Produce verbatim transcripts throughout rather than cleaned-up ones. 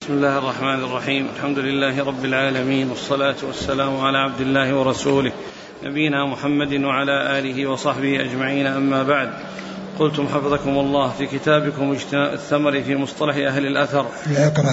بسم الله الرحمن الرحيم. الحمد لله رب العالمين، والصلاة والسلام على عبد الله ورسوله نبينا محمد وعلى آله وصحبه أجمعين، أما بعد. قلتم حفظكم الله في كتابكم اجتناء الثمر في مصطلح أهل الأثر. لا يقرأ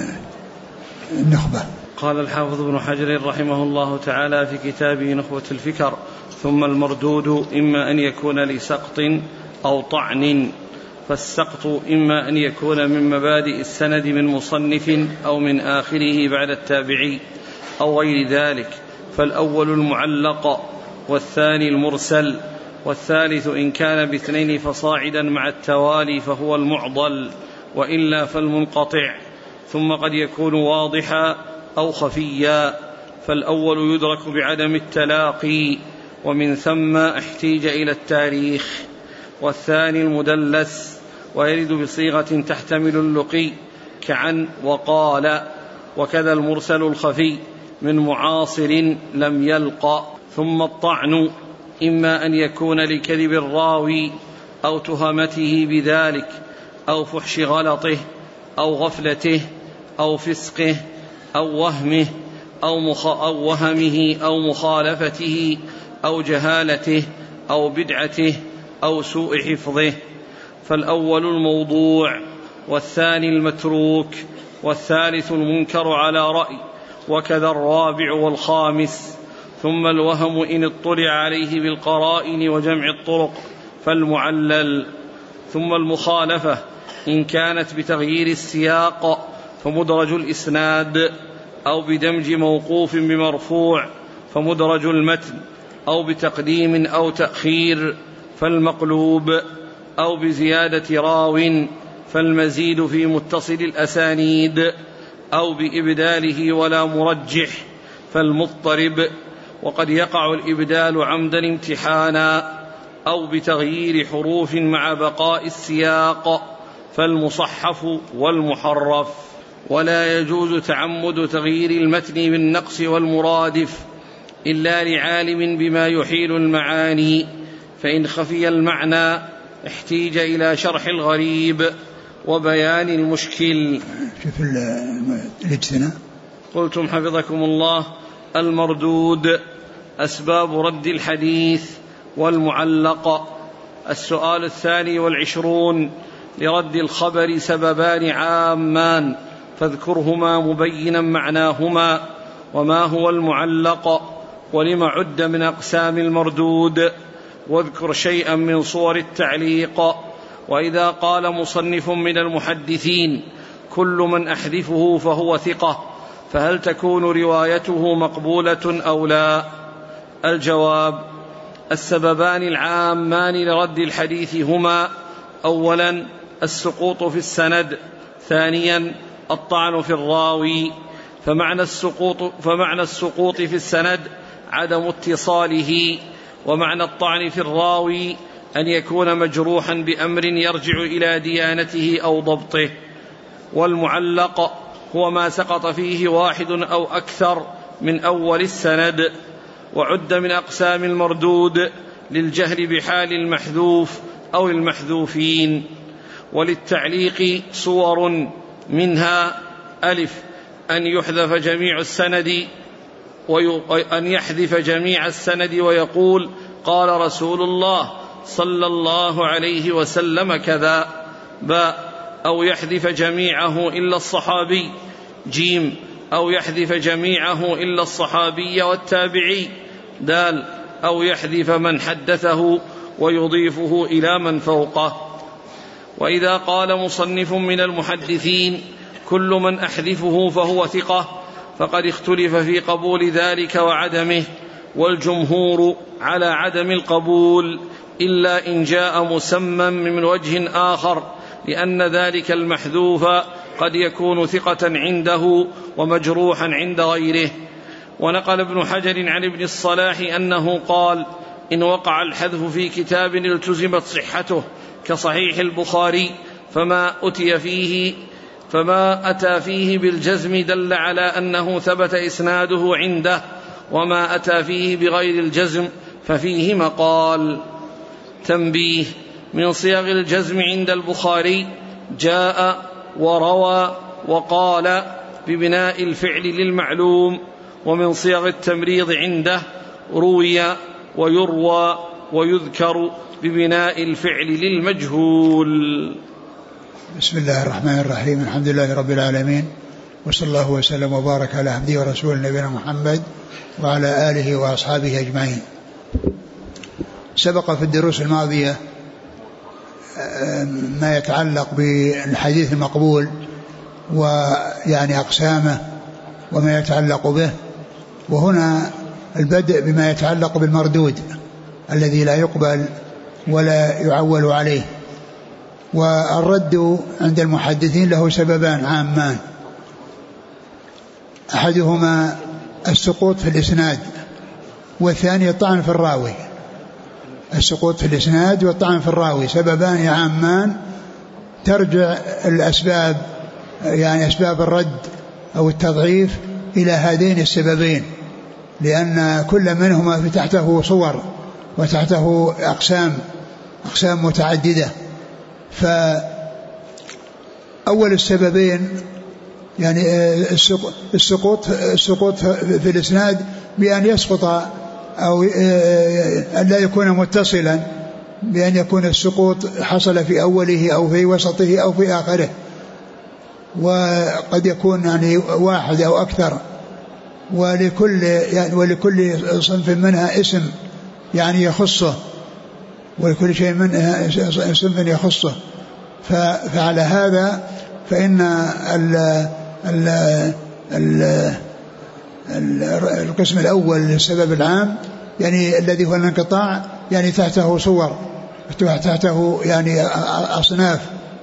النخبة. قال الحافظ ابن حجر رحمه الله تعالى في كتابه نخبة الفكر: ثم المردود إما أن يكون لسقط أو طعن، فالسقط إما أن يكون من مبادئ السند من مصنف أو من آخره بعد التابعي أو غير ذلك، فالأول المعلق والثاني المرسل، والثالث إن كان باثنين فصاعدا مع التوالي فهو المعضل، وإلا فالمنقطع. ثم قد يكون واضحا أو خفيا، فالأول يدرك بعدم التلاقي، ومن ثم احتيج إلى التاريخ. والثاني المدلس، ويرد بصيغة تحتمل اللقي كعن وقال، وكذا المرسل الخفي من معاصر لم يلق. ثم الطعن إما أن يكون لكذب الراوي أو تهمته بذلك أو فحش غلطه أو غفلته أو فسقه أو وهمه أو, مخ... أو وهمه أو مخالفته أو جهالته أو بدعته أو سوء حفظه، فالأول الموضوع، والثاني المتروك، والثالث المنكر على رأي، وكذا الرابع والخامس. ثم الوهم إن اطلع عليه بالقرائن وجمع الطرق فالمعلل. ثم المخالفة إن كانت بتغيير السياق فمدرج الإسناد، أو بدمج موقوف بمرفوع فمدرج المتن، أو بتقديم أو تأخير فالمقلوب، أو بزيادة راو فالمزيد في متصل الأسانيد، أو بإبداله ولا مرجح فالمضطرب. وقد يقع الإبدال عمدا امتحانا، أو بتغيير حروف مع بقاء السياق فالمصحف والمحرف. ولا يجوز تعمد تغيير المتن بالنقص والمرادف إلا لعالم بما يحيل المعاني، فإن خفي المعنى احتيج إلى شرح الغريب وبيان المشكل. شوف الاجتناء. قلتم حفظكم الله: المردود أسباب رد الحديث والمعلق. السؤال الثاني والعشرون: لرد الخبر سببان عامان فاذكرهما مبينا معناهما، وما هو المعلق، ولما عد من أقسام المردود، واذكر شيئا من صور التعليق. وإذا قال مصنف من المحدثين: كل من أحذفه فهو ثقة، فهل تكون روايته مقبولة أو لا؟ الجواب: السببان العامان لرد الحديث هما: أولا السقوط في السند، ثانيا الطعن في الراوي. فمعنى السقوط, فمعنى السقوط في السند عدم اتصاله، ومعنى الطعن في الراوي أن يكون مجروحا بأمر يرجع إلى ديانته أو ضبطه. والمعلق هو ما سقط فيه واحد أو أكثر من أول السند. وعد من أقسام المردود للجهل بحال المحذوف أو المحذوفين. وللتعليق صور، منها: ألف أن يحذف جميع السند وأن يحذف جميع السند ويقول: قال رسول الله صلى الله عليه وسلم كذا. باء أو يحذف جميعه إلا الصحابي. جيم أو يحذف جميعه إلا الصحابي والتابعي. دال أو يحذف من حدثه ويضيفه إلى من فوقه. وإذا قال مصنف من المحدثين: كل من أحذفه فهو ثقة، فقد اختلف في قبول ذلك وعدمه، والجمهور على عدم القبول إلا إن جاء مسمى من وجه آخر، لأن ذلك المحذوف قد يكون ثقة عنده ومجروحا عند غيره. ونقل ابن حجر عن ابن الصلاح أنه قال: إن وقع الحذف في كتاب التزمت صحته كصحيح البخاري، فما أتي فيه فما أتى فيه بالجزم دل على أنه ثبت إسناده عنده، وما أتى فيه بغير الجزم ففيه مقال. تنبيه: من صيغ الجزم عند البخاري: جاء وروى وقال ببناء الفعل للمعلوم. ومن صيغ التمريض عنده روي ويروى ويذكر ببناء الفعل للمجهول. بسم الله الرحمن الرحيم. الحمد لله رب العالمين، وصلى الله وسلم وبارك على عبده ورسوله نبينا محمد وعلى آله وأصحابه أجمعين. سبق في الدروس الماضية ما يتعلق بالحديث المقبول ويعني أقسامه وما يتعلق به، وهنا البدء بما يتعلق بالمردود الذي لا يقبل ولا يعول عليه. والرد عند المحدثين له سببان عامان، أحدهما السقوط في الإسناد، والثاني الطعن في الراوي. السقوط في الإسناد والطعن في الراوي سببان عامان ترجع الأسباب، يعني أسباب الرد أو التضعيف إلى هذين السببين، لأن كل منهما تحته صور وتحته أقسام أقسام متعددة. فأول السببين يعني السقوط السقوط في الإسناد بأن يسقط أو أن لا يكون متصلا، بأن يكون السقوط حصل في أوله أو في وسطه أو في آخره، وقد يكون يعني واحد أو أكثر، ولكل يعني ولكل صنف منها اسم يعني يخصه، ولكل شيء منها اسم يخصه. فعلى هذا فإن ال ال ال القسم الأول السبب العام يعني الذي هو الانقطاع يعني تحته صور، تحته يعني أصناف.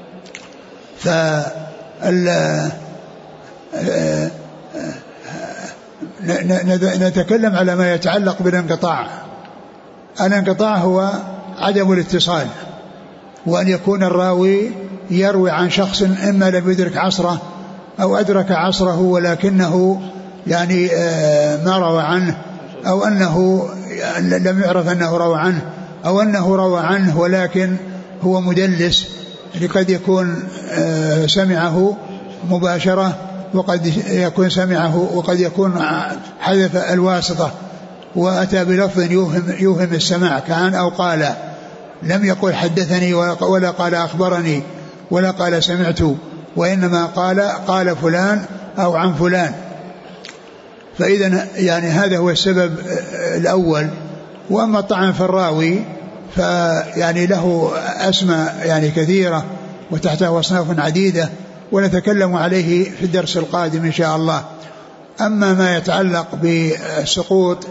نتكلم على ما يتعلق بالانقطاع. الانقطاع هو عدم الاتصال، وأن يكون الراوي يروي عن شخص إما لم يدرك عصره أو أدرك عصره ولكنه يعني ما روى عنه، أو أنه لم يعرف أنه روى عنه، أو أنه روى عنه ولكن هو مدلس، لقد يكون سمعه مباشرة وقد يكون سمعه وقد يكون حذف الواسطة وأتى بلفظ يوهم, يوهم السماع كان أو قال، لم يقل حدثني ولا قال أخبرني ولا قال سمعت، وإنما قال قال فلان أو عن فلان. فإذا يعني هذا هو السبب الأول. وأما الطعن في الراوي فيعني له أسماء يعني كثيرة وتحته أصناف عديدة، ونتكلم عليه في الدرس القادم إن شاء الله. أما ما يتعلق بالسقوط،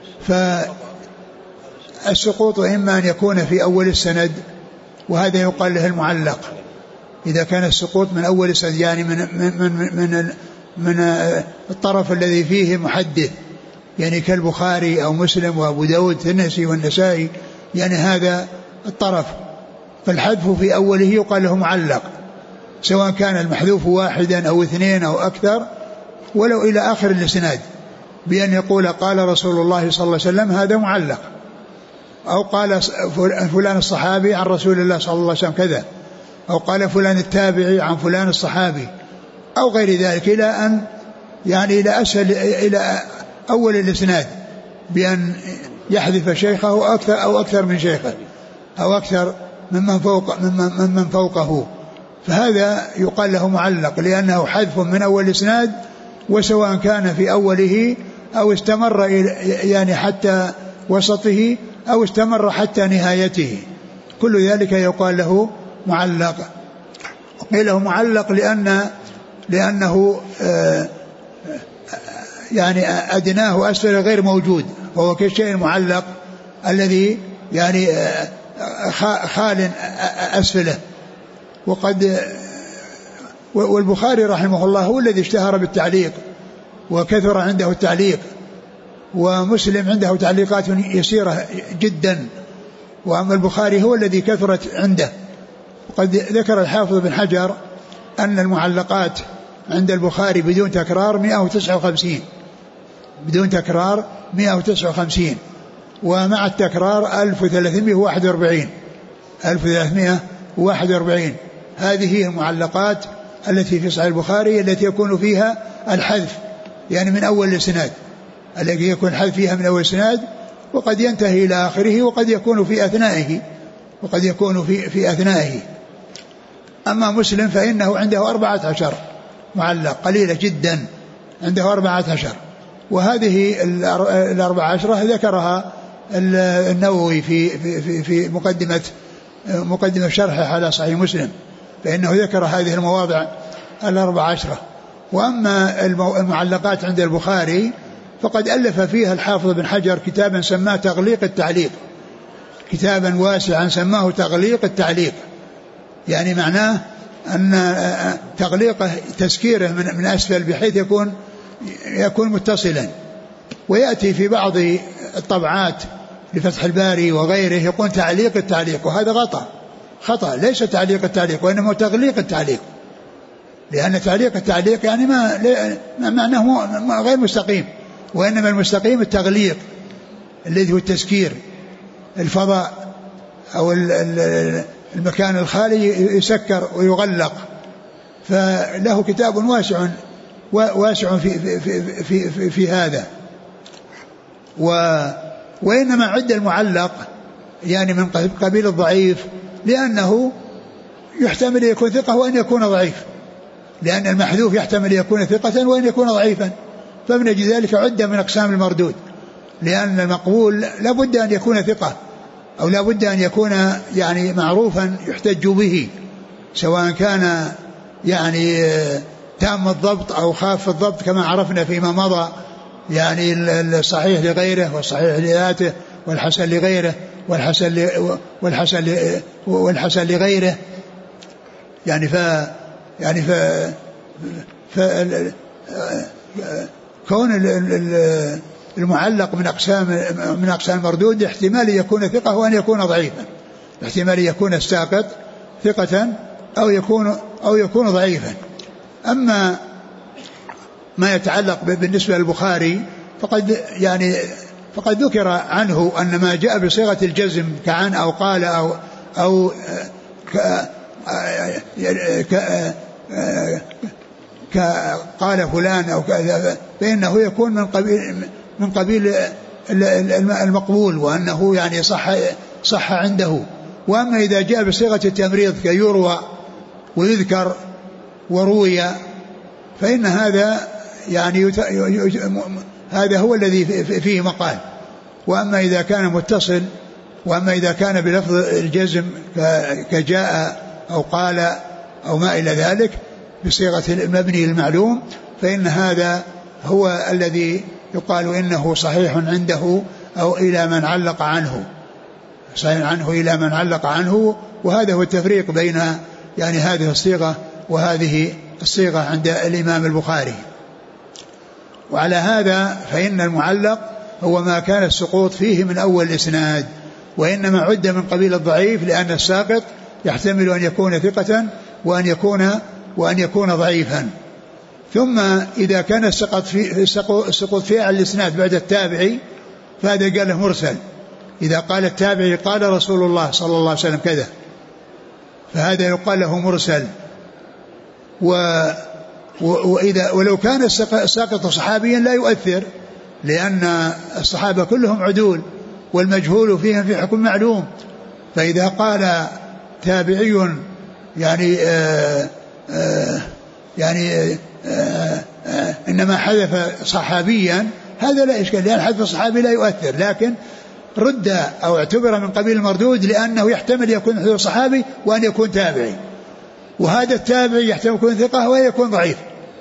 فالسقوط إما أن يكون في أول السند، وهذا يقال له المعلق. إذا كان السقوط من أول السند يعني من من من من, من الطرف الذي فيه محدث، يعني كالبخاري أو مسلم وأبو داود الترمذي والنسائي، يعني هذا الطرف، فالحذف في أوله يقال له معلق، سواء كان المحذوف واحدا أو اثنين أو أكثر، ولو إلى آخر الإسناد، بأن يقول قال رسول الله صلى الله عليه وسلم، هذا معلق. أو قال فلان الصحابي عن رسول الله صلى الله عليه وسلم كذا، أو قال فلان التابعي عن فلان الصحابي، أو غير ذلك، إلى أن يعني إلى أسهل إلى أول الإسناد، بأن يحذف شيخه أكثر أو أكثر من شيخه أو أكثر ممن فوق ممن من فوقه، فهذا يقال له معلق، لأنه حذف من أول الإسناد، وسواء كان في أوله أو استمر يعني حتى وسطه أو استمر حتى نهايته، كل ذلك يقال له معلق. قيل له معلق لأن لأنه يعني أدناه أسفل غير موجود، وهو كالشيء المعلق الذي يعني خال أسفله. وقد والبخاري رحمه الله هو الذي اشتهر بالتعليق وكثر عنده التعليق، ومسلم عنده تعليقات يسيرة جدا، وأما البخاري هو الذي كثرت عنده. وقد ذكر الحافظ بن حجر أن المعلقات عند البخاري بدون تكرار مئة وتسعة وخمسين، بدون تكرار مئة وتسعة وخمسين، ومع التكرار ألف وثلاثمئة وواحد وأربعين. هذه هي المعلقات التي في صحيح البخاري التي يكون فيها الحذف يعني من أول الإسناد، التي يكون الحذف فيها من أول الإسناد، وقد ينتهي إلى آخره، وقد يكون في أثنائه وقد يكون في, في أثنائه. أما مسلم فإنه عنده أربعة عشر معلق، قليلة جدا، عنده أربعة عشر. وهذه الأربعة عشرة ذكرها النووي في, في, في, في مقدمة مقدمة شرحه على صحيح مسلم، فإنه ذكر هذه المواضع الأربعة عشرة. وأما المعلقات عند البخاري فقد ألف فيها الحافظ بن حجر كتابا سماه تغليق التعليق، كتابا واسعا سماه تغليق التعليق، يعني معناه أن تغليقه تسكيره من, من أسفل بحيث يكون يكون متصلا. ويأتي في بعض الطبعات لفتح الباري وغيره يكون تعليق التعليق، وهذا غلط، خطأ، ليس تعليق التعليق وإنما تغليق التعليق، لأن تعليق التعليق يعني ما, ما معناه غير مستقيم، وإنما المستقيم التغليق الذي هو التسكير، الفضاء أو المكان الخالي يسكر ويغلق. فله كتاب واسع واسع في, في, في, في, في, في هذا. و وإنما عد المعلق يعني من قبيل الضعيف، لأنه يحتمل يكون ثقة وأن يكون ضعيف، لأن المحذوف يحتمل يكون ثقة وأن يكون ضعيفا، فمن أجل ذلك عد من أقسام المردود، لأن المقبول لا بد أن يكون ثقة أو لا بد أن يكون يعني معروفا يحتج به، سواء كان يعني تام الضبط أو خاف الضبط كما عرفنا فيما مضى، يعني الصحيح لغيره والصحيح لذاته والحسن لغيره والحسن والحسن والحسن لغيره. يعني ف يعني ف, ف... كون المعلق من أقسام من أقسام المردود احتمال يكون ثقة وأن يكون ضعيفا، احتمال يكون الساقط ثقة أو يكون أو يكون ضعيفا. أما ما يتعلق بالنسبة للبخاري فقد يعني فقد ذكر عنه أن ما جاء بصيغة الجزم كعن أو قال أو أو ك قال فلان أو كذا، فإنه يكون من قبيل من قبيل المقبول، وأنه يعني صح صح عنده. وأما إذا جاء بصيغة التمريض كيروى ويذكر وروي فإن هذا يعني هذا هو الذي فيه مقال. وأما إذا كان متصل وأما إذا كان بلفظ الجزم كجاء أو قال أو ما إلى ذلك بصيغة المبني المعلوم فإن هذا هو الذي يقال إنه صحيح عنده أو إلى من علق عنه، صحيح عنه إلى من علق عنه. وهذا هو التفريق بين يعني هذه الصيغة وهذه الصيغة عند الإمام البخاري. وعلى هذا فإن المعلق هو ما كان السقوط فيه من أول الإسناد، وإنما عد من قبيل الضعيف لأن الساقط يحتمل أن يكون ثقة وأن يكون وأن يكون ضعيفا. ثم إذا كان السقط في السقوط في على الإسناد بعد التابعي فهذا قال له مرسل. إذا قال التابعي قال رسول الله صلى الله عليه وسلم كذا فهذا يقال له مرسل. و وإذا ولو كان الساقط صحابيا لا يؤثر، لأن الصحابة كلهم عدول والمجهول فيهم في حكم معلوم. فإذا قال تابعي يعني آآ آآ يعني آآ آآ إنما حذف صحابيا هذا لا إشكال، لأن حذف الصحابي لا يؤثر، لكن رد أو اعتبر من قبيل المردود لأنه يحتمل يكون حذف صحابي وأن يكون تابعي، وهذا التابعي يحتمل يكون ثقة وأن يكون ضعيف.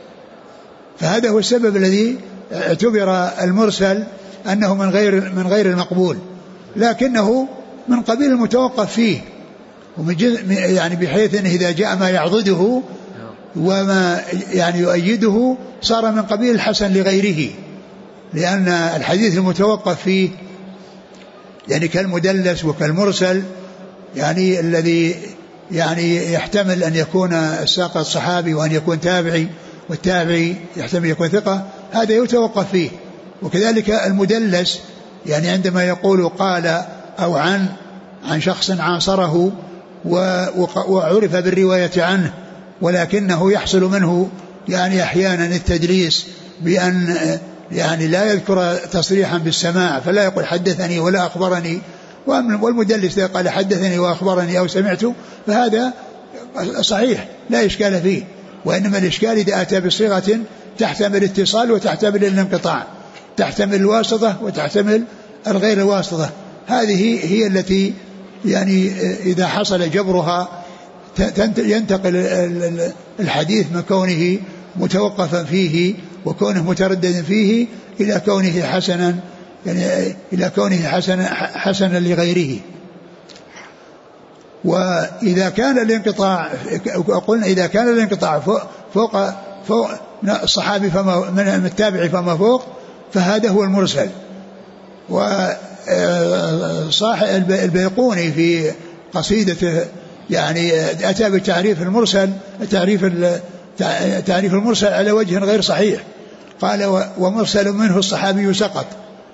فهذا هو السبب الذي اعتبر المرسل أنه من غير من غير المقبول، لكنه من قبيل المتوقف فيه، ومن يعني بحيث أنه إذا جاء ما يعضده وما يعني يؤيده صار من قبيل الحسن لغيره، لأن الحديث المتوقف فيه يعني كالمدلس وكالمرسل يعني الذي يعني يحتمل أن يكون الساقط صحابي وأن يكون تابعي، والتابعي يحتمل يكون ثقة، هذا يتوقف فيه. وكذلك المدلس يعني عندما يقول قال أو عن عن شخص عاصره وعرف بالرواية عنه ولكنه يحصل منه يعني أحيانا التدليس بأن يعني لا يذكر تصريحا بالسماع فلا يقول حدثني ولا أخبرني، والمدلس إذا قال حدثني وأخبرني أو سمعت فهذا صحيح لا إشكال فيه، وإنما الإشكال إذا أتى بصيغة تحتمل الاتصال وتحتمل الانقطاع، تحتمل الواسطة وتحتمل الغير الواسطة، هذه هي التي يعني إذا حصل جبرها ينتقل الحديث من كونه متوقفا فيه وكونه مترددا فيه إلى كونه حسنا، يعني إلى كونه حسنا حسنا لغيره. وإذا كان الانقطاع قلنا إذا كان الانقطاع فوق فوق, فوق الصحابي فما من التابع فما فوق فهذا هو المرسل. وصاحب البيقوني في قصيدته يعني أتى بتعريف المرسل تعريف تعريف المرسل على وجه غير صحيح، قال ومرسل منه الصحابي سقط.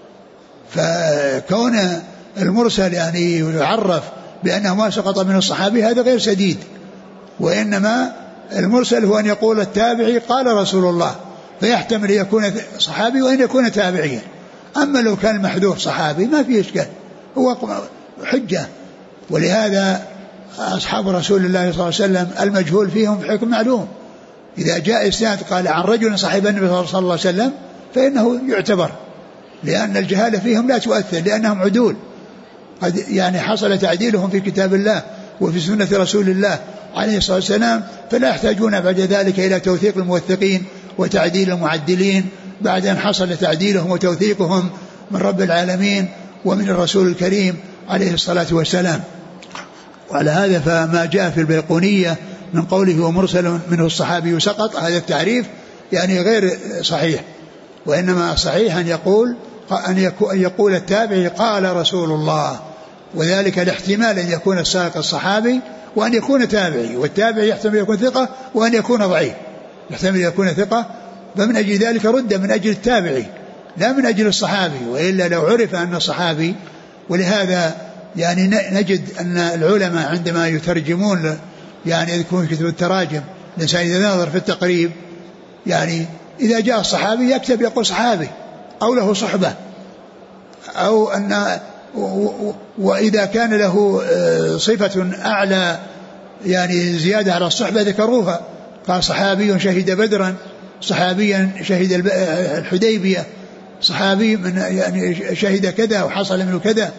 فكون المرسل يعني يعرف بأنه ما سقط من الصحابي هذا غير سديد، وإنما المرسل هو أن يقول التابعي قال رسول الله، فيحتمل يكون صحابي وأن يكون تابعيا. أما لو كان المحذوف صحابي ما فيه إشكال، هو حجة. ولهذا أصحاب رسول الله صلى الله عليه وسلم المجهول فيهم بحكم معلوم، إذا جاء إسناد قال عن رجل صاحب النبي صلى الله عليه وسلم فإنه يعتبر، لأن الجهالة فيهم لا تؤثر لأنهم عدول، قد يعني حصل تعديلهم في كتاب الله وفي سنة رسول الله عليه الصلاة والسلام، فلا يحتاجون بعد ذلك إلى توثيق الموثقين وتعديل المعدلين بعد أن حصل تعديلهم وتوثيقهم من رب العالمين ومن الرسول الكريم عليه الصلاة والسلام. وعلى هذا فما جاء في البيقونية من قوله ومرسل منه الصحابي سقط هذا التعريف يعني غير صحيح، وإنما صحيح أن يقول أن يقول التابعي قال رسول الله، وذلك الاحتمال أن يكون السائق الصحابي وأن يكون تابعي، والتابعي يحتمل يكون ثقة وأن يكون ضعيف، يحتمل يكون ثقة، فمن أجل ذلك رد من أجل التابعي لا من أجل الصحابي، وإلا لو عرف أن الصحابي. ولهذا يعني نجد أن العلماء عندما يترجمون يعني يكون في كتب التراجم الإنسان إذا نظر في التقريب يعني إذا جاء الصحابي يكتب يقول صحابي أو له صحبة، أو أن وإذا كان له صفة أعلى يعني زيادة على الصحبة ذكروها، قال صحابي شهد بدرا، صحابيا شهد الحديبية، صحابي من يعني شهد كذا وحصل منه كذا،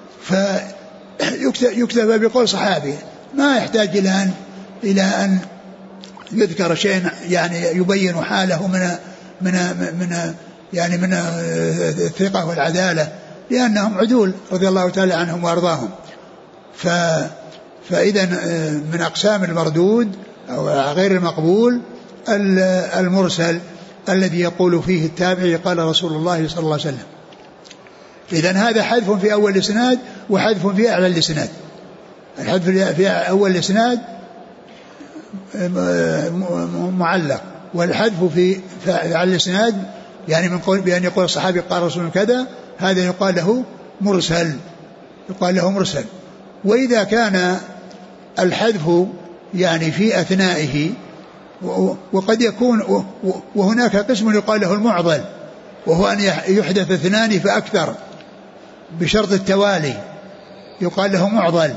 فيكتب بقول صحابي، ما يحتاج إلى أن إلى أن يذكر شيء يعني يبين حاله من من من يعني من الثقة والعدالة، لأنهم عدول رضي الله تعالى عنهم وأرضاهم. ف فإذا من أقسام المردود أو غير المقبول المرسل الذي يقول فيه التابعي قال رسول الله صلى الله عليه وسلم. إذن هذا حذف في أول الإسناد وحذف في أعلى الإسناد. الحذف في أول الإسناد معلق، والحذف في أعلى الإسناد يعني من قول بأن يقول الصحابي قال رسول كذا هذا يقال له مرسل، يقال له مرسل. وإذا كان الحذف يعني في أثنائه، وقد يكون وهناك قسم يقال له المعضل، وهو أن يحدث اثنان فأكثر بشرط التوالي يقال له معضل.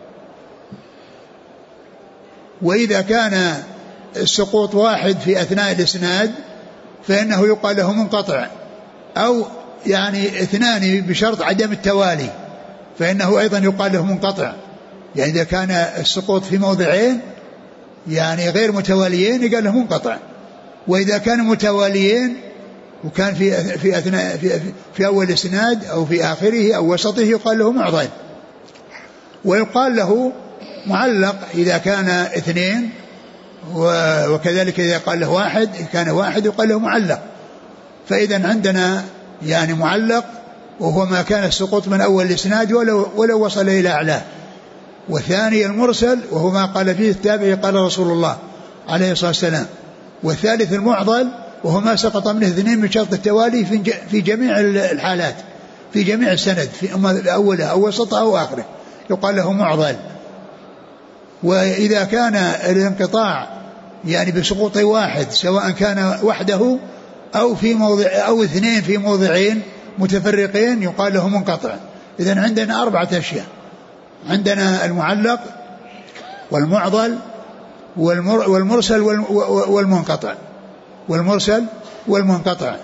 وإذا كان السقوط واحد في أثناء الإسناد فإنه يقال له منقطع، أو يعني اثنان بشرط عدم التوالي فإنه أيضا يقال له منقطع. يعني إذا كان السقوط في موضعين يعني غير متواليين يقال له منقطع، وإذا كانوا متواليين وكان في في أثناء في, في أول الإسناد أو في آخره أو وسطه يقال له معضل. ويقال له معلق إذا كان اثنين، وكذلك إذا قال له واحد كان واحد يقال له معلق. فإذا عندنا يعني معلق وهو ما كان السقوط من أول الإسناد ولو, ولو وصل إلى أعلاه. والثاني المرسل وهو ما قال فيه التابعي قال رسول الله عليه الصلاة والسلام. والثالث المعضل وهو ما سقط منه اثنين من شرط التوالي في جميع الحالات، في جميع السند، في أوله أو وسطه أو آخره يقال له معضل. وإذا كان الانقطاع يعني بسقوط واحد سواء كان وحده أو في موضع أو اثنين في موضعين متفرقين يقال له منقطع. إذن عندنا أربعة أشياء، عندنا المعلق والمعضل والمرسل والمنقطع والمرسل والمنقطع.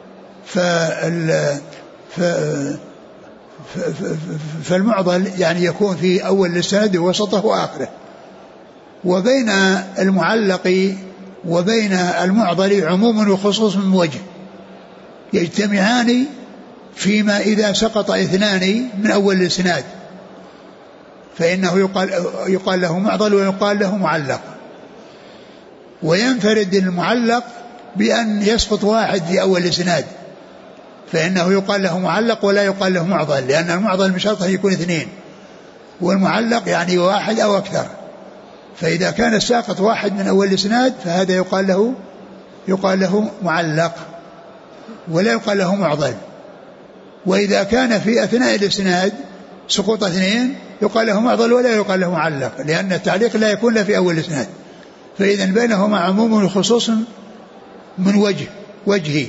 فالمعضل يعني يكون في أول السند ووسطه وآخره، وبين المعلق وبين المعضل عموم وخصوص من وجه، يجتمعان فيما إذا سقط اثنان من أول الإسناد فإنه يقال, يقال له معضل ويقال له معلق. وينفرد المعلق بأن يسقط واحد في أول الإسناد فإنه يقال له معلق ولا يقال له معضل، لأن المعضل بشرطه يكون اثنين والمعلق يعني واحد أو أكثر. فإذا كان الساقط واحد من أول الإسناد فهذا يقال له يقال له معلق ولا يقال له معضل. وإذا كان في أثناء الإسناد سقوط اثنين يقال له معضل ولا يقال له معلق، لأن التعليق لا يكون له في أول الإسناد. فإذا بينهما عموم وخصوص من وجه وجهي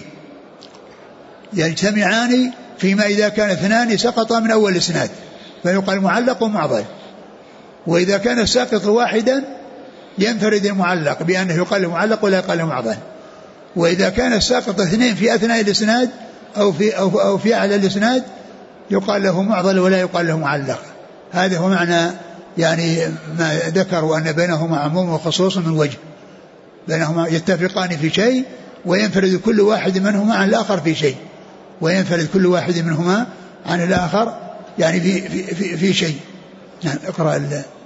يجتمعان فيما إذا كان اثنان سقط من أول الإسناد فيقال معلق ومعضل. وإذا كان الساقط واحدا ينفرد المعلق بأنه يقال له معلق ولا يقال له معضل. وإذا كان الساقط اثنين في أثناء الإسناد أو في, أو, أو في أعلى الإسناد يقال له معضل ولا يقال له معلق. هذا هو معنى يعني ما ذكروا أن بينهما عموم وخصوص من وجه، بينهما يتفقان في شيء وينفرد كل واحد منهما عن الآخر في شيء وينفرد كل واحد منهما عن الآخر يعني في, في, في, في شيء. نعم اقرأ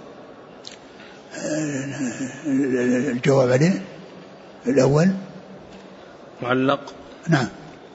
الجواب عليه الأول. معلق. نعم.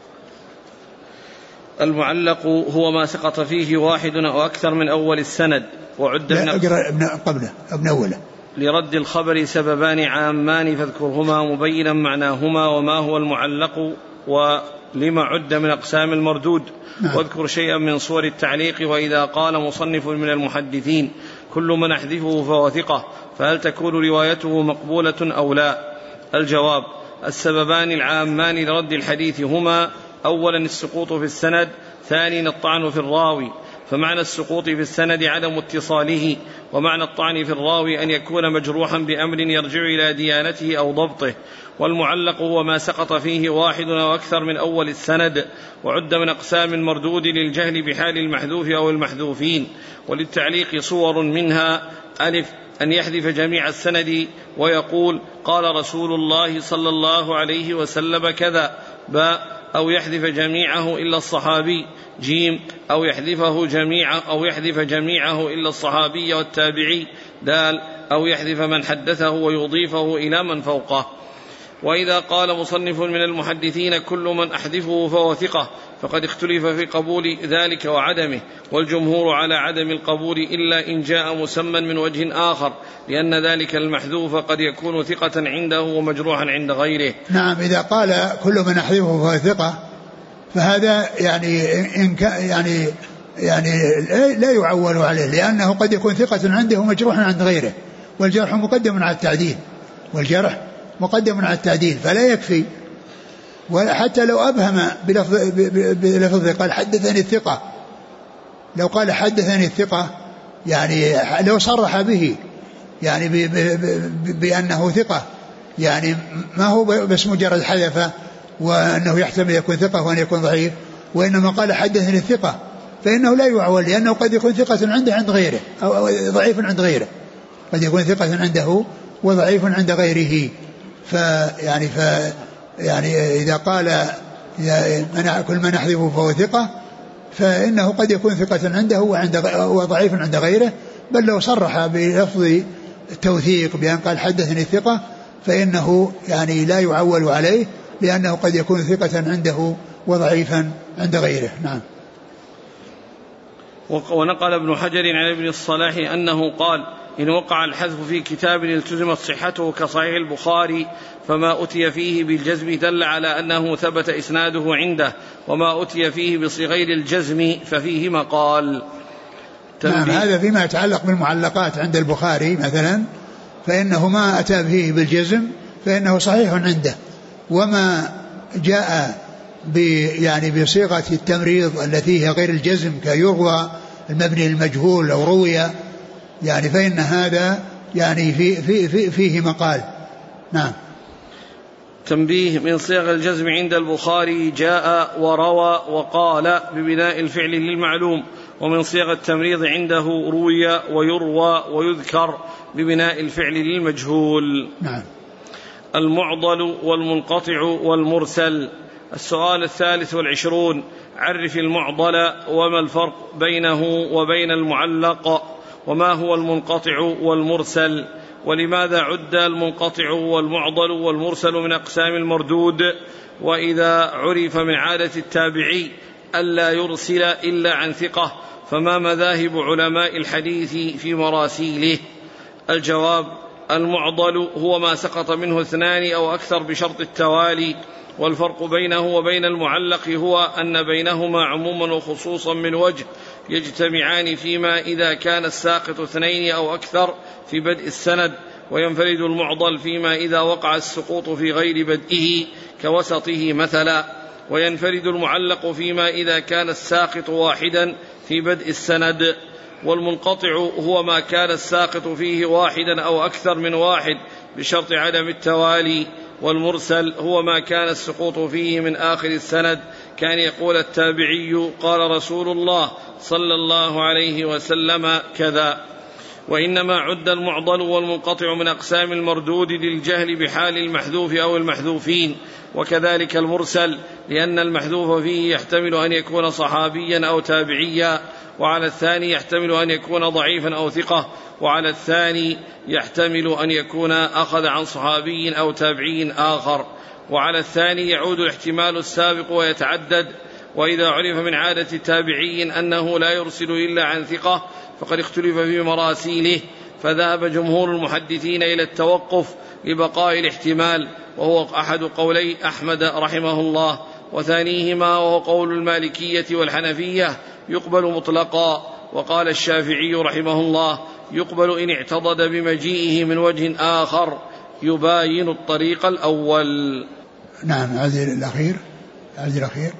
المعلق هو ما سقط فيه واحد أو أكثر من أول السند وعد من اقرأ ابن قبله ابن أوله. لرد الخبر سببان عامان فاذكرهما مبينا معناهما وما هو المعلق ولما عد من أقسام المردود. نعم. واذكر شيئا من صور التعليق. وإذا قال مصنف من المحدثين كل من أحذفه فهو ثقة فهل تكون روايته مقبولة أو لا؟ الجواب: السببان العامان لرد الحديث هما أولا السقوط في السند، ثانيا الطعن في الراوي. فمعنى السقوط في السند عدم اتصاله، ومعنى الطعن في الراوي أن يكون مجروحا بأمر يرجع إلى ديانته أو ضبطه. والمعلق هو ما سقط فيه واحد أو أكثر من أول السند وعد من أقسام المردود للجهل بحال المحذوف أو المحذوفين. وللتعليق صور منها: ألف أن يحذف جميع السند ويقول قال رسول الله صلى الله عليه وسلم كذا، باء أو يحذف جميعه إلا الصحابي، جيم أو يحذفه جميعه أو يحذف جميعه إلا الصحابي والتابعي، دال أو يحذف من حدثه ويضيفه إلى من فوقه. وإذا قال مصنف من المحدثين كل من أحذفه فهو ثقة فقد اختلف في قبول ذلك وعدمه، والجمهور على عدم القبول إلا إن جاء مسمى من وجه آخر، لأن ذلك المحذوف قد يكون ثقة عنده ومجروحا عند غيره. نعم. إذا قال كل من أحذفه فهو ثقة فهذا يعني إن كان يعني يعني لا يعول عليه، لأنه قد يكون ثقة عنده ومجروحا عند غيره، والجرح مقدم على التعديل والجرح مقدم على التعديل، فلا يكفي. وحتى لو أبهم بلفظ, بلفظ قال حدثني الثقة، لو قال حدثني الثقة يعني لو صرح به يعني بأنه ثقة، يعني ما هو بس مجرد حذف وأنه يحتمل يكون ثقة وأن يكون ضعيف، وإنما قال حدثني الثقة فإنه لا يعول، لأنه قد يكون ثقة عنده عند غيره أو ضعيف عند غيره، قد يكون ثقة عنده وضعيف عند غيره. فيعني ف يعني إذا قال إذا كل من أحذفه فهو ثقة فإنه قد يكون ثقة عنده وعند وضعيف عند غيره، بل لو صرح بلفظ التوثيق بأن قال حدثني الثقة فإنه يعني لا يعول عليه، لأنه قد يكون ثقة عنده وضعيفا عند غيره. نعم. ونقل ابن حجر عن ابن الصلاح أنه قال: إن وقع الحذف في كتاب التزمت صحته كصحيح البخاري فما أتي فيه بالجزم دل على أنه ثبت إسناده عنده، وما أتي فيه بصغير الجزم ففيه مقال. نعم. هذا فيما يتعلق بالمعلقات عند البخاري مثلا، فإنه ما أتى فيه بالجزم فإنه صحيح عنده. وما جاء يعني بصيغة التمريض التي هي غير الجزم كيروى المبني المجهول أو روي يعني فإن هذا يعني في في في فيه مقال. نعم. تنبيه: من صيغ الجزم عند البخاري جاء وروى وقال ببناء الفعل للمعلوم، ومن صيغ التمريض عنده روي ويروى ويذكر ببناء الفعل للمجهول. نعم. المعضل والمنقطع والمرسل. السؤال الثالث والعشرون: عرف المعضل وما الفرق بينه وبين المعلق، وما هو المنقطع والمرسل، ولماذا عد المنقطع والمعضل والمرسل من أقسام المردود، وإذا عرف من عادة التابعي ألا يرسل إلا عن ثقة فما مذاهب علماء الحديث في مراسيله؟ الجواب: المعضل هو ما سقط منه اثنان أو أكثر بشرط التوالي، والفرق بينه وبين المعلق هو أن بينهما عموما وخصوصا من وجه يجتمعان فيما إذا كان الساقط اثنين أو أكثر في بدء السند، وينفرد المعضل فيما إذا وقع السقوط في غير بدئه كوسطه مثلا، وينفرد المعلق فيما إذا كان الساقط واحدا في بدء السند. والمنقطع هو ما كان الساقط فيه واحدا أو أكثر من واحد بشرط عدم التوالي. والمرسل هو ما كان السقوط فيه من آخر السند، كان يقول التابعي قال رسول الله صلى الله عليه وسلم كذا. وإنما عد المعضل والمنقطع من أقسام المردود للجهل بحال المحذوف أو المحذوفين، وكذلك المرسل لأن المحذوف فيه يحتمل أن يكون صحابيا أو تابعيا، وعلى الثاني يحتمل أن يكون ضعيفا أو ثقة، وعلى الثاني يحتمل أن يكون أخذ عن صحابي أو تابعي آخر، وعلى الثاني يعود الاحتمال السابق ويتعدد. وإذا عرف من عادة تابعي أنه لا يرسل إلا عن ثقة فقد اختلف في مراسيله، فذهب جمهور المحدثين إلى التوقف لبقاء الاحتمال، وهو أحد قولي أحمد رحمه الله، وثانيهما وهو قول المالكية والحنفية يقبل مطلقا. وقال الشافعي رحمه الله يقبل إن اعتضد بمجيئه من وجه آخر يباين الطريق الأول. نعم. هذه الأخير هذه الأخير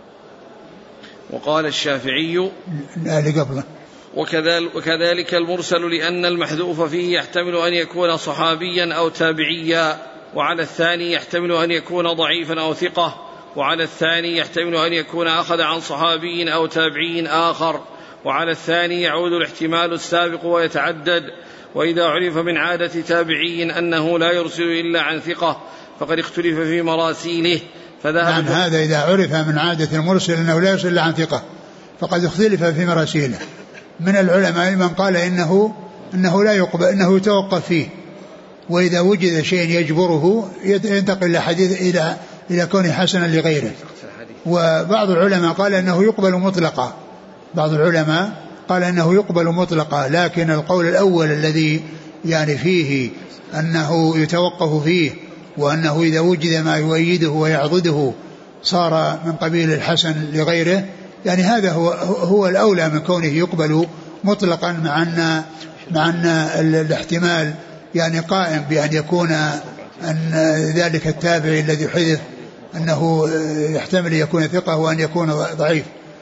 وقال الشافعي اللي قبله وكذلك المرسل لأن المحذوف فيه يحتمل أن يكون صحابيا أو تابعيا، وعلى الثاني يحتمل أن يكون ضعيفا أو ثقة، وعلى الثاني يحتمل أن يكون أخذ عن صحابي أو تابعي آخر، وعلى الثاني يعود الاحتمال السابق ويتعدد. وإذا عرف من عادة تابعي أنه لا يرسل إلا عن ثقة فقد اختلف في مراسيله، فذهب نعم. هذا إذا عرف من عادة المرسل أنه لا يرسل إلا عن ثقة فقد اختلف في مراسيله. من العلماء من قال إنه إنه لا يقبل، إنه يتوقف فيه، وإذا وجد شيء يجبره ينتقل إلى حديث إلى إلى كونه حسنا لغيره. وبعض العلماء قال إنه يقبل مطلقا بعض العلماء قال إنه يقبل مطلقا لكن القول الأول الذي يعني فيه أنه يتوقف فيه، وأنه إذا وجد ما يؤيده ويعضده صار من قبيل الحسن لغيره، يعني هذا هو هو الأولى من كونه يقبل مطلقا، مع أن مع أن الاحتمال يعني قائم بأن يكون أن ذلك التابعي الذي حذف أنه يحتمل يكون ثقة وأن يكون ضعيف،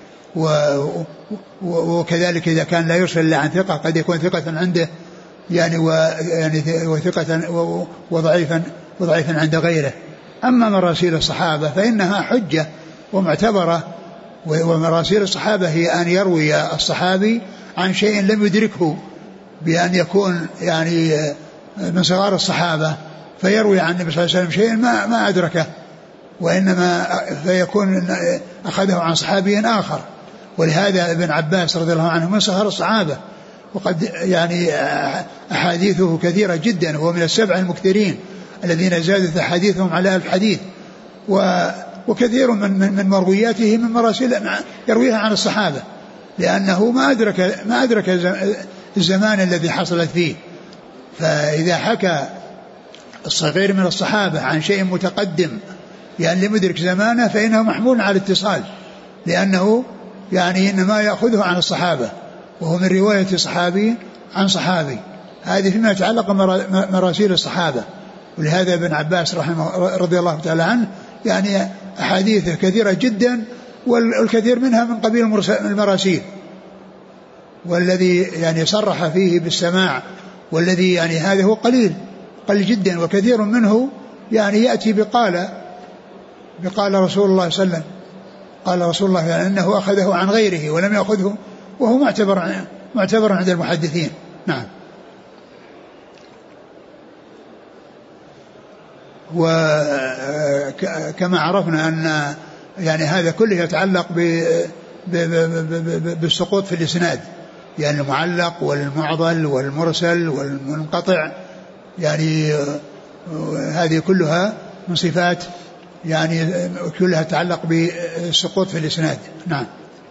وكذلك إذا كان لا يرسل إلا عن ثقة قد يكون ثقة عنده يعني ويعني وثقة وضعيفا وضعيفا عند غيره. أما مراسيل الصحابة فإنها حجة ومعتبرة، ومراسيل الصحابة هي أن يروي الصحابي عن شيء لم يدركه، بأن يكون يعني من صغار الصحابة فيروي عن النبي صلى الله عليه وسلم شيء ما ما أدركه، وإنما فيكون أخذه عن صحابي آخر. ولهذا ابن عباس رضي الله عنه من صغار الصحابة، وقد يعني أحاديثه كثيرة جدا، هو من السبع المكثرين الذين زادت أحاديثهم على ألف حديث، وكثير من من مروياته من مراسيل يرويها عن الصحابة، لأنه ما أدرك ما أدرك الزمان الذي حصلت فيه. فإذا حكى الصغير من الصحابة عن شيء متقدم يعني لم يدرك زمانه فإنه محمول على الاتصال، لأنه يعني إنما يأخذه عن الصحابة، وهو من رواية صحابي عن صحابي. هذه فيما يتعلق مراسيل الصحابة. ولهذا ابن عباس رحمه رضي الله تعالى عنه يعني أحاديثه كثيرة جدا، والكثير منها من قبيل المراسيل، والذي يعني صرح فيه بالسماع والذي يعني هذا هو قليل قليل جدا، وكثير منه يعني يأتي بقال بقال رسول الله صلى الله عليه وسلم، قال رسول الله يعني أنه أخذه عن غيره ولم يأخذه، وهو معتبر معتبر عند المحدثين. نعم. وكما عرفنا أن يعني هذا كله يتعلق بالسقوط في الإسناد، يعني المعلق والمعضل والمرسل والمنقطع، يعني هذه كلها من صفات يعني كلها تتعلق بالسقوط في الإسناد. نعم.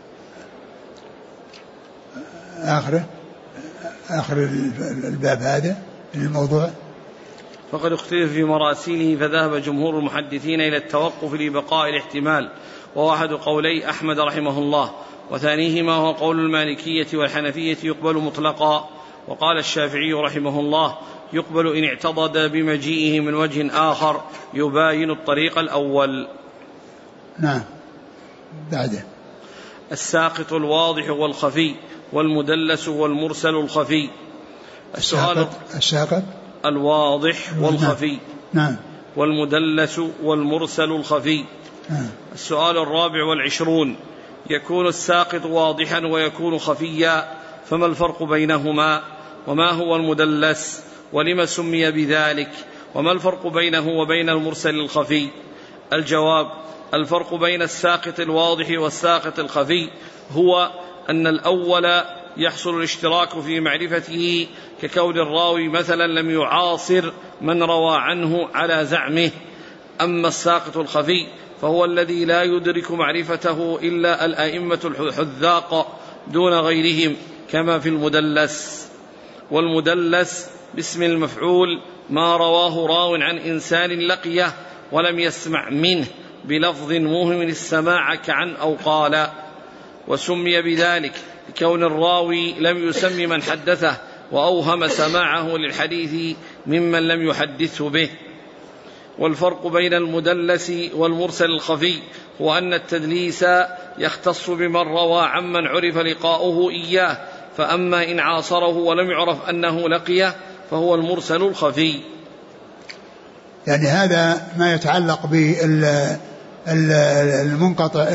آخره آخر الباب هذا الموضوع. فقد اختلف في مراسيله، فذهب جمهور المحدثين إلى التوقف لبقاء الاحتمال، وهو أحد قولي أحمد رحمه الله، وثانيهما هو قول المالكية والحنفية يقبل مطلقا. وقال الشافعي رحمه الله يقبل إن اعتضد بمجيئه من وجه آخر يباين الطريق الأول. نعم. بعده الساقط الواضح والخفي، والمدلس والمرسل الخفي. السؤال الساقط الواضح والخفي. نعم. والمدلس والمرسل الخفي. نعم. السؤال الرابع والعشرون: يكون الساقط واضحا ويكون خفيا، فما الفرق بينهما؟ وما هو المدلس؟ ولم سمي بذلك؟ وما الفرق بينه وبين المرسل الخفي؟ الجواب: الفرق بين الساقط الواضح والساقط الخفي هو أن الأول يحصل الاشتراك في معرفته، ككون الراوي مثلا لم يعاصر من روى عنه على زعمه. أما الساقط الخفي فهو الذي لا يدرك معرفته إلا الأئمة الحذاق دون غيرهم، كما في المدلس. والمدلس باسم المفعول ما رواه راو عن إنسان لقيه ولم يسمع منه بلفظ موهم السماع كعن أو قال، وسمي بذلك لكون الراوي لم يسم من حدثه وأوهم سماعه للحديث ممن لم يحدثه به. والفرق بين المدلس والمرسل الخفي هو أن التدليس يختص بمن روى عمن عرف لقاؤه إياه، فأما إن عاصره ولم يعرف أنه لقيه فهو المرسل الخفي. يعني هذا ما يتعلق بالمنقطع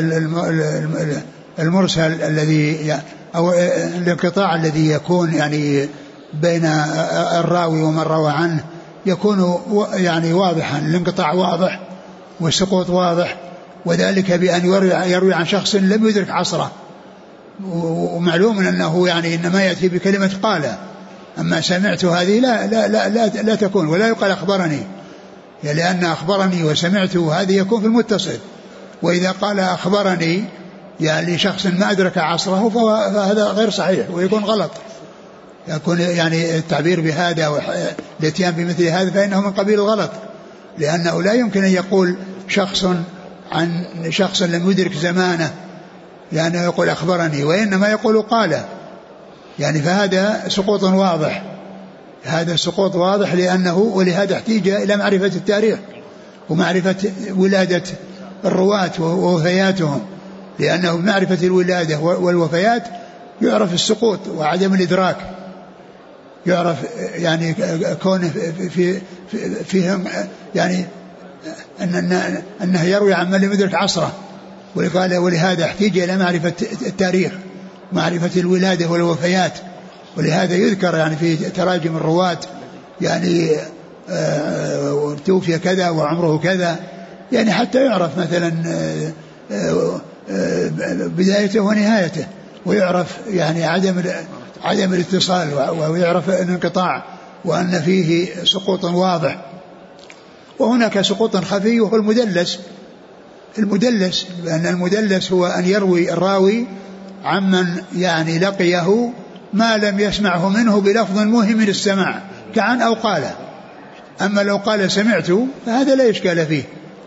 المرسل الذي أو الانقطاع الذي يكون يعني بين الراوي ومن روى عنه، يكون يعني واضحا، الانقطاع واضح والسقوط واضح، وذلك بأن يروي عن شخص لم يدرك عصره، ومعلوم أنه يعني إنما يأتي بكلمة قال، أما سمعت هذه لا لا لا لا, لا تكون، ولا يقال أخبرني، يعني لأن أخبرني وسمعت هذه يكون في المتصل، وإذا قال أخبرني يعني شخص ما أدرك عصره فهذا غير صحيح ويكون غلط، يكون يعني التعبير بهذا والاتيان بمثل هذا فإنه من قبيل الغلط، لأنه لا يمكن أن يقول شخص عن شخص لم يدرك زمانه يعني يقول أخبرني، وإنما يقول قال، يعني فهذا سقوط واضح، هذا سقوط واضح لأنه ولهذا احتاج إلى معرفة التاريخ ومعرفة ولادة الرواة ووفياتهم، لأنه بمعرفة الولادة والوفيات يعرف السقوط وعدم الإدراك، يعرف يعني كونه في في فيهم يعني أن أنه يروي عن من لم يدرك عصره، ولقال ولهذا احتاج إلى معرفة التاريخ، معرفة الولادة والوفيات، ولهذا يذكر يعني في تراجم الرواة يعني آه توفي كذا وعمره كذا، يعني حتى يعرف مثلا آه آه بدايته ونهايته، ويعرف يعني عدم عدم الاتصال، ويعرف الانقطاع وأن فيه سقوط واضح. وهناك سقوط خفي وهو المدلس. المدلس لأن المدلس هو أن يروي الراوي عمن يعني لقيه ما لم يسمعه منه بلفظ موهم للسماع كعن أو قال. أما لو قال سمعت فهذا لا إشكال فيه،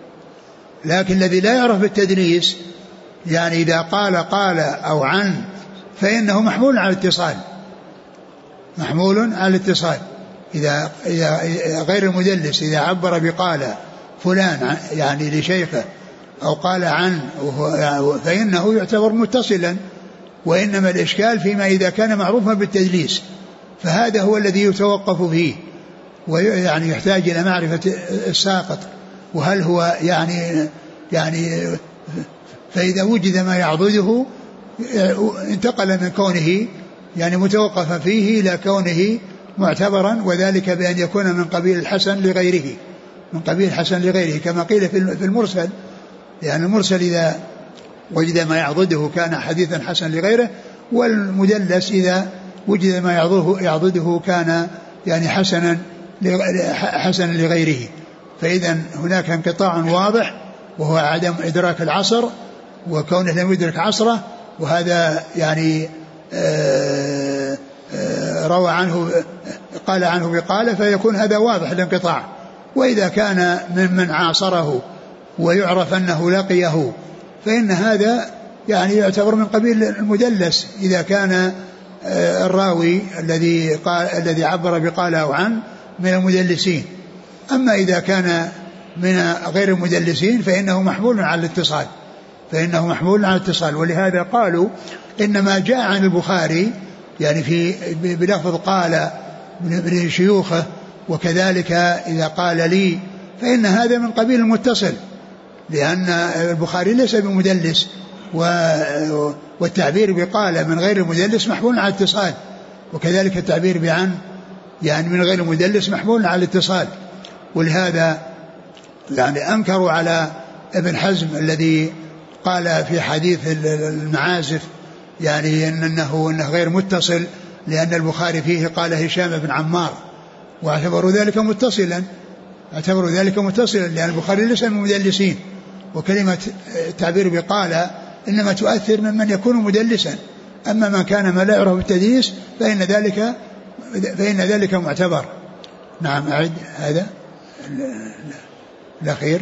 لكن الذي لا يعرف بالتدليس يعني إذا قال قال أو عن فإنه محمول على الاتصال، محمول على الاتصال، إذا, إذا غير المدلس إذا عبر بقال فلان يعني لشيخه أو قال عنه فإنه يعتبر متصلا، وإنما الإشكال فيما إذا كان معروفا بالتدليس، فهذا هو الذي يتوقف فيه، ويعني يحتاج إلى معرفة الساقط وهل هو يعني يعني فإذا وجد ما يعضده انتقل من كونه يعني متوقفا فيه إلى كونه معتبرا، وذلك بأن يكون من قبيل الحسن لغيره، من قبيل الحسن لغيره كما قيل في المرسل، يعني المرسل إذا وجد ما يعضده كان حديثا حسن لغيره، والمدلس إذا وجد ما يعضده, يعضده كان يعني حسنا حسنا لغيره. فإذا هناك انقطاع واضح وهو عدم إدراك العصر وكونه لم يدرك عصره، وهذا يعني آآ آآ روى عنه قال عنه بقال، فيكون هذا واضح الانقطاع. وإذا كان ممن عاصره ويعرف أنه لقيه فإن هذا يعني يعتبر من قبيل المدلس إذا كان الراوي الذي قال الذي عبر بقال أو عن من المدلسين. أما إذا كان من غير المدلسين فإنه محمول على الاتصال، فإنه محمول على الاتصال. ولهذا قالوا إنما جاء عن البخاري يعني في بلفظ قال من شيوخه، وكذلك إذا قال لي فإن هذا من قبيل المتصل، لأن البخاري ليس بمدلس، والتعبير بقال من غير المدلس محمول على الاتصال، وكذلك التعبير بعن يعني من غير المدلس محمول على الاتصال. ولهذا يعني أنكروا على ابن حزم الذي قال في حديث المعازف يعني إنه, إنه غير متصل، لأن البخاري فيه قال هشام بن عمار، واعتبروا ذلك متصلا، اعتبروا ذلك متصلا لأن البخاري ليس من المدلسين، وكلمة التعبير بقال إنما تؤثر ممن يكون مدلسا، أما من كان ما لا يعرف بالتدليس فإن ذلك فإن ذلك معتبر. نعم أعد هذا الأخير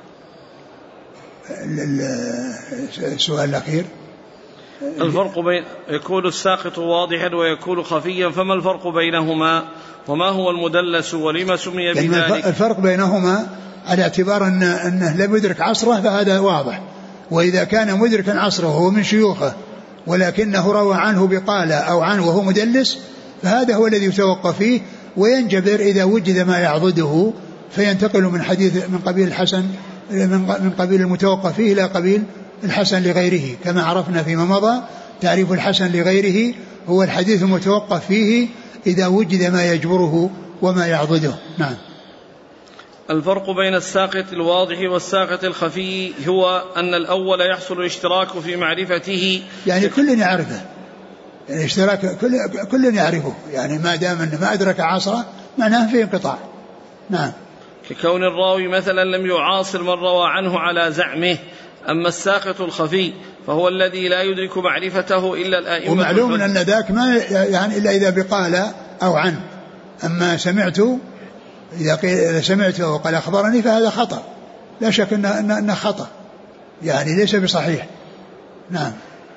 السؤال الأخير. الفرق بين يكون الساقط واضحا ويكون خفيا، فما الفرق بينهما وما هو المدلس ولما سمي بذلك؟ الفرق بينهما على اعتبار أن أنه لم يدرك عصره فهذا واضح، وإذا كان مدركا عصره هو من شيوخه ولكنه روى عنه بقال أو عنه وهو مدلس فهذا هو الذي يتوقف فيه وينجبر إذا وجد ما يعضده، فينتقل من حديث من قبيل الحسن من قبيل المتوقف فيه إلى قبيل الحسن لغيره، كما عرفنا فيما مضى. تعريف الحسن لغيره هو الحديث المتوقف فيه إذا وجد ما يجبره وما يعضده. نعم. الفرق بين الساقط الواضح والساقط الخفي هو أن الأول يحصل الاشتراك في معرفته، يعني كل يعرفه، يعني اشتراك كل, كل يعرفه، يعني ما دام أنه ما أدرك عصره معناه في انقطاع. نعم. ككون الراوي مثلا لم يعاصر من روى عنه على زعمه. أما الساقط الخفي فهو الذي لا يدرك معرفته إلا الآئمة، ومعلوم أن ذاك ما يعني إلا إذا بقال أو عن. أما سمعته إذا سمعته وقال أخبرني فهذا خطأ، لا شك أنه, أنه خطأ، يعني ليس بصحيح. نعم.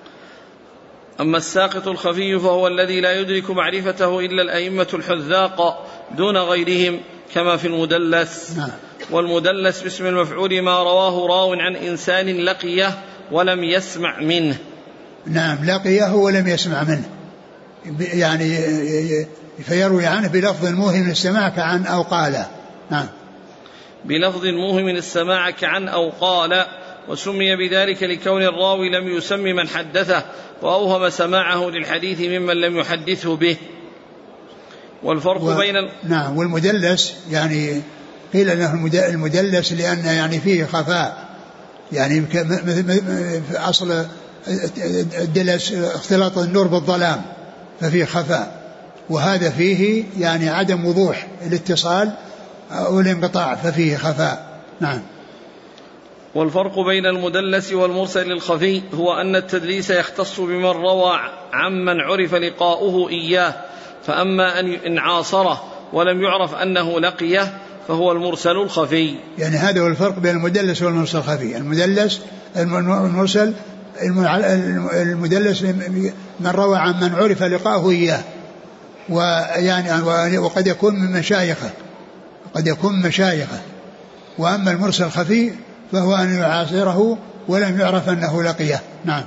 أما الساقط الخفي فهو الذي لا يدرك معرفته إلا الأئمة الحذاق دون غيرهم كما في المدلس. نعم. والمدلس باسم المفعول ما رواه راو عن إنسان لقيه ولم يسمع منه. نعم، لقيه ولم يسمع منه، يعني فيروي عنه بلفظ موهم السماع كعن أو قال. نعم. بلفظ موهم السماع كعن أو قال، وسمي بذلك لكون الراوي لم يسمي من حدثه وأوهم سماعه للحديث ممن لم يحدثه به. والفرق و... بين ال... نعم. والمدلس يعني قيل انه المدلس لأن يعني فيه خفاء، يعني في أصل الدلس اختلاط النور بالظلام ففيه خفاء، وهذا فيه يعني عدم وضوح الاتصال والانقطاع ففيه خفاء. نعم. والفرق بين المدلس والمرسل الخفي هو أن التدليس يختص بمن روى عمن عرف لقاؤه إياه، فأما أن عاصره ولم يعرف أنه لقيه فهو المرسل الخفي. يعني هذا هو الفرق بين المدلس والمرسل الخفي. المدلس المرسل المدلس من روى عن من عرف لقاؤه إياه، ويعني وقد يكون من مشايخه قد يكون من مشايخه. وأما المرسل الخفي فهو أن يعاصره ولم يعرف أنه لقيه. نعم.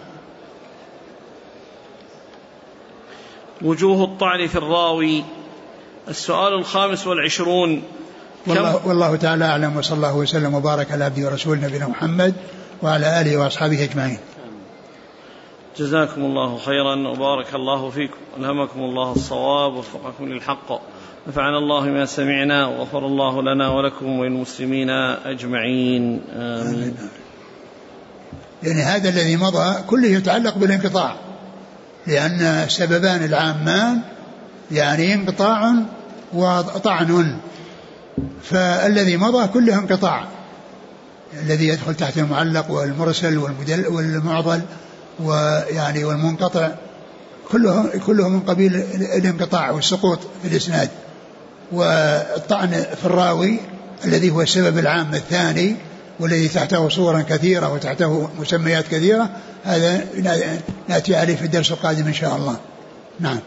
وجوه الطعن في الراوي. السؤال الخامس والعشرون. والله, والله تعالى أعلم، وصلى الله وسلم وبارك على عبده ورسوله نبينا محمد وعلى آله وأصحابه أجمعين. جزاكم الله خيرا وبارك الله فيكم، ألهمكم الله الصواب ووفقكم للحق، نفعنا الله ما سمعنا وغفر الله لنا ولكم وللمسلمين أجمعين، آمين. يعني هذا الذي مضى كله يتعلق بالانقطاع، لأن السببان العامان يعني انقطاع وطعن، فالذي مضى كله انقطاع، الذي يدخل تحت المعلق والمرسل والمعضل ويعني والمنقطع كله كله من قبيل الانقطاع والسقوط في الإسناد. والطعن في الراوي الذي هو السبب العام الثاني والذي تحته صورا كثيرة وتحته مسميات كثيرة، هذا نأتي عليه في الدرس القادم إن شاء الله. نعم.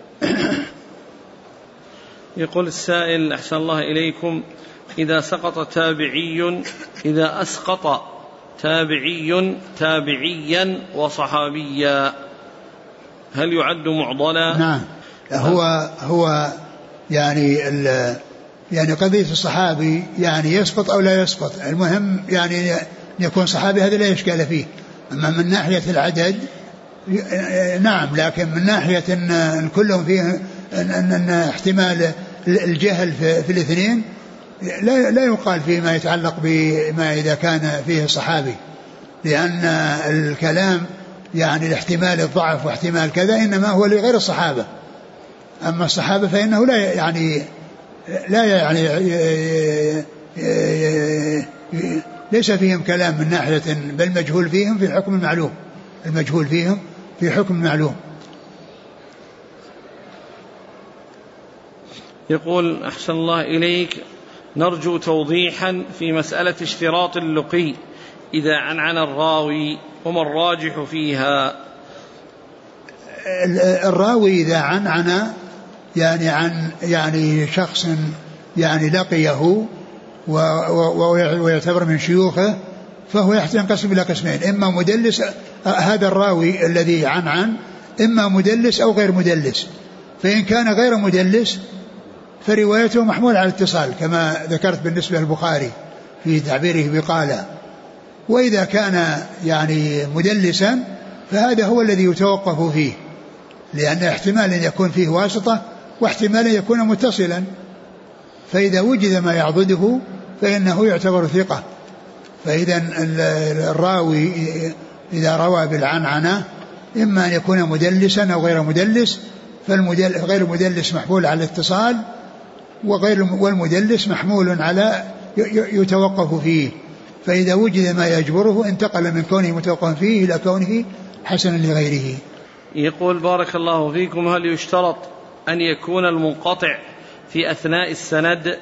يقول السائل أحسن الله إليكم: إذا سقط تابعي إذا أسقط تابعي تابعيا وصحابيا هل يعد معضلا؟ نعم. هو هو يعني يعني قضية الصحابي يعني يسقط أو لا يسقط، المهم يعني يكون صحابي، هذا لا إشكال فيه. أما من ناحية العدد نعم، لكن من ناحية أن كلهم فيه أن احتمال الجهل في, في الاثنين لا, لا يقال فيما يتعلق بما إذا كان فيه صحابي، لأن الكلام يعني الاحتمال الضعف واحتمال كذا إنما هو لغير الصحابة. أما الصحابة فإنه لا يعني لا يعني ليس فيهم كلام من ناحية، بل مجهول فيهم في حكم المعلوم، المجهول فيهم في حكم المعلوم. يقول أحسن الله إليك: نرجو توضيحا في مسألة اشتراط اللقي إذا عنعن الراوي وما الراجح فيها؟ الراوي إذا عنعن يعني عن يعني شخص يعني لقيه ويعتبر من شيوخه فهو ينقسم إلى قسمين: إما مدلس، هذا الراوي الذي عنعن إما مدلس أو غير مدلس، فإن كان غير مدلس فروايته محمول على الاتصال كما ذكرت بالنسبة للبخاري في تعبيره بقالة. وإذا كان يعني مدلسا فهذا هو الذي يتوقف فيه، لأن احتمال أن يكون فيه واسطة واحتمال أن يكون متصلا، فإذا وجد ما يعضده فإنه يعتبر ثقة. فإذا الراوي إذا روى بالعنعنة إما أن يكون مدلسا أو غير مدلس، فالغير المدلس محمول على الاتصال وغير والمدلس محمول على يتوقف فيه، فإذا وجد ما يجبره انتقل من كونه متوقف فيه إلى كونه حسنا لغيره. يقول بارك الله فيكم: هل يشترط أن يكون المنقطع في أثناء السند؟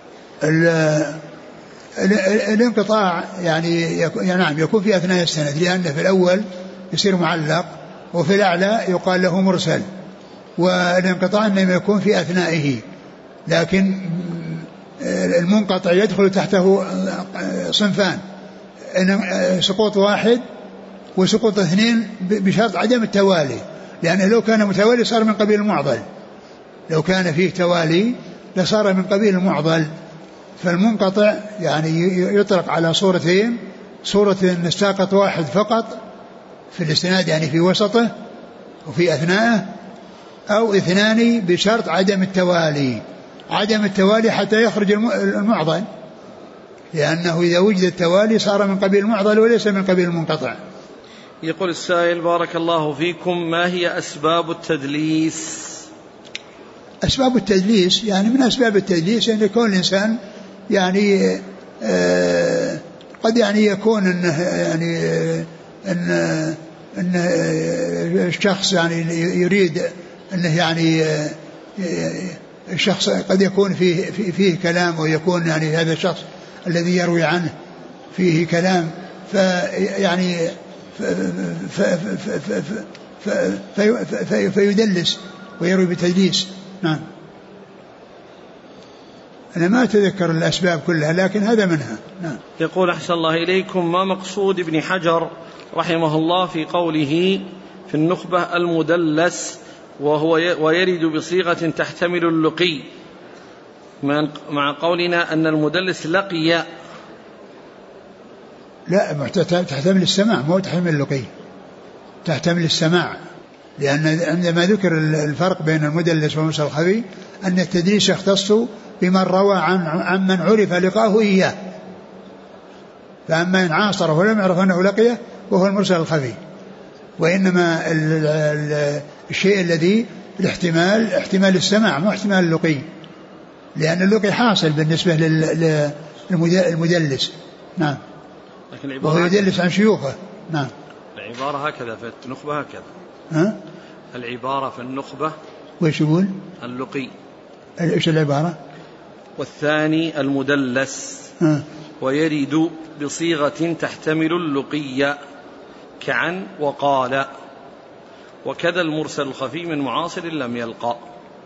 الانقطاع يعني نعم يكون في أثناء السند، لأن في الأول يصير معلق وفي الأعلى يقال له مرسل، والانقطاع إنما يكون في أثنائه. لكن المنقطع يدخل تحته صنفان: سقوط واحد وسقوط اثنين بشرط عدم التوالي، لأنه لو كان متوالي صار من قبيل المعضل، لو كان فيه توالي لصار من قبيل المعضل. فالمنقطع يعني يطلق على صورتين: صورة ساقط واحد فقط في الاسناد يعني في وسطه وفي أثناءه، أو اثنان بشرط عدم التوالي، عدم التوالي حتى يخرج المعضل، لأنه إذا وجد التوالي صار من قبيل المعضل وليس من قبيل المنقطع. يقول السائل بارك الله فيكم: ما هي أسباب التدليس؟ أسباب التدليس يعني من أسباب التدليس أن يكون الإنسان يعني آه قد يعني يكون إنه يعني إن إن الشخص يعني يريد إنه يعني الشخص قد يكون فيه فيه, فيه كلام، ويكون يعني هذا الشخص الذي يروي عنه فيه كلام فيعني فيدلس ويروي بتدليس، نعم. أنا ما أتذكر الأسباب كلها لكن هذا منها. نعم. يقول أحسن الله إليكم: ما مقصود ابن حجر رحمه الله في قوله في النخبة المدلس وهو ويرد بصيغة تحتمل اللقي، مع قولنا أن المدلس لقي؟ لا، تحتمل السماع، مو تحتمل اللقي، تحتمل السماع، لأن عندما ذكر الفرق بين المدلس والمرسل الخفي أن التدليس يختص بمن روى عن عن من عرف لقاه إياه، فأما إن عاصره ولم يعرف أنه لقيه وهو المرسل الخفي. وإنما ال ال الشيء الذي الاحتمال احتمال السماع مو احتمال اللقي، لأن اللقي حاصل بالنسبة للمدلس. نعم. وهو يدلس عن شيوخه. نعم. العبارة هكذا في النخبة هكذا. ها؟ العبارة في النخبة وإيش يقول؟ اللقي. إيش العبارة؟ والثاني المدلس. ها؟ ويرد بصيغة تحتمل اللقي كعن وقال، وكذا المرسل الخفي من معاصر لم يلقى.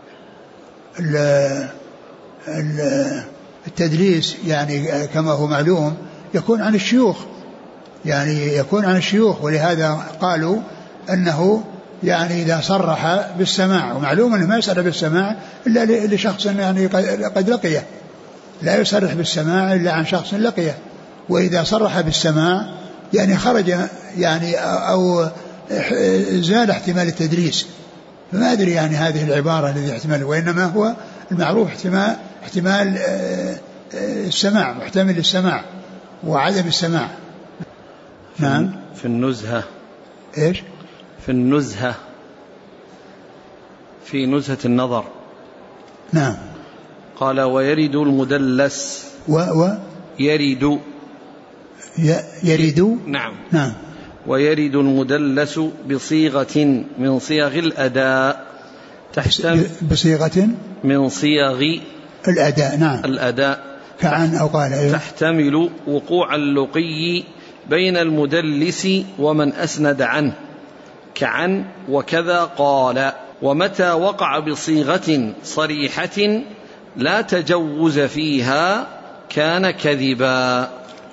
التدليس يعني كما هو معلوم يكون عن الشيوخ، يعني يكون عن الشيوخ، ولهذا قالوا أنه يعني إذا صرح بالسماع، ومعلوم أنه ما يصرح بالسماع إلا لشخص يعني قد لقيه، لا يصرح بالسماع إلا عن شخص لقيه. وإذا صرح بالسماع يعني خرج يعني أو زال احتمال التدليس، فما أدري يعني هذه العبارة الذي احتمال، وإنما هو المعروف احتمال احتمال السماع، محتمل السماع وعدم السماع. نعم. في النزهة. إيش؟ في النزهة، في نزهة النظر. نعم. قال ويرد المدلس. و و يرد يرد. نعم. نعم. ويرد المدلس بصيغة من صيغ الأداء تحتمل بصيغة من صيغ الأداء. نعم. الأداء كعن أو قال. أيوه. تحتمل وقوع اللقي بين المدلس ومن أسند عنه كعن وكذا قال. ومتى وقع بصيغة صريحة لا تجوز فيها كان كذبا.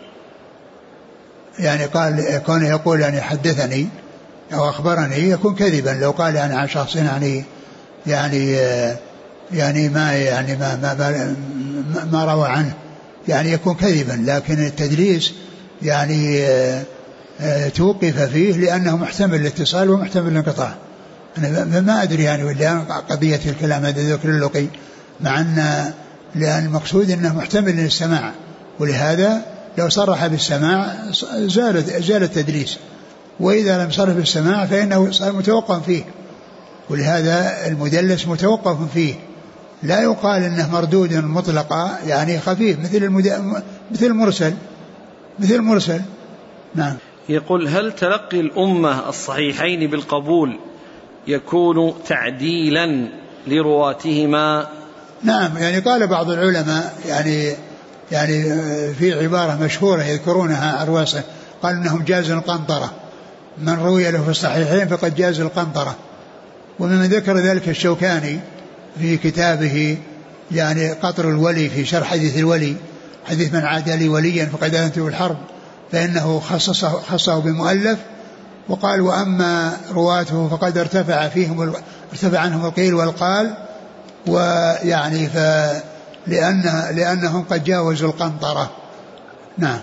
يعني قال كونه يقول يعني حدثني أو أخبرني يكون كذبا، لو قال يعني عن شخص يعني يعني يعني ما يعني ما ما, ما, ما روى عنه يعني يكون كذبا. لكن التدليس يعني توقف فيه لأنه محتمل الاتصال ومحتمل الانقطاع. أنا ما أدري يعني ولا قضية الكلام هذا ذكر اللقي، مع أن لأن المقصود أنه محتمل للسماع، ولهذا لو صرح بالسماع زال زال التدليس، وإذا لم يصرح بالسماع فإنه صار متوقف فيه، ولهذا المدلس متوقف فيه، لا يقال أنه مردود مطلقا يعني خفيف مثل المد... مثل المرسل مثل المرسل. نعم. يقول هل تلقي الأمة الصحيحين بالقبول يكون تعديلا لرواتهما؟ نعم. يعني قال بعض العلماء يعني يعني في عبارة مشهورة يذكرونها عرواسة، قال إنهم جاز القنطرة، من روي له في الصحيحين فقد جاز القنطرة. ومن ذكر ذلك الشوكاني في كتابه يعني قطر الولي في شرح حديث الولي، حديث من عاد لي وليا فقد آذنته بالحرب، فإنه خصصه, خصه بمؤلف، وقال وأما رواته فقد ارتفع فيهم ارتفع عنهم القيل والقال، ويعني لأن لأنهم قد جاوزوا القنطرة. نعم.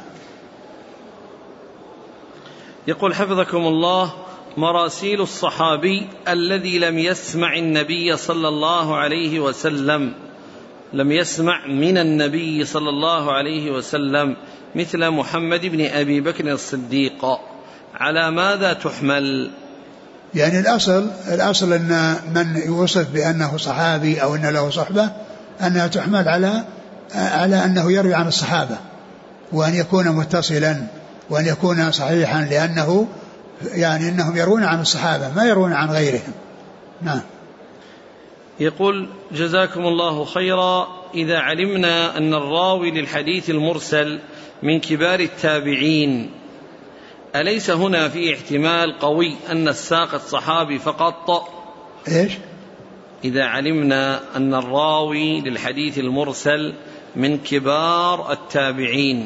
يقول حفظكم الله مراسيل الصحابي الذي لم يسمع النبي صلى الله عليه وسلم لم يسمع من النبي صلى الله عليه وسلم مثل محمد بن أبي بكر الصديق، على ماذا تحمل؟ يعني الأصل الأصل أن من يوصف بأنه صحابي أو أن له صحبة أنها تحمل على على أنه يروي عن الصحابة، وأن يكون متصلا وأن يكون صحيحا، لأنه يعني أنهم يروون عن الصحابة ما يروون عن غيرهم. نعم. يقول جزاكم الله خيرا، إذا علمنا أن الراوي للحديث المرسل من كبار التابعين أليس هنا في احتمال قوي أن الساقط صحابي فقط؟ إيش؟ إذا علمنا أن الراوي للحديث المرسل من كبار التابعين،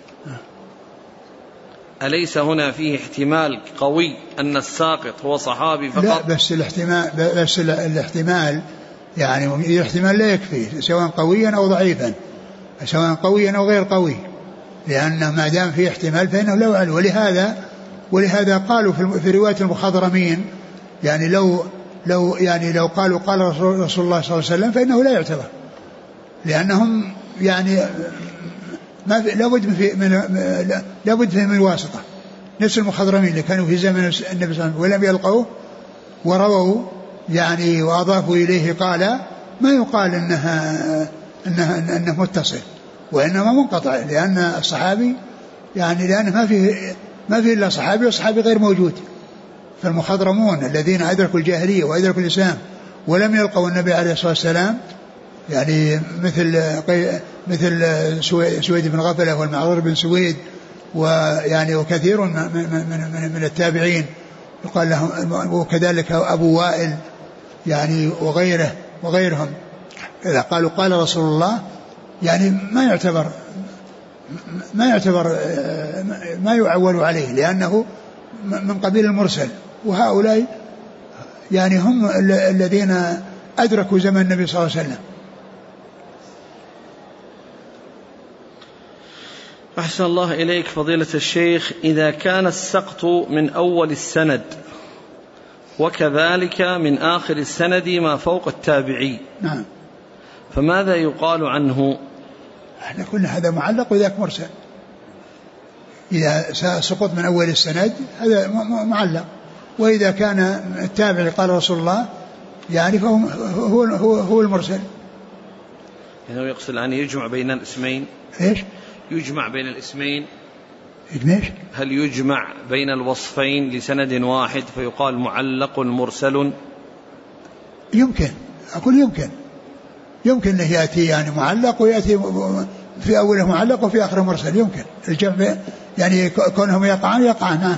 أليس هنا فيه احتمال قوي أن الساقط هو صحابي فقط؟ لا، بس الاحتمال بس الاحتمال يعني الاحتمال لا يكفي، سواء قويا أو ضعيفا، سواء قويا أو غير قوي، لأنه ما دام فيه احتمال فإنه لا يعلم. ولهذا ولهذا قالوا في رواية المخضرمين يعني لو لو يعني لو قالوا قال رسول الله صلى الله عليه وسلم فإنه لا يعتبر، لأنهم يعني ما لابد في من لابد فيه من واسطة، نفس المخضرمين اللي كانوا في زمن النبي صلى الله عليه وسلم ولم يلقوه ورووا يعني وأضافوا إليه، قال ما يقال إنها إنها إنه متصل، وإنما منقطع، لأن الصحابي يعني لأن ما فيه ما فيه إلا صحابي وصحابي غير موجود. فالمخضرمون الذين أدركوا الجاهلية وأدركوا الإسلام ولم يلقوا النبي عليه الصلاة والسلام، يعني مثل مثل سويد بن غفلة والمعرور بن سويد ويعني وكثير من, من, من التابعين يقال لهم، وكذلك أبو وائل يعني وغيره وغيرهم، إذا قالوا قال رسول الله يعني ما يعتبر ما يعتبر ما يعول عليه، لأنه من قبيل المرسل. وهؤلاء يعني هم الذين أدركوا زمن النبي صلى الله عليه وسلم. أحسن الله إليك فضيلة الشيخ. إذا كان السقط من أول السند وكذلك من آخر السند ما فوق التابعي، نعم، فماذا يقال عنه؟ احنا كل هذا معلق وذاك مرسل. إذا سقط من أول السند هذا معلق، وإذا كان التابع قال رسول الله يعني فهو هو هو, هو المرسل. يعني يقصد أن يجمع بين الاسمين؟ إيش؟ يجمع بين الاسمين. إيش؟ هل يجمع بين الوصفين لسند واحد فيقال معلق مرسل؟ يمكن، أقول يمكن يمكن أنه يأتي يعني معلق ويأتي في أوله معلق وفي آخره مرسل، يمكن الجمع يعني كونهم يقعان يقعان.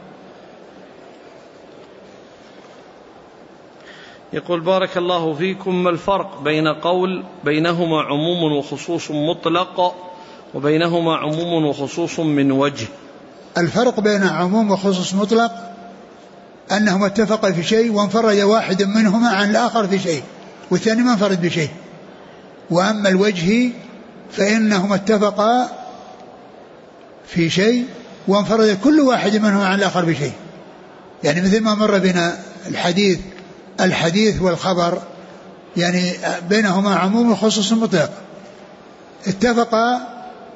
يقول بارك الله فيكم، ما الفرق بين قول بينهما عموم وخصوص مطلق وبينهما عموم وخصوص من وجه؟ الفرق بين عموم وخصوص مطلق أنهما اتفقا في شيء وانفرد واحد منهما عن الآخر في شيء والثاني ما انفرد بشيء. وأما الوجه فإنهما اتفقا في شيء وانفرد كل واحد منهما عن الآخر بشيء. يعني مثل ما مر بنا الحديث الحديث والخبر يعني بينهما عموم وخصوص مطلق، اتفقا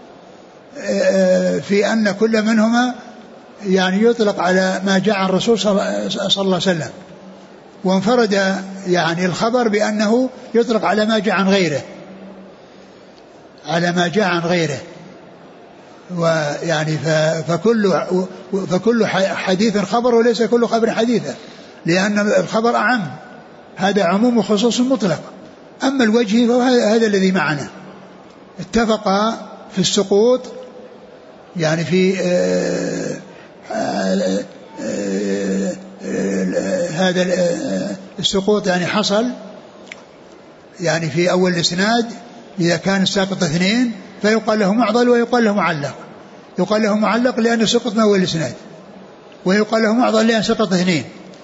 في أن كل منهما يعني يطلق على ما جاء عن الرسول صلى الله عليه وسلم، وانفرد يعني الخبر بأنه يطلق على ما جاء عن غيره على ما جاء عن غيره. ويعني فكل فكل حديث خبر وليس كل خبر حديثا، لأن الخبر أعم، هذا عموم وخصوص مطلق. أما الوجه فهذا الذي معنا، اتفقا في السقوط يعني في آآ آآ آآ هذا السقوط يعني حصل يعني في أول الإسناد. إذا كان الساقط اثنين فيقال له معضل ويقال له معلق. يقال له معلق لأنه سقط من أول الإسناد، ويقال له معضل لأنه سقط اثنين.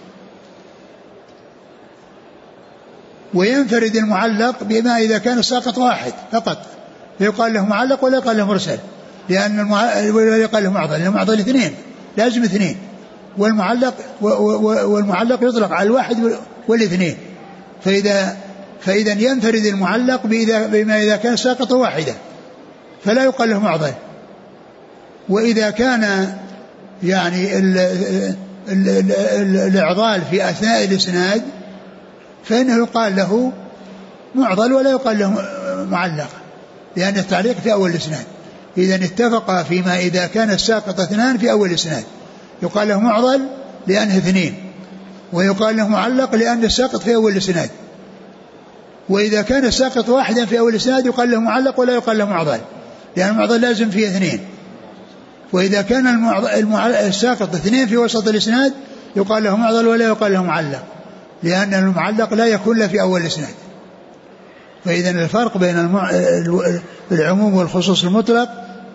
وينفرد المعلق بما إذا كان الساقط واحد فقط فيقال له معلق ولا يقال له مرسل، لأن ولا يقال له معضل، لأن المعضل اثنين لازم اثنين، والمعلق والمعلق يطلق على الواحد والاثنين. فإذا فإذا ينفرد المعلق بما إذا كان ساقط واحدة فلا يقال له معضل. وإذا كان يعني ال ال ال الإعضال في أثناء الإسناد فإنه يقال له معضل ولا يقال له معلق، لأن التعليق في أول الإسناد. إذا اتفق فيما إذا كان الساقط اثنان في أول الإسناد يقال له معضل لأنه اثنين، ويقال له معلق لأن الساقط في أول الإسناد. وإذا كان الساقط واحدا في أول الإسناد يقال له معلق ولا يقال له معضل، لأن المعضل لازم فيه اثنين. وإذا كان الساقط اثنين في وسط الإسناد يقال له معضل ولا يقال له معلق، لأن المعلق لا يكون إلا في أول الإسناد. فإذا الفرق بين المع... العموم والخصوص المطلق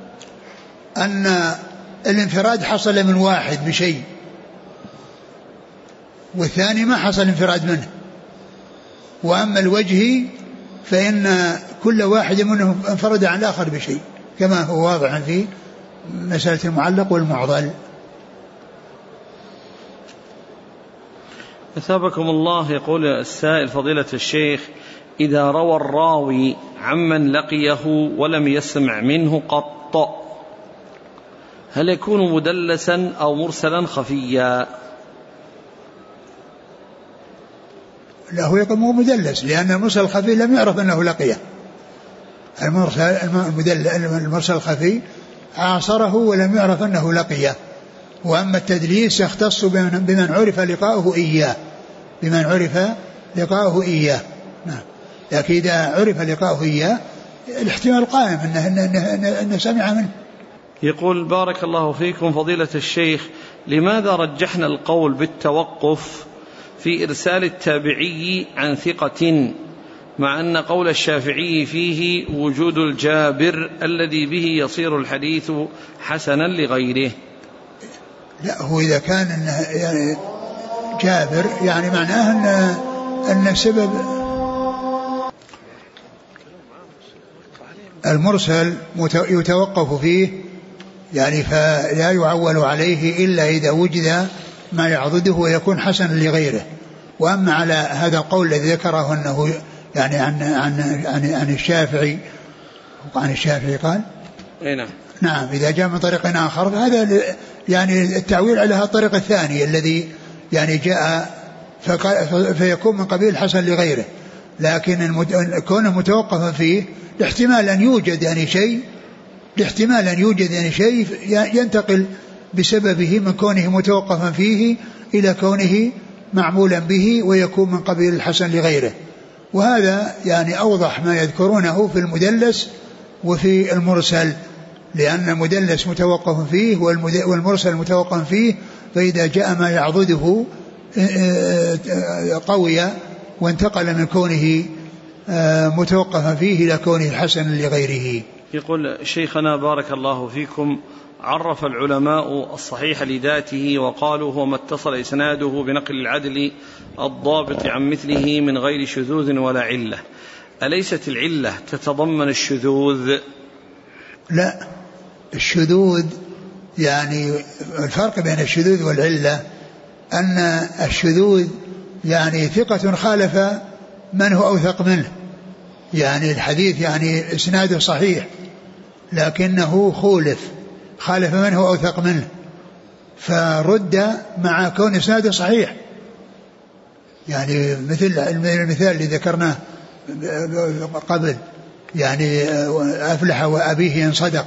أن الانفراد حصل من واحد بشيء، والثاني ما حصل انفراد منه. وأما الوجه فإن كل واحد منهم انفرد عن الآخر بشيء، كما هو واضح في مسألة المعلق والمعضل. أثابكم الله. يقول السائل فضيلة الشيخ: إذا روى الراوي عمن لقيه ولم يسمع منه قط، هل يكون مدلسا أو مرسلا خفيا؟ لا، هو يكون مدلس، لأن المرسل الخفي لم يعرف أنه لقيه. المرسل المرسل الخفي عاصره ولم يعرف أنه لقيه. وأما التدليس يختص بمن عرف لقاؤه إياه، بمن عرف لقاؤه إياه. نعم. لكن إذا عرف لقاؤه إياه الاحتمال قائم أنه, إنه, إنه, إنه سمع منه. يقول: بارك الله فيكم فضيلة الشيخ، لماذا رجحنا القول بالتوقف في إرسال التابعي عن ثقة، مع أن قول الشافعي فيه وجود الجابر الذي به يصير الحديث حسنا لغيره؟ لا، هو إذا كان إنه يعني جابر يعني معناه أن أن سبب المرسل يتوقف فيه، يعني فلا يعول عليه إلا إذا وجد ما يعضده ويكون حسنا لغيره. وأما على هذا القول الذي ذكره أنه يعني عن عن عن, عن الشافعي عن الشافعي قال نعم نعم إذا جاء من طريق آخر، هذا يعني التعويل على الطريق الثاني الذي يعني جاء فيكون من قبيل حسن لغيره. لكن كونه متوقفا فيه لاحتمال أن يوجد يعني شيء لاحتمال أن يوجد يعني شيء ينتقل بسببه من كونه متوقفا فيه إلى كونه معمولا به ويكون من قبيل الحسن لغيره. وهذا يعني أوضح ما يذكرونه في المدلس وفي المرسل، لأن المدلس متوقف فيه والمرسل متوقف فيه، فإذا جاء ما يعضده قوي وانتقل من كونه متوقفا فيه إلى كونه حسنا لغيره. يقول شيخنا بارك الله فيكم: عرف العلماء الصحيح لذاته وقالوا هو ما اتصل إسناده بنقل العدل الضابط عن مثله من غير شذوذ ولا علة. أليست العلة تتضمن الشذوذ؟ لا، الشذوذ يعني الفرق بين الشذوذ والعلة أن الشذوذ يعني ثقة خالف من هو أوثق منه، يعني الحديث يعني إسناده صحيح لكنه خولف خالف من هو أوثق منه فرد مع كون إسناده صحيح. يعني مثل المثال اللي ذكرناه قبل، يعني أفلح وأبيه إن صدق،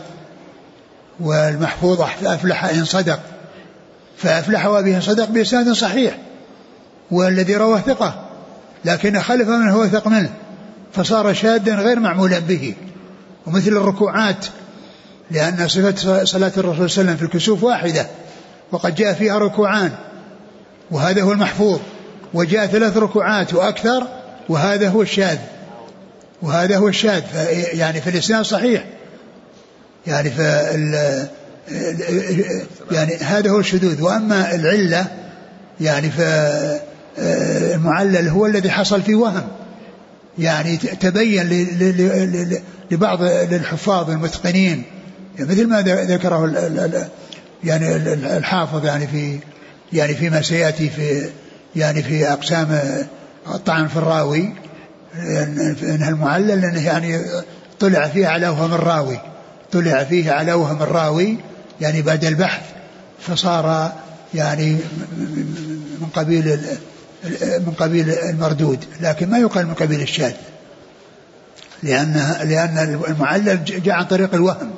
والمحفوظ أفلح إن صدق، فأفلح وأبيه إن صدق بإسناد صحيح، والذي رواه ثقة لكن خلف من هو ثق منه فصار شادا غير معمولا به. ومثل الركوعات، لأن صفة صلاة الرسول صلى الله عليه وسلم في الكسوف واحدة وقد جاء فيها ركوعان وهذا هو المحفوظ، وجاء ثلاث ركوعات وأكثر وهذا هو الشاذ وهذا هو الشاذ يعني في الإسناد صحيح، يعني فال يعني هذا هو الشذوذ. وأما العلة يعني فالمعلل هو الذي حصل فيه وهم، يعني تبين لبعض الحفاظ المتقنين، يعني مثل ما ذكره يعني الحافظ يعني في يعني فيما سيأتي في يعني في أقسام الطعن في الراوي، إنها المعلل لأنه يعني طلع فيه على وهم الراوي طلع فيه على وهم الراوي يعني بعد البحث، فصار يعني من قبيل من قبيل المردود، لكن ما يقال من قبيل الشاذ، لأن لأن المعلل جاء عن طريق الوهم،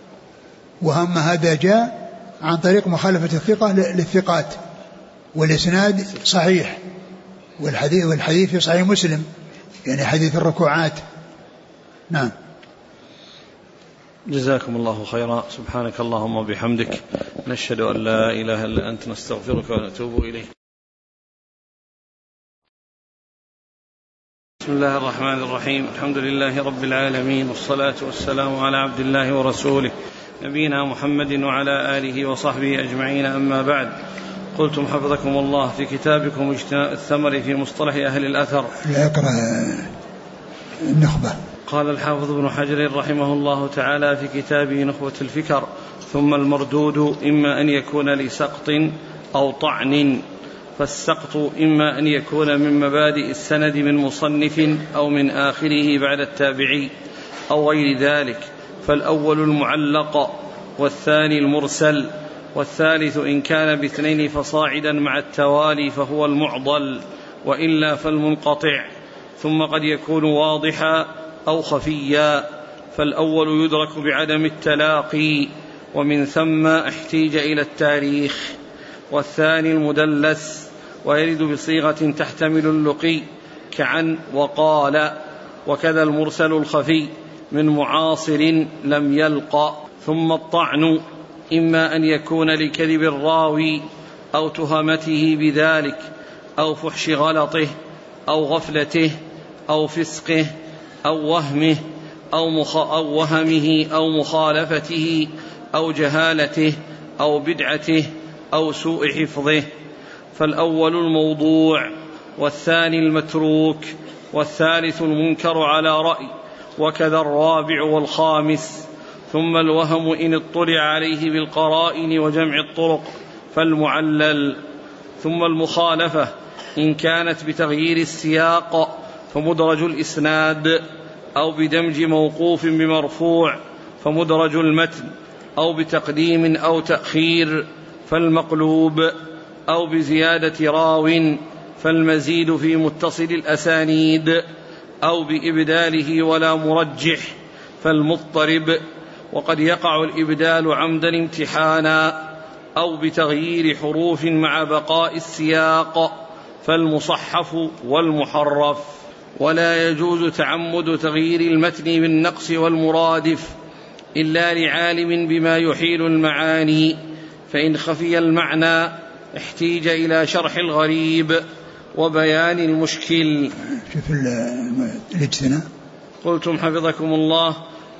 وهم هذا جاء عن طريق مخالفة الثقة للثقات، والإسناد صحيح، والحديث والحديث في صحيح مسلم يعني حديث الركوعات. نعم. جزاكم الله خيرا. سبحانك اللهم وبحمدك، نشهد أن لا إله إلا أنت، نستغفرك ونتوب إليك. بسم الله الرحمن الرحيم. الحمد لله رب العالمين، والصلاة والسلام على عبد الله ورسوله نبينا محمد وعلى آله وصحبه أجمعين، أما بعد. قلتم حفظكم الله في كتابكم اجتناء الثمر في مصطلح أهل الأثر. لا يقرأ النخبة. قال الحافظ ابن حجر رحمه الله تعالى في كتابه نخبة الفكر: ثم المردود إما أن يكون لسقط أو طعن، فالسقط إما أن يكون من مبادئ السند من مصنف أو من آخره بعد التابعي أو غير ذلك، فالأول المعلق والثاني المرسل، والثالث إن كان باثنين فصاعدا مع التوالي فهو المعضل، وإلا فالمنقطع. ثم قد يكون واضحا أو خفيا، فالأول يدرك بعدم التلاقي ومن ثم احتيج إلى التاريخ، والثاني المدلس ويرد بصيغة تحتمل اللقي كعن وقال، وكذا المرسل الخفي من معاصر لم يلق. ثم الطعن إما أن يكون لكذب الراوي أو تهمته بذلك أو فحش غلطه أو غفلته أو فسقه أو وهمه أو, مخ... أو وهمه أو مخالفته أو جهالته أو بدعته أو سوء حفظه، فالأول الموضوع، والثاني المتروك، والثالث المنكر على رأي، وكذا الرابع والخامس. ثم الوهم إن اطلع عليه بالقرائن وجمع الطرق فالمعلل. ثم المخالفة إن كانت بتغيير السياق فمدرج الإسناد، أو بدمج موقوف بمرفوع فمدرج المتن، أو بتقديم أو تأخير فالمقلوب، أو بزيادة راو فالمزيد في متصل الأسانيد، أو بإبداله ولا مرجح فالمضطرب. وقد يقع الإبدال عمدا امتحانا، أو بتغيير حروف مع بقاء السياق فالمصحف والمحرف. ولا يجوز تعمد تغيير المتن بالنقص والمرادف إلا لعالم بما يحيل المعاني، فإن خفي المعنى احتيج إلى شرح الغريب وبيان المشكل. شوف الاجتناء. قلتم حفظكم الله: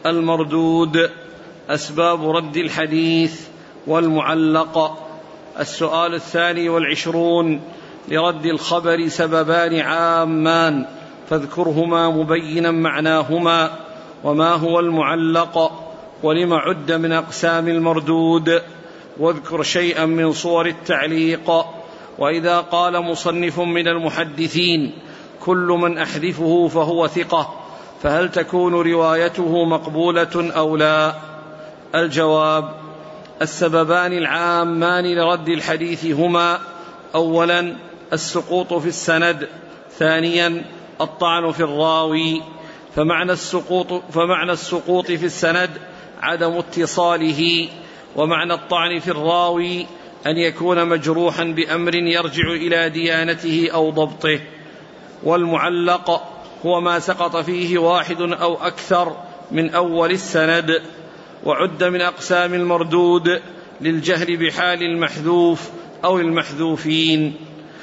المردود أسباب رد الحديث والمعلق. السؤال الثاني والعشرون: لرد الخبر سببان عامان فاذكرهما مبينا معناهما، وما هو المعلق، ولم عد من أقسام المردود، واذكر شيئا من صور التعليق. وإذا قال مصنف من المحدثين: كل من أحذفه فهو ثقة، فهل تكون روايته مقبولة أو لا؟ الجواب: السببان العامان لرد الحديث هما: أولا السقوط في السند، ثانيا الطعن في الراوي. فمعنى السقوط, فمعنى السقوط في السند عدم اتصاله، ومعنى الطعن في الراوي أن يكون مجروحا بأمر يرجع إلى ديانته أو ضبطه. والمعلق هو ما سقط فيه واحد أو أكثر من أول السند. وعد من أقسام المردود للجهل بحال المحذوف أو المحذوفين.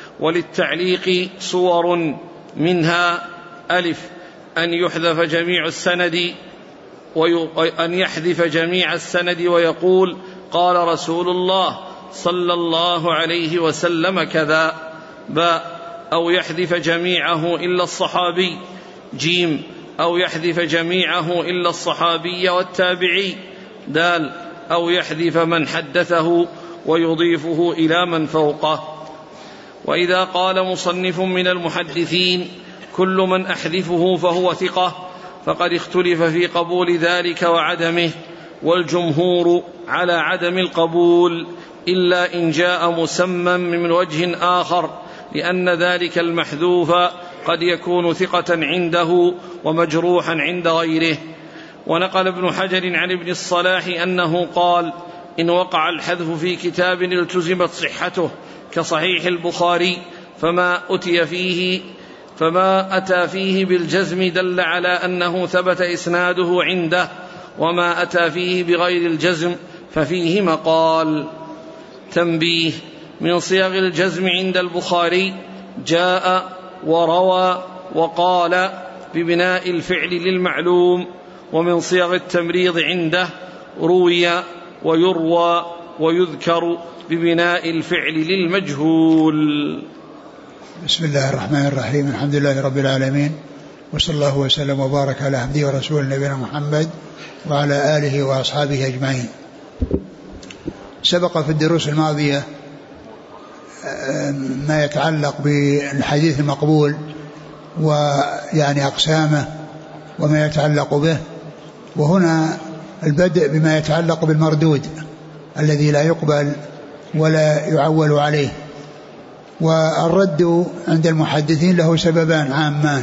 وللتعليق صور، منها: ألف أن يحذف جميع السند وأن يحذف جميع السند ويقول: قال رسول الله صلى الله عليه وسلم كذا. باء أو يحذف جميعه إلا الصحابي. جيم أو يحذف جميعه إلا الصحابي والتابعي. دال أو يحذف من حدثه ويضيفه إلى من فوقه. وإذا قال مصنف من المحدثين: كل من أحذفه فهو ثقة، فقد اختلف في قبول ذلك وعدمه، والجمهور على عدم القبول إلا إن جاء مسمى من وجه آخر، لأن ذلك المحذوف قد يكون ثقة عنده ومجروحا عند غيره. ونقل ابن حجر عن ابن الصلاح أنه قال: إن وقع الحذف في كتاب التزمت صحته كصحيح البخاري، فما أتي فيه فما أتى فيه بالجزم دل على أنه ثبت إسناده عنده، وما أتى فيه بغير الجزم ففيه مقال. تنبيه: من صيغ الجزم عند البخاري: جاء وروى وقال ببناء الفعل للمعلوم. ومن صيغ التمريض عنده روي ويروى ويذكر ببناء الفعل للمجهول. بسم الله الرحمن الرحيم. الحمد لله رب العالمين، وصلى الله وسلم وبارك على عبده ورسوله نبينا محمد وعلى آله وأصحابه أجمعين. سبق في الدروس الماضية ما يتعلق بالحديث المقبول ويعني أقسامه وما يتعلق به، وهنا البدء بما يتعلق بالمردود الذي لا يقبل ولا يعول عليه. والرد عند المحدثين له سببان عامان،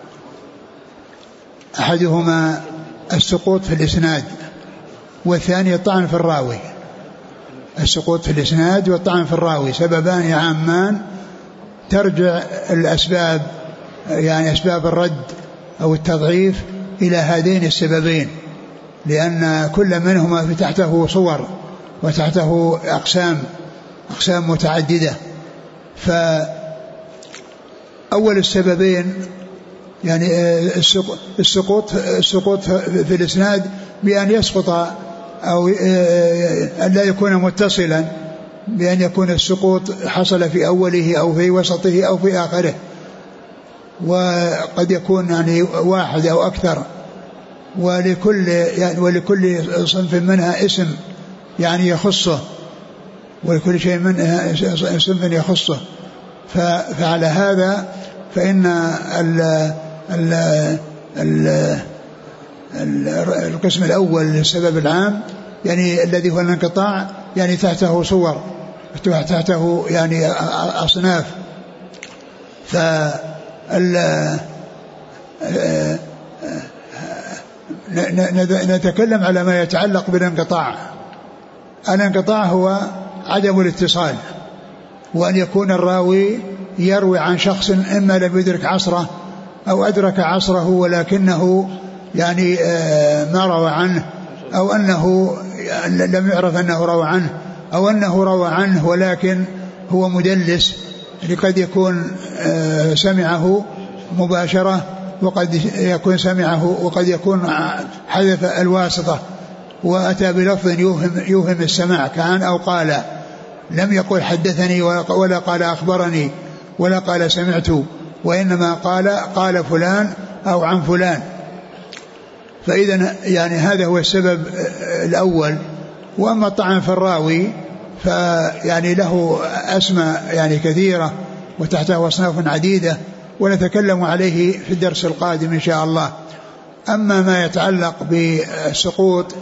أحدهما السقوط في الإسناد، والثاني الطعن في الراوي. السقوط في الإسناد والطعن في الراوي سببان عامان ترجع الأسباب، يعني أسباب الرد أو التضعيف إلى هذين السببين، لأن كل منهما في تحته صور وتحته أقسام أقسام متعددة. فأول السببين يعني السقوط السقوط في الإسناد بأن يسقط أو أن لا يكون متصلا، بأن يكون السقوط حصل في أوله أو في وسطه أو في آخره، وقد يكون يعني واحد أو أكثر، ولكل يعني ولكل صنف منها اسم يعني يخصه، ولكل شيء منها صنف يخصه. فعلى هذا فإن ال ال ال القسم الأول السبب العام يعني الذي هو الانقطاع يعني تحته صور، تحته يعني أصناف. نتكلم على ما يتعلق بالانقطاع. الانقطاع هو عدم الاتصال، وأن يكون الراوي يروي عن شخص إما لم يدرك عصره أو أدرك عصره ولكنه يعني ما روى عنه، أو أنه لم يعرف أنه روى عنه، أو أنه روى عنه ولكن هو مدلس، قد يكون سمعه مباشرة وقد يكون سمعه وقد يكون حذف الواسطة وأتى بلفظ يوهم, يوهم السماع كان أو قال، لم يقل حدثني ولا قال أخبرني ولا قال سمعت، وإنما قال قال فلان أو عن فلان. فإذا يعني هذا هو السبب الأول. وأما الطعن في الراوي فيعني له أسماء يعني كثيرة وتحته أصناف عديدة، ونتكلم عليه في الدرس القادم إن شاء الله. أما ما يتعلق بالسقوط،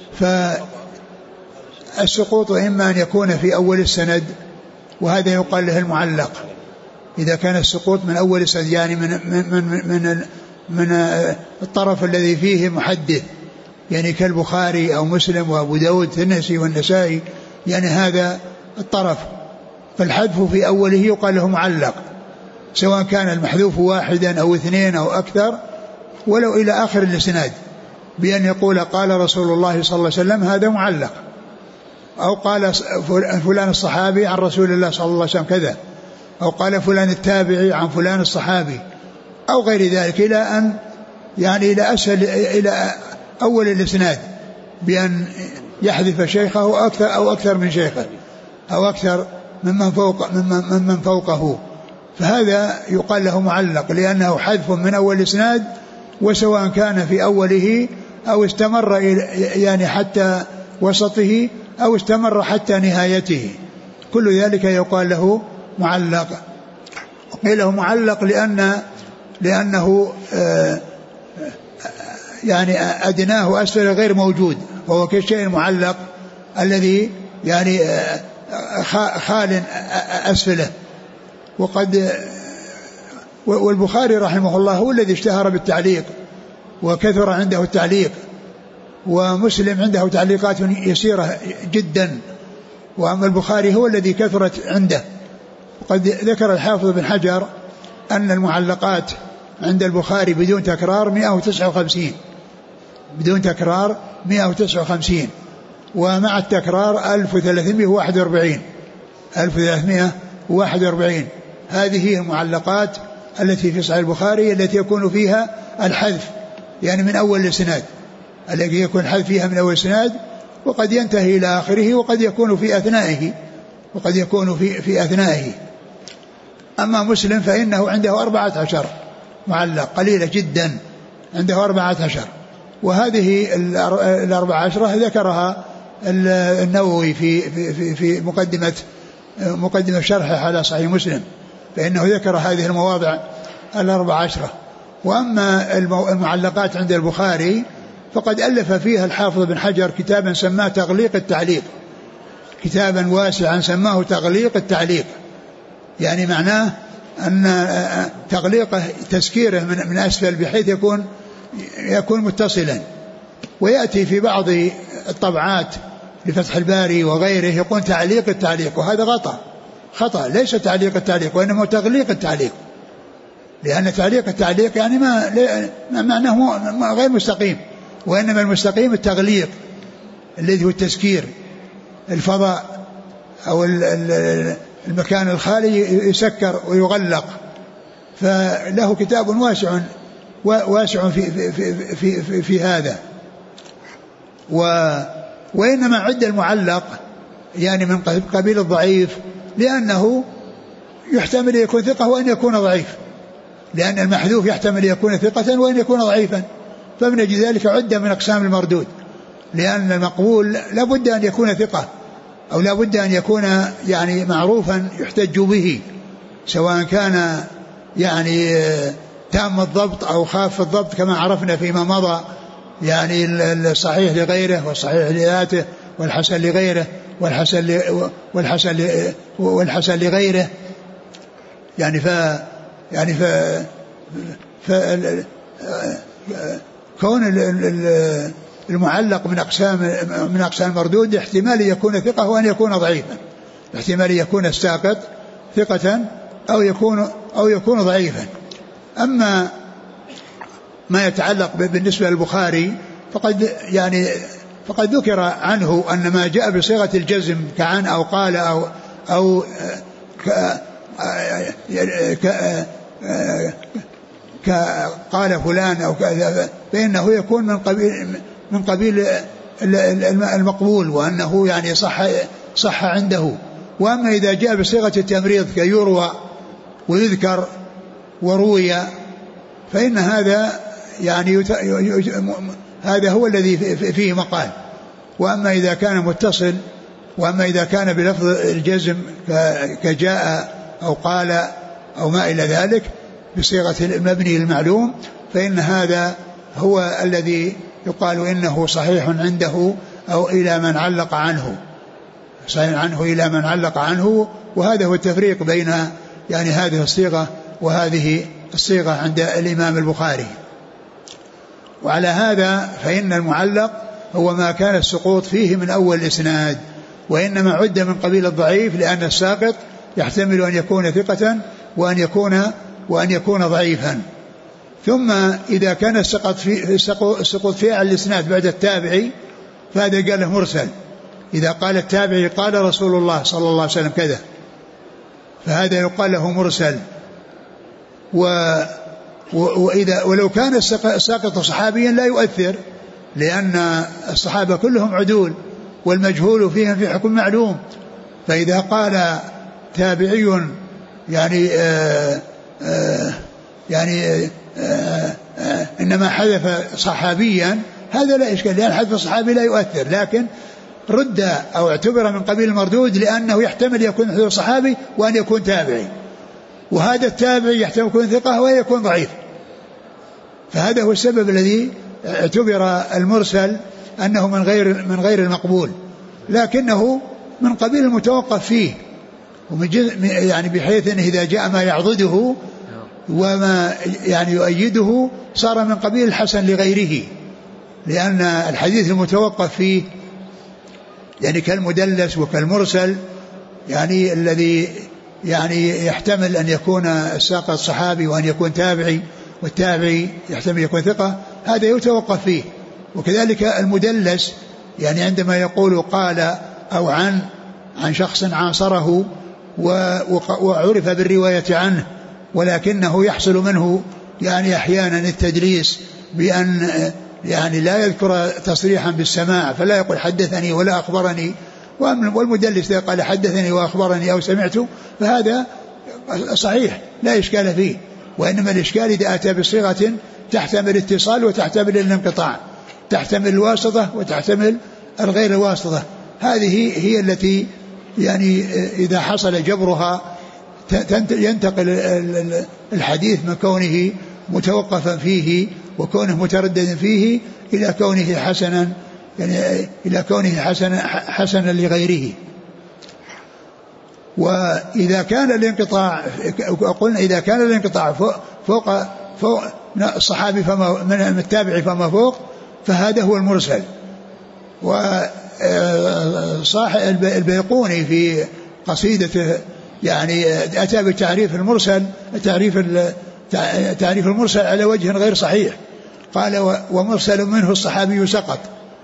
فالسقوط إما أن يكون في أول السند، وهذا يقال له المعلق. إذا كان السقوط من أول السند يعني من, من, من, من, من الطرف الذي فيه محدث، يعني كالبخاري أو مسلم وأبو داود الترمذي والنسائي، يعني هذا الطرف، فالحذف في أوله يقال له معلق، سواء كان المحذوف واحدا أو اثنين أو أكثر، ولو إلى آخر الإسناد، بأن يقول قال رسول الله صلى الله عليه وسلم، هذا معلق. أو قال فلان الصحابي عن رسول الله صلى الله عليه وسلم كذا، أو قال فلان التابعي عن فلان الصحابي، أو غير ذلك، إلى أن يعني إلى أسهل إلى أول الإسناد، بأن يحذف شيخه أكثر أو أكثر من شيخه أو أكثر ممن فوق ممن, ممن فوقه، فهذا يقال له معلق، لأنه حذف من أول الإسناد، وسواء كان في أوله أو استمر يعني حتى وسطه أو استمر حتى نهايته، كل ذلك يقال له معلق. قيل له معلق لأن لأنه يعني أدناه أسفل غير موجود، وهو كالشيء المعلق الذي يعني خال أسفله. وقد والبخاري رحمه الله هو الذي اشتهر بالتعليق وكثر عنده التعليق، ومسلم عنده تعليقات يسيرة جدا، وأما البخاري هو الذي كثرت عنده. وقد ذكر الحافظ بن حجر أن المعلقات عند البخاري بدون تكرار مئة وتسعة وخمسين، بدون تكرار مئة وتسعة وخمسين، ومع التكرار ألف وثلاثمائة وواحد وأربعين، ألف وثلاثمائة وواحد وأربعين. هذه هي المعلقات التي في صحيح البخاري التي يكون فيها الحذف يعني من أول الإسناد، التي يكون الحذف فيها من أول الإسناد، وقد ينتهي إلى آخره، وقد يكون في أثنائه وقد يكون في, في أثنائه. أما مسلم فإنه عنده أربعة عشر معلق، قليلة جدا، عنده أربعة عشر. وهذه الأربعة عشرة ذكرها النووي في, في, في مقدمة مقدمة شرحه على صحيح مسلم، فإنه ذكر هذه المواضع الأربعة عشرة. وأما المعلقات عند البخاري فقد ألف فيها الحافظ بن حجر كتابا سماه تغليق التعليق، كتابا واسعا سماه تغليق التعليق، يعني معناه أن تغليقه تسكيره من, من أسفل بحيث يكون يكون متصلا. ويأتي في بعض الطبعات لفتح الباري وغيره يقول تعليق التعليق، وهذا غلط، خطأ، ليس تعليق التعليق وإنما تغليق التعليق، لأن تعليق التعليق يعني ما, ما معناه غير مستقيم، وإنما المستقيم التغليق الذي هو التسكير، الفضاء أو المكان الخالي يسكر ويغلق. فله كتاب واسع واسع في, في, في, في, في, في هذا. و وإنما عد المعلق يعني من قبيل الضعيف، لأنه يحتمل يكون ثقة وأن يكون ضعيف، لأن المحذوف يحتمل يكون ثقة وأن يكون ضعيفا، فمن أجل ذلك عد من أقسام المردود، لأن المقبول لا بد أن يكون ثقة أو لا بد أن يكون يعني معروفا يحتج به، سواء كان يعني تام الضبط أو خاف الضبط، كما عرفنا فيما مضى، يعني الصحيح لغيره والصحيح لذاته والحسن لغيره والحسن والحسن والحسن لغيره. يعني ف يعني ف, ف... كون المعلق من أقسام من أقسام المردود احتمال يكون ثقة وأن يكون ضعيفا، احتمال يكون الساقط ثقة أو يكون أو يكون ضعيفا. أما ما يتعلق بالنسبة للبخاري فقد يعني فقد ذكر عنه أن ما جاء بصيغة الجزم كعن أو قال أو أو قال فلان أو كذا، فإنه يكون من قبيل من قبيل المقبول، وأنه يعني صح صح عنده. وأما إذا جاء بصيغة التمريض كيروى ويذكر وروي، فإن هذا يعني هذا هو الذي فيه مقال. وأما إذا كان متصل، وأما إذا كان بلفظ الجزم كجاء أو قال أو ما إلى ذلك بصيغة المبني المعلوم، فإن هذا هو الذي يقال إنه صحيح عنده أو إلى من علق عنه، صحيح عنه إلى من علق عنه. وهذا هو التفريق بين يعني هذه الصيغة وهذه الصيغة عند الإمام البخاري. وعلى هذا فإن المعلق هو ما كان السقوط فيه من أول الإسناد، وإنما عد من قبيل الضعيف، لأن الساقط يحتمل أن يكون ثقة وأن يكون وأن يكون ضعيفا. ثم إذا كان السقط في السقوط في على الإسناد بعد التابعي فهذا قال له مرسل. إذا قال التابعي قال رسول الله صلى الله عليه وسلم كذا، فهذا يقال له مرسل. و وإذا ولو كان الساقط صحابيا لا يؤثر، لأن الصحابة كلهم عدول والمجهول فيهم في حكم معلوم. فإذا قال تابعي يعني آآ آآ يعني آآ آآ إنما حذف صحابيا، هذا لا إشكال، لأن حذف الصحابي لا يؤثر، لكن رد أو اعتبر من قبيل المردود لأنه يحتمل يكون حذف صحابي وأن يكون تابعي، وهذا التابعي يحتمل يكون ثقة ويكون ضعيف. فهذا هو السبب الذي اعتبر المرسل أنه من غير من غير المقبول، لكنه من قبيل المتوقف فيه، يعني بحيث أنه إذا جاء ما يعضده وما يعني يؤيده صار من قبيل الحسن لغيره، لأن الحديث المتوقف فيه يعني كالمدلس وكالمرسل، يعني الذي يعني يحتمل أن يكون الساقط صحابي وأن يكون تابعي، والتابعي يحتمل يكون ثقة، هذا يتوقف فيه. وكذلك المدلس، يعني عندما يقول قال أو عن عن شخص عاصره وعرف بالرواية عنه ولكنه يحصل منه يعني أحيانا التدليس بأن يعني لا يذكر تصريحا بالسماع فلا يقول حدثني ولا أخبرني، والمدلس إذا قال حدثني وأخبرني أو سمعت فهذا صحيح لا إشكال فيه، وإنما الإشكال إذا أتى بصيغة تحتمل الاتصال وتحتمل الانقطاع، تحتمل الواسطة وتحتمل الغير الواسطة، هذه هي التي يعني إذا حصل جبرها ينتقل الحديث من كونه متوقفا فيه وكونه مترددا فيه إلى كونه حسنا، يعني إلى كونه حسنا حسنا لغيره. وإذا كان الانقطاع قلنا إذا كان الانقطاع فوق فوق, فوق الصحابي فما من التابع فما فوق فهذا هو المرسل. وصاحب البيقوني في قصيدته يعني أتى بالتعريف المرسل تعريف تعريف المرسل على وجه غير صحيح، قال ومرسل منه الصحابي سقط.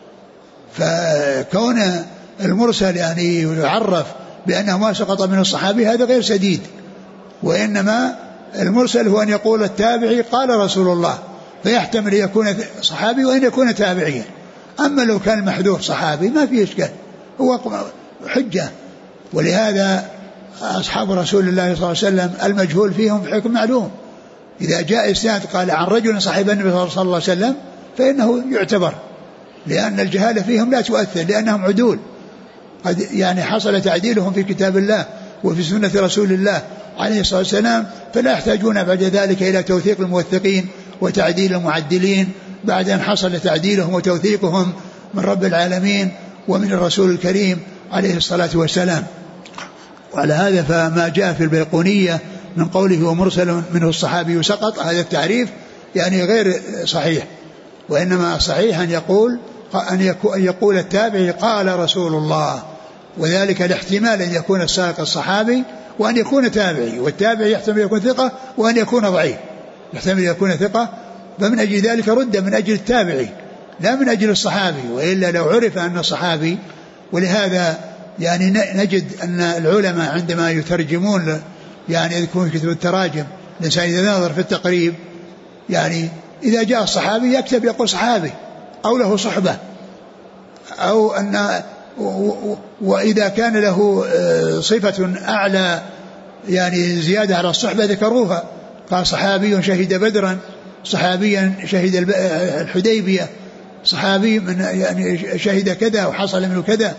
فكون المرسل يعني يعرف بأنه ما سقط من الصحابي هذا غير سديد، وإنما المرسل هو أن يقول التابعي قال رسول الله، فيحتمل أن يكون صحابي وأن يكون تابعيا. أما لو كان محذوف صحابي ما في إشكال، هو حجة. ولهذا أصحاب رسول الله صلى الله عليه وسلم المجهول فيهم بحكم معلوم، إذا جاء إسناد قال عن رجل صاحب النبي صلى الله عليه وسلم فإنه يعتبر، لأن الجهالة فيهم لا تؤثر لأنهم عدول، قد يعني حصل تعديلهم في كتاب الله وفي سنة رسول الله عليه الصلاة والسلام، فلا يحتاجون بعد ذلك إلى توثيق الموثقين وتعديل المعدلين بعد أن حصل تعديلهم وتوثيقهم من رب العالمين ومن الرسول الكريم عليه الصلاة والسلام. وعلى هذا فما جاء في البيقونية من قوله ومرسل منه الصحابي سقط، هذا التعريف يعني غير صحيح، وإنما صحيح أن يقول أن يقول التابعي قال رسول الله، وذلك الاحتمال أن يكون الساق الصحابي وأن يكون تابعي، والتابعي يحتمل يكون ثقة وأن يكون ضعيف، يحتمل يكون ثقة، فمن أجل ذلك رد من أجل التابعي لا من أجل الصحابي، وإلا لو عرف أن الصحابي. ولهذا يعني نجد أن العلماء عندما يترجمون يعني يذكرون كتب التراجم، الإنسان إذا نظر في التقريب يعني إذا جاء الصحابي يكتب يقول صحابي أو له صحبة، أو أن وإذا كان له صفة أعلى يعني زيادة على الصحبة ذكروها، قال صحابي شهد بدرا، صحابيا شهد الحديبية، صحابي من يعني شهد كذا وحصل منه كذا،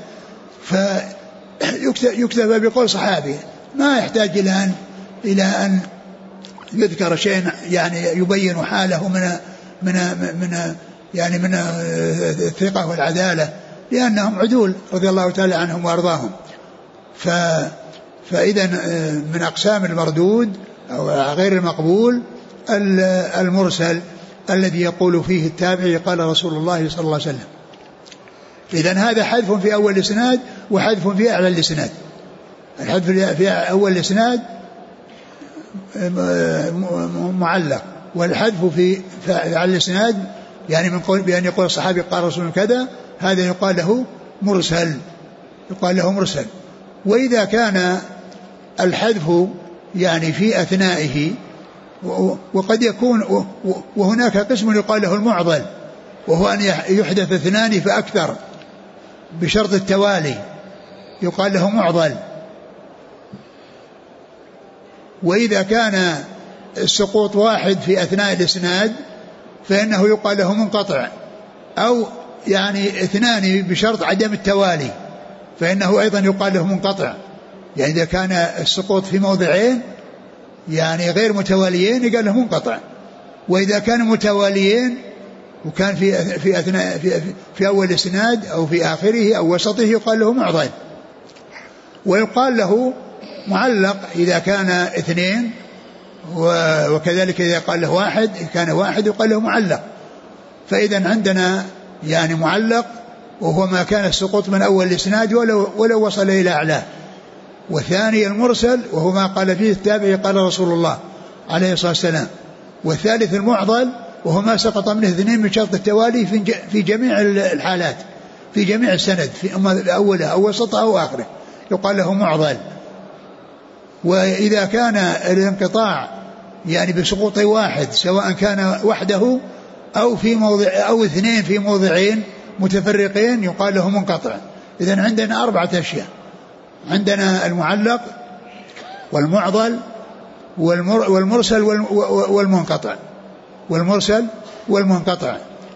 فيكتب بقول صحابي، ما يحتاج إلى أن إلى أن يذكر شيء يعني يبين حاله من من من يعني من الثقة والعدالة، لأنهم عدول رضي الله تعالى عنهم وأرضاهم. ف فإذا من أقسام المردود أو غير المقبول المرسل الذي يقول فيه التابعي قال رسول الله صلى الله عليه وسلم. إذن هذا حذف في أول الإسناد وحذف في أعلى الإسناد. الحذف في أول الإسناد معلق، والحذف في أعلى الإسناد يعني من قول بأن يقول الصحابي قال رسول كذا، هذا يقال له مرسل، يقال له مرسل. وإذا كان الحذف يعني في أثنائه، وقد يكون وهناك قسم يقال له المعضل، وهو أن يحدث اثنان فأكثر بشرط التوالي، يقال له معضل. وإذا كان السقوط واحد في أثناء الإسناد فإنه يقال له منقطع، أو يعني اثنان بشرط عدم التوالي فإنه أيضا يقال له منقطع. يعني إذا كان السقوط في موضعين يعني غير متواليين يقال له منقطع، وإذا كانوا متواليين وكان في في أثناء في, في أول الإسناد أو في آخره أو وسطه يقال له معضل. ويقال له معلق إذا كان اثنين، وكذلك إذا قال له واحد كان واحد يقال له معلق. فإذا عندنا يعني معلق وهو ما كان السقوط من أول الإسناد ولو, ولو وصل إلى أعلاه. والثاني المرسل وهو ما قال فيه التابعي قال رسول الله عليه الصلاة والسلام. والثالث المعضل وهو ما سقط منه اثنين من شرط التوالي في جميع الحالات، في جميع السند، في أوله أو وسطه أو آخره، يقال له معضل. وإذا كان الانقطاع يعني بسقوط واحد سواء كان وحده أو في موضع أو اثنين في موضعين متفرقين يقال له منقطع. إذن عندنا أربعة أشياء، عندنا المعلق والمعضل والمرسل والمنقطع والمرسل والمنقطع.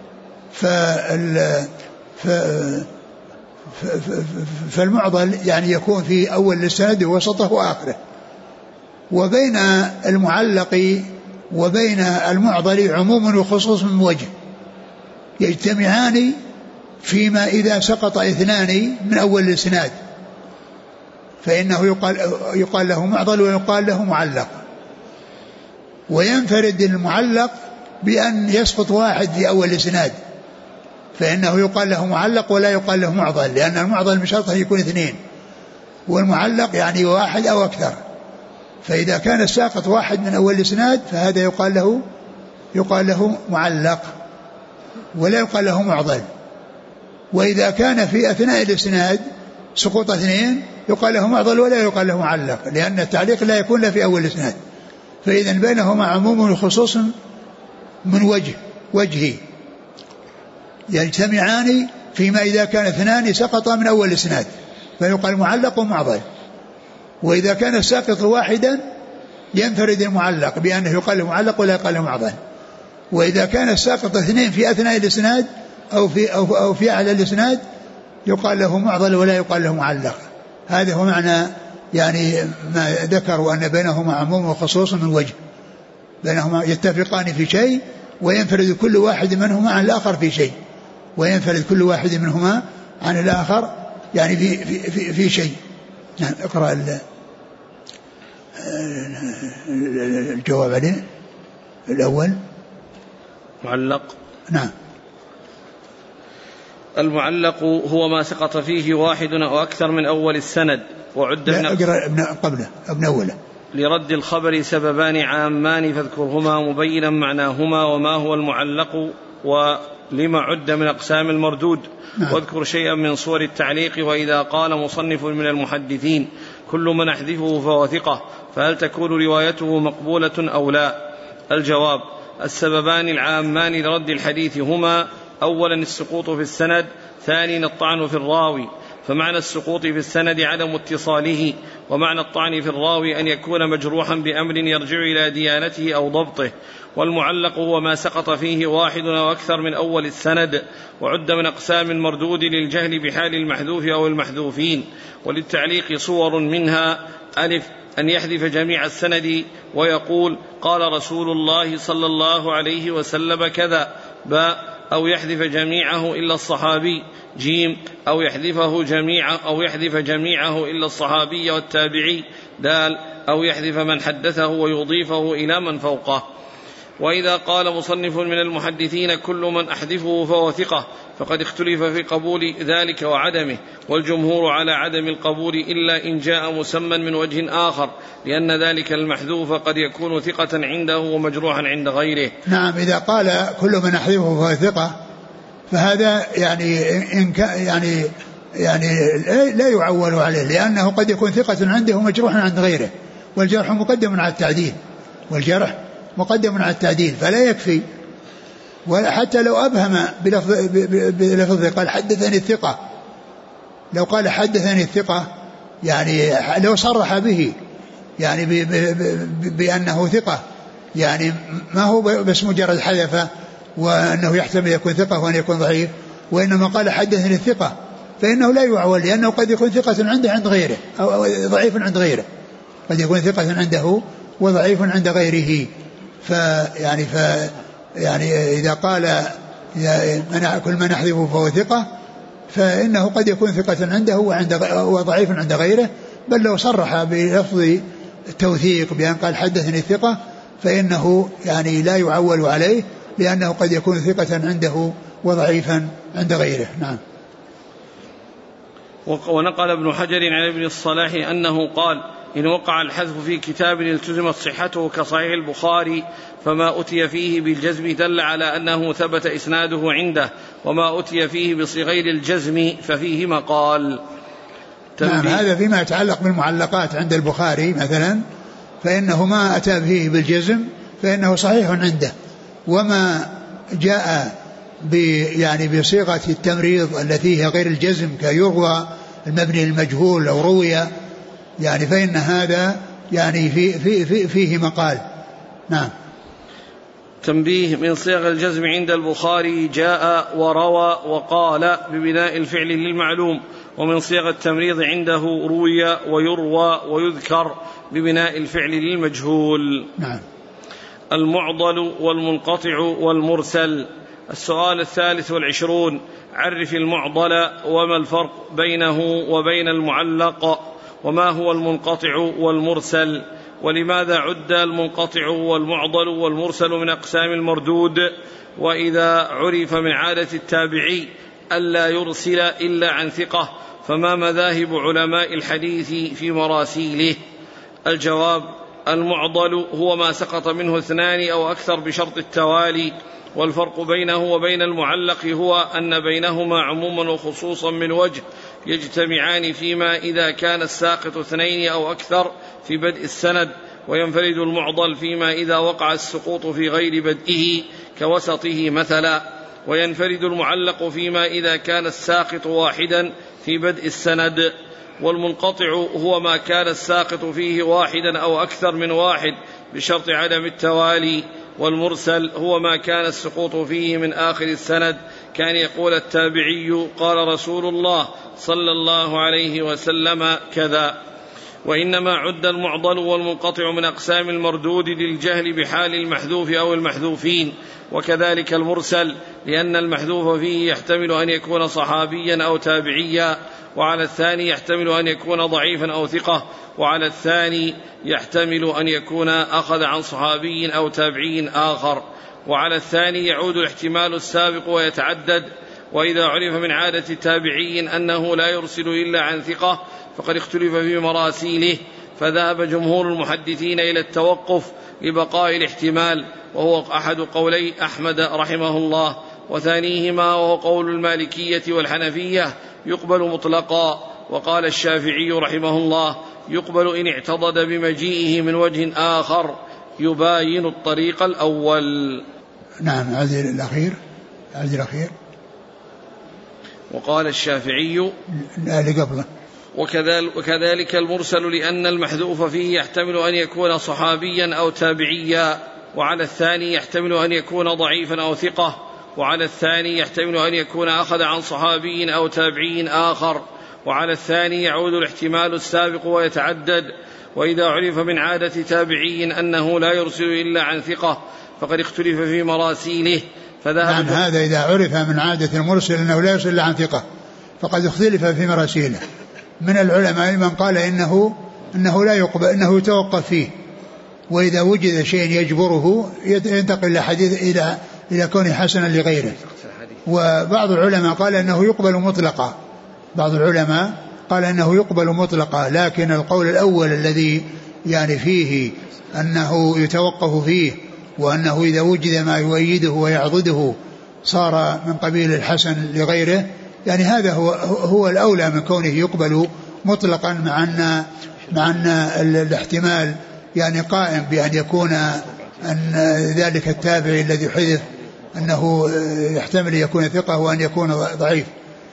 فالمعضل يعني يكون في أول السند ووسطه وآخره، وبين المعلق وبين المعضل عموم وخصوص من وجه، يجتمعان فيما إذا سقط اثنان من أول الإسناد فإنه يقال, يقال له معضل ويقال له معلق. وينفرد المعلق بأن يسقط واحد في أول الإسناد فإنه يقال له معلق ولا يقال له معضل، لأن المعضل من شرطه يكون اثنين والمعلق يعني واحد أو أكثر. فإذا كان الساقط واحد من أول الإسناد فهذا يقال له يقال له معلق ولا يقال له معضل. وإذا كان في أثناء الإسناد سقوط اثنين يقال له معضل ولا يقال له معلق، لأن التعليق لا يكون له في أول الإسناد. فإذا بينهما عموم وخصوص من وجه وجهي يجتمعان فيما إذا كان اثنان سقطا من أول الإسناد فيقال معلق ومعضل. وإذا كان الساقط واحدا ينفرد المعلق بأنه يقال له معلق ولا يقال له معضل. وإذا كان الساقط اثنين في أثناء الإسناد أو في, أو, أو في أعلى الإسناد يقال له معضل ولا يقال له معلق. هذا هو معنى يعني ما ذكروا أن بينهما عموم وخصوص من وجه، بينهما يتفقان في شيء وينفرد كل واحد منهما عن الآخر في شيء وينفرد كل واحد منهما عن الآخر يعني في, في, في, في شيء. نعم اقرأ الجواب عليه الأول. معلق. نعم. المعلق هو ما سقط فيه واحد أو أكثر من أول السند وعد من اقرأ ابن قبله ابن أوله. لرد الخبر سببان عامان فاذكرهما مبينا معناهما وما هو المعلق ولما عد من أقسام المردود. نعم. واذكر شيئا من صور التعليق. وإذا قال مصنف من المحدثين كل من أحذفه فهو ثقة فهل تكون روايته مقبولة أو لا؟ الجواب: السببان العامان لرد الحديث هما: أولا السقوط في السند، ثانيا الطعن في الراوي. فمعنى السقوط في السند عدم اتصاله، ومعنى الطعن في الراوي أن يكون مجروحا بأمر يرجع إلى ديانته أو ضبطه. والمعلق هو ما سقط فيه واحد أو أكثر من أول السند وعد من أقسام المردود للجهل بحال المحذوف أو المحذوفين. وللتعليق صور منها: ألف أن يحذف جميع السند ويقول قال رسول الله صلى الله عليه وسلم كذا، باء أو يحذف جميعه إلا الصحابي، جيم أو يحذفه جميع أو يحذف جميعه إلا الصحابي والتابعي، دال أو يحذف من حدثه ويضيفه إلى من فوقه. وإذا قال مصنف من المحدثين كل من أحذفه فهو ثقة فقد اختلف في قبول ذلك وعدمه، والجمهور على عدم القبول إلا إن جاء مسمى من وجه آخر، لأن ذلك المحذوف قد يكون ثقة عنده ومجروحا عند غيره. نعم. إذا قال كل من أحذفه فهو ثقة فهذا يعني إن يعني يعني لا يعول عليه، لأنه قد يكون ثقة عنده ومجروحا عند غيره، والجرح مقدم على التعديل والجرح مقدم على التعديل فلا يكفي. وحتى لو أبهم بلفظ, بلفظ قال حدثني الثقة، لو قال حدثني الثقة يعني لو صرح به يعني بأنه ثقة، يعني ما هو بس مجرد حذف وأنه يحتمل يكون ثقة وأن يكون ضعيف، وإنما قال حدثني الثقة فإنه لا يعول، لأنه قد يكون ثقة عنده عند غيره أو ضعيف عند غيره، قد يكون ثقة عنده وضعيف عند غيره. فيعني ف يعني إذا قال كل من يحذفه فهو ثقة فإنه قد يكون ثقة عنده وضعيف عند غيره، بل لو صرح بلفظ التوثيق بأن قال حدثني الثقة فإنه يعني لا يعول عليه، لأنه قد يكون ثقة عنده وضعيفا عند غيره. نعم. ونقل ابن حجر عن ابن الصلاح أنه قال: إن وقع الحذف في كتاب التزمت صحته كصحيح البخاري فما أتي فيه بالجزم دل على أنه ثبت إسناده عنده، وما أتي فيه بصغير الجزم ففيه مقال. نعم. هذا فيما يتعلق بالمعلقات عند البخاري مثلا، فإنه ما أتى فيه بالجزم فإنه صحيح عنده. وما جاء يعني بصيغة التمريض التي هي غير الجزم كيروى المبني المجهول أو روية يعني فإن هذا يعني في في في فيه مقال. نعم. تنبيه: من صيغ الجزم عند البخاري جاء وروى وقال ببناء الفعل للمعلوم، ومن صيغ التمريض عنده روي ويروى ويذكر ببناء الفعل للمجهول. نعم. المعضل والمنقطع والمرسل. السؤال الثالث والعشرون: عرف المعضل وما الفرق بينه وبين المعلق، وما هو المنقطع والمرسل، ولماذا عد المنقطع والمعضل والمرسل من أقسام المردود، وإذا عرف من عادة التابعي ألا يرسل إلا عن ثقة فما مذاهب علماء الحديث في مراسيله؟ الجواب: المعضل هو ما سقط منه اثنان أو أكثر بشرط التوالي، والفرق بينه وبين المعلق هو أن بينهما عموما وخصوصا من وجه يجتمعان فيما إذا كان الساقط اثنين أو أكثر في بدء السند، وينفرد المعضل فيما إذا وقع السقوط في غير بدئه كوسطه مثلا، وينفرد المعلق فيما إذا كان الساقط واحدا في بدء السند. والمنقطع هو ما كان الساقط فيه واحدا أو أكثر من واحد بشرط عدم التوالي. والمرسل هو ما كان السقوط فيه من آخر السند، كان يقول التابعي قال رسول الله صلى الله عليه وسلم كذا. وإنما عد المعضل والمنقطع من أقسام المردود للجهل بحال المحذوف أو المحذوفين، وكذلك المرسل لأن المحذوف فيه يحتمل أن يكون صحابيا أو تابعيا، وعلى الثاني يحتمل أن يكون ضعيفا أو ثقة، وعلى الثاني يحتمل أن يكون أخذ عن صحابي أو تابعي آخر، وعلى الثاني يعود الاحتمال السابق ويتعدد. وإذا عرف من عادة التابعي أنه لا يرسل إلا عن ثقة فقد اختلف في مراسيله، فذهب جمهور المحدثين إلى التوقف لبقاء الاحتمال، وهو أحد قولي أحمد رحمه الله، وثانيهما وهو قول المالكية والحنفية يقبل مطلقا. وقال الشافعي رحمه الله يقبل إن اعتضد بمجيئه من وجه آخر يباين الطريق الأول. نعم. هذه الأخير هذه الأخير وقال الشافعي اللي قبله وكذلك المرسل لأن المحذوف فيه يحتمل أن يكون صحابيا أو تابعيا، وعلى الثاني يحتمل أن يكون ضعيفا أو ثقة، وعلى الثاني يحتمل أن يكون أخذ عن صحابي أو تابعي آخر، وعلى الثاني يعود الاحتمال السابق ويتعدد. وإذا عرف من عادة تابعي أنه لا يرسل إلا عن ثقة فقد اختلف في مراسيله، فذهب نعم. هذا إذا عرف من عادة المرسل أنه لا يرسل إلا عن ثقة فقد اختلف في مراسيله. من العلماء من قال إنه إنه لا يقبل، إنه يتوقف فيه، وإذا وجد شيء يجبره ينتقل إلى حديث إلى إلى كونه حسنا لغيره. وبعض العلماء قال إنه يقبل مطلقا بعض العلماء قال إنه يقبل مطلقا لكن القول الأول الذي يعني فيه أنه يتوقف فيه، وأنه إذا وجد ما يؤيده ويعضده صار من قبيل الحسن لغيره، يعني هذا هو هو الأولى من كونه يقبل مطلقا، مع أن مع أن الاحتمال يعني قائم بأن يكون أن ذلك التابعي الذي حدث أنه يحتمل يكون ثقة وأن يكون ضعيف،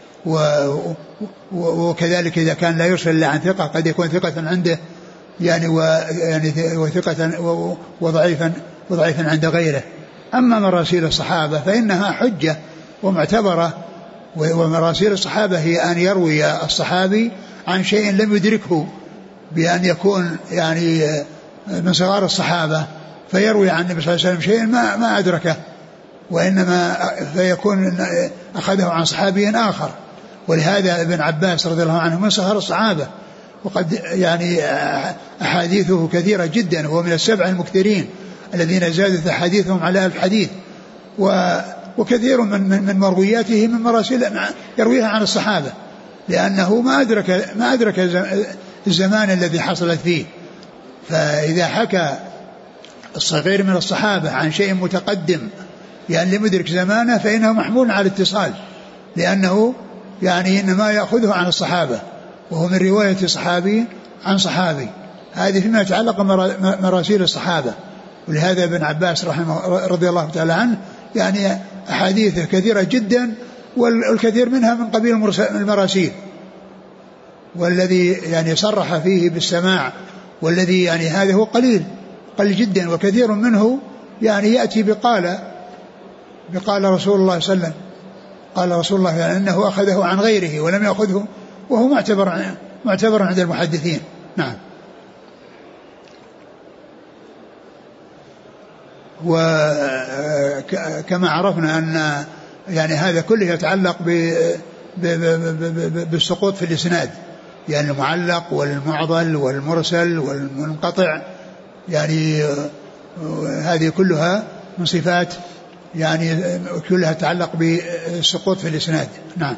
وكذلك إذا كان لا يرسل إلا عن ثقة قد يكون ثقة عنده يعني ويعني وثقة وضعيفا وضعيفا عند غيره. أما مراسيل الصحابة فإنها حجة ومعتبرة، ومراسيل الصحابة هي أن يروي الصحابي عن شيء لم يدركه، بأن يكون يعني من صغار الصحابة فيروي عن النبي صلى الله عليه وسلم شيء ما ما أدركه، وإنما فيكون أخذه عن صحابي آخر. ولهذا ابن عباس رضي الله عنه من صغار الصحابة، وقد يعني أحاديثه كثيرة جدا، وهو من السبع المكثرين الذين زادت أحاديثهم على ألف حديث، وكثير من من مروياته من مراسيل يرويها عن الصحابة، لأنه ما أدرك ما أدرك الزمان الذي حصلت فيه. فإذا حكى الصغير من الصحابة عن شيء متقدم يعني لم يدرك زمانه فإنه محمول على الاتصال، لأنه يعني إنما يأخذه عن الصحابة، وهو من رواية صحابي عن صحابي. هذه فيما يتعلق مراسيل الصحابة. ولهذا ابن عباس رحمه رضي الله تعالى عنه يعني أحاديث كثيرة جدا، والكثير منها من قبيل المراسيل، والذي يعني صرح فيه بالسماع والذي يعني هذا هو قليل قليل جدا، وكثير منه يعني يأتي بقال بقال رسول الله صلى الله عليه وسلم، قال رسول الله يعني أنه أخذه عن غيره ولم يأخذه، وهو معتبر معتبر عند المحدثين. نعم. وكما عرفنا أن يعني هذا كله يتعلق بالسقوط في الإسناد، يعني المعلق والمعضل والمرسل والمنقطع، يعني هذه كلها من صفات يعني كلها تتعلق بالسقوط في الإسناد. نعم.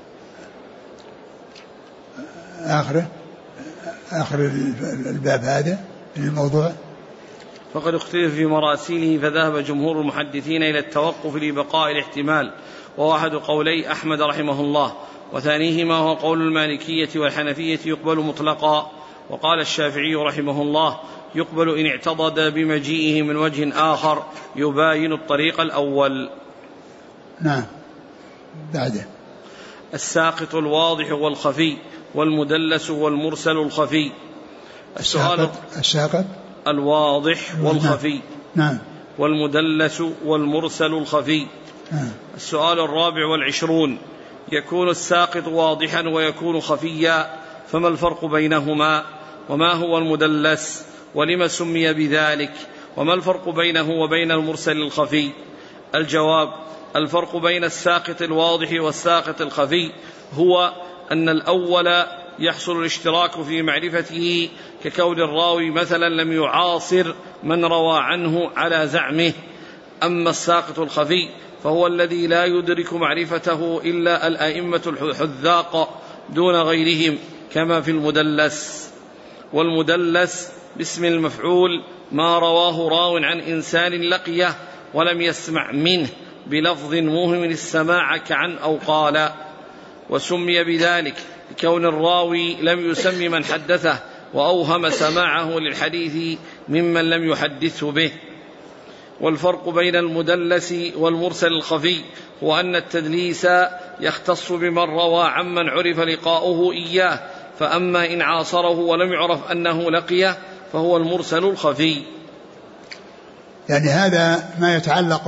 آخر آخر الباب هذا الموضوع. فقد اختلف في مراسيله، فذهب جمهور المحدثين إلى التوقف لبقاء الاحتمال، وواحد قولي أحمد رحمه الله، وثانيهما هو قول المالكية والحنفية يقبل مطلقا. وقال الشافعي رحمه الله يقبل إن اعتضد بمجيئه من وجه آخر يباين الطريق الأول. نعم. بعده الساقط الواضح والخفي، والمدلس والمرسل الخفي. السؤال الساقط الواضح والخفي. نعم. والمدلس والمرسل الخفي. نعم. السؤال الرابع والعشرون: يكون الساقط واضحا ويكون خفيا، فما الفرق بينهما؟ وما هو المدلس؟ ولما سمي بذلك؟ وما الفرق بينه وبين المرسل الخفي؟ الجواب: الفرق بين الساقط الواضح والساقط الخفي هو أن الأول يحصل الاشتراك في معرفته، ككون الراوي مثلا لم يعاصر من روى عنه على زعمه. أما الساقط الخفي فهو الذي لا يدرك معرفته إلا الأئمة الحذاق دون غيرهم، كما في المدلس. والمدلس باسم المفعول ما رواه راو عن إنسان لقيه ولم يسمع منه بلفظ موهم السماع كعن أو قال، وسمي بذلك لكون الراوي لم يسم من حدثه وأوهم سماعه للحديث ممن لم يحدثه به. والفرق بين المدلس والمرسل الخفي هو أن التدليس يختص بمن روى عمن عرف لقاؤه إياه، فأما إن عاصره ولم يعرف أنه لقيه فهو المرسل الخفي. يعني هذا ما يتعلق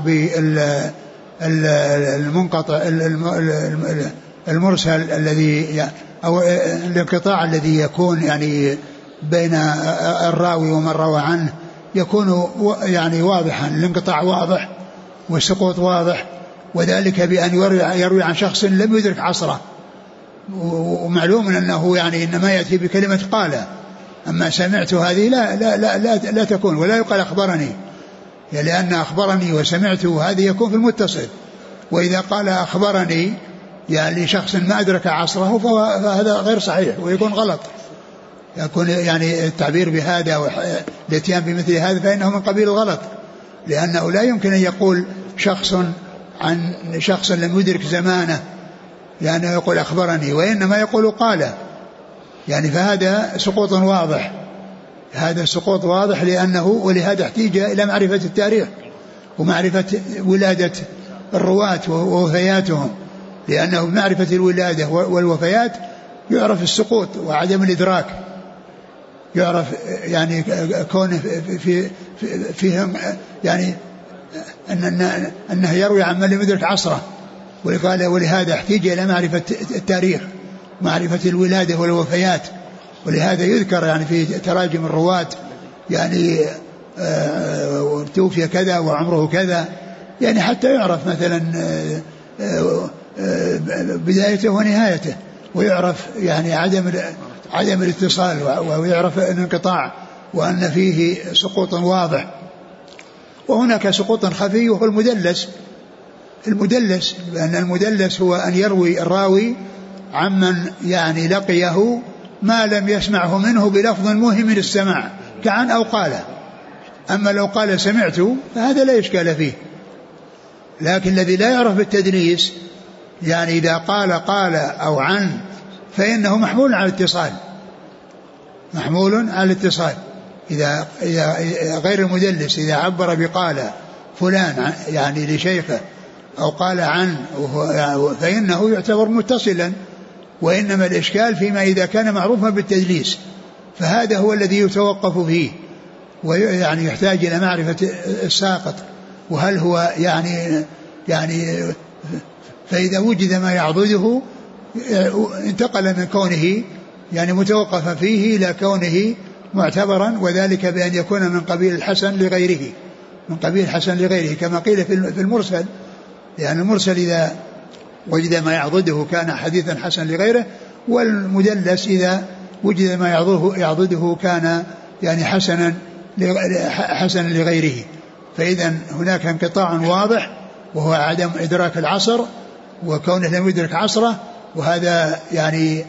بالمنقطع المرسل الذي أو الانقطاع الذي يكون يعني بين الراوي ومن روى عنه، يكون يعني واضحا، الانقطاع واضح والسقوط واضح، وذلك بأن يروي عن شخص لم يدرك عصره، ومعلوم أنه يعني إنما يأتي بكلمة قال، أما سمعت هذه لا لا لا لا, لا تكون، ولا يقال أخبرني، يعني لأن أخبرني وسمعت هذه يكون في المتصل. وإذا قال أخبرني يعني شخص ما أدرك عصره فهذا غير صحيح ويكون غلط، يكون يعني التعبير بهذا والاتيان بمثل هذا فإنه من قبيل الغلط، لأنه لا يمكن أن يقول شخص عن شخص لم يدرك زمانه يعني يقول أخبرني، وإنما يقول قال، يعني فهذا سقوط واضح، هذا سقوط واضح لأنه ولهذا احتاج إلى معرفة التاريخ ومعرفة ولادة الرواة ووفياتهم، لأنه بمعرفة الولادة والوفيات يعرف السقوط وعدم الإدراك، يعرف يعني كونه في في فيهم يعني أن أنه يروي عن من لم يدرك عصره، وقال ولهذا احتاج إلى معرفة التاريخ معرفة الولادة والوفيات، ولهذا يذكر يعني في تراجم الرواة يعني توفي كذا وعمره كذا، يعني حتى يعرف مثلا بدايته ونهايته، ويعرف يعني عدم عدم الاتصال، ويعرف الانقطاع وأن فيه سقوط واضح. وهناك سقوط خفي وهو المدلس. المدلس لأن المدلس هو أن يروي الراوي عمن يعني لقيه ما لم يسمعه منه بلفظ موهم السماع كعن أو قال. أما لو قال سمعت فهذا لا إشكال فيه، لكن الذي لا يعرف بالتدليس يعني إذا قال قال أو عن فإنه محمول على الاتصال، محمول على الاتصال. إذا, إذا غير المدلس إذا عبر بقال فلان يعني لشيخه أو قال عنه فإنه يعتبر متصلا، وإنما الإشكال فيما إذا كان معروفا بالتدليس، فهذا هو الذي يتوقف فيه، ويعني يحتاج إلى معرفة الساقط وهل هو يعني يعني فإذا وجد ما يعضده انتقل من كونه يعني متوقفا فيه إلى كونه معتبرا، وذلك بأن يكون من قبيل الحسن لغيره، من قبيل الحسن لغيره كما قيل في المرسل، يعني المرسل إذا وجد ما يعضده كان حديثا حسن لغيره، والمدلس إذا وجد ما يعضده, يعضده كان يعني حسنا حسنا لغيره. فإذا هناك انقطاع واضح وهو عدم إدراك العصر وكونه لم يدرك عصره، وهذا يعني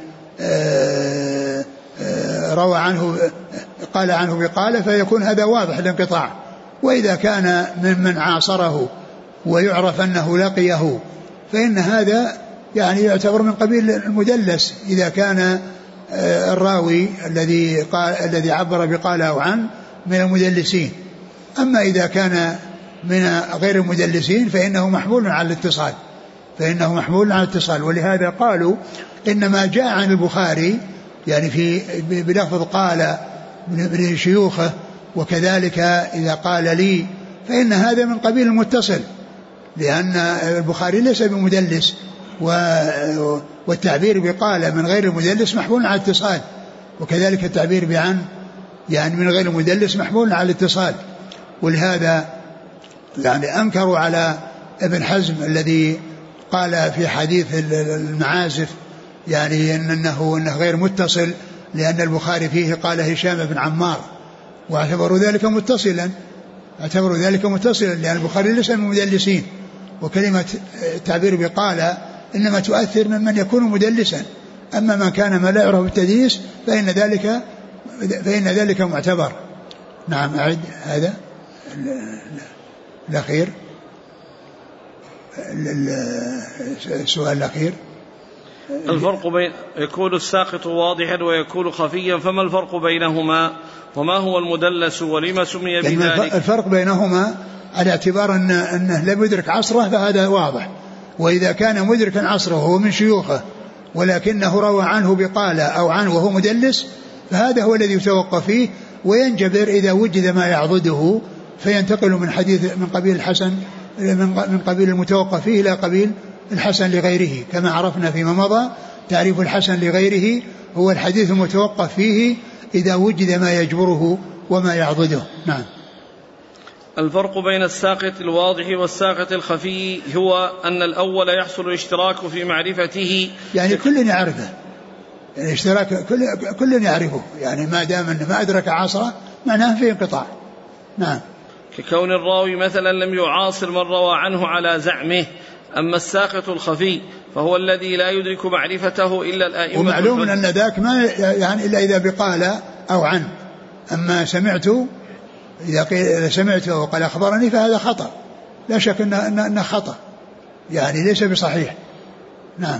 آآ آآ روى عنه قال عنه بقال، فيكون هذا واضح الانقطاع. وإذا كان ممن عاصره ويعرف أنه لقيه فإن هذا يعني يعتبر من قبيل المدلس إذا كان الراوي الذي قال الذي عبر بقال أو عن من المدلسين. أما إذا كان من غير المدلسين فإنه محمول على الاتصال، فإنه محمول على الاتصال. ولهذا قالوا إنما جاء عن البخاري يعني في بلفظ قال من شيوخه، وكذلك إذا قال لي فإن هذا من قبيل المتصل، لأن البخاري ليس بمدلس، والتعبير بقال من غير المدلس محمول على الاتصال، وكذلك التعبير بعن يعني من غير المدلس محمول على الاتصال. ولهذا يعني أنكروا على ابن حزم الذي قال في حديث المعازف يعني إنه, إنه غير متصل، لأن البخاري فيه قال هشام بن عمار، واعتبروا ذلك متصلا، اعتبروا ذلك متصلا لأن البخاري ليس من المدلسين، وكلمة التعبير بقال إنما تؤثر ممن يكون مدلسا، أما من كان ما لا يعرف بالتدليس فإن ذلك فإن ذلك معتبر. نعم أعد هذا الأخير، السؤال الأخير. الفرق بين يكون الساقط واضحا ويكون خفيا، فما الفرق بينهما وما هو المدلس ولما سمي بذلك؟ الفرق بينهما على اعتبار أن أنه لم يدرك عصره فهذا واضح، وإذا كان مدركا عصره هو من شيوخه ولكنه روى عنه بقال أو عنه وهو مدلس فهذا هو الذي يتوقف فيه وينجبر إذا وجد ما يعضده، فينتقل من حديث من قبيل الحسن من قبيل المتوقف فيه إلى قبيل الحسن لغيره، كما عرفنا فيما مضى. تعريف الحسن لغيره هو الحديث المتوقف فيه إذا وجد ما يجبره وما يعضده. نعم. الفرق بين الساقط الواضح والساقط الخفي هو أن الأول يحصل الاشتراك في معرفته، يعني كل يعرفه، يعني اشتراك كل كل يعرفه، يعني ما دام أنه ما أدرك عصره معناه في انقطاع. نعم. ككون الراوي مثلا لم يعاصر من روى عنه على زعمه. أما الساقط الخفي فهو الذي لا يدرك معرفته إلا الآئمة، ومعلوم أن ذاك ما يعني إلا إذا بقال أو عن. أما سمعته إذا سمعته وقال أخبرني فهذا خطأ، لا شك أنه, أنه خطأ، يعني ليس بصحيح. نعم.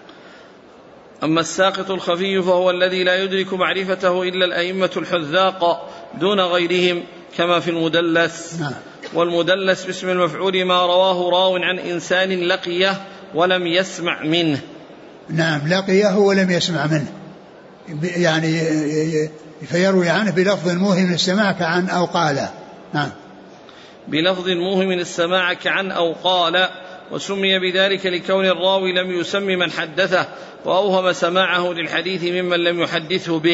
أما الساقط الخفي فهو الذي لا يدرك معرفته إلا الأئمة الحذاق دون غيرهم كما في المدلس. نعم. والمدلس باسم المفعول ما رواه راو عن إنسان لقيه ولم يسمع منه. نعم، لقيه ولم يسمع منه، يعني فيروي عنه بلفظ موهم السماع كعن أو قال. نعم. بلفظ موهم السماع كعن أو قال، وسمي بذلك لكون الراوي لم يسم من حدثه وأوهم سماعه للحديث ممن لم يحدثه به.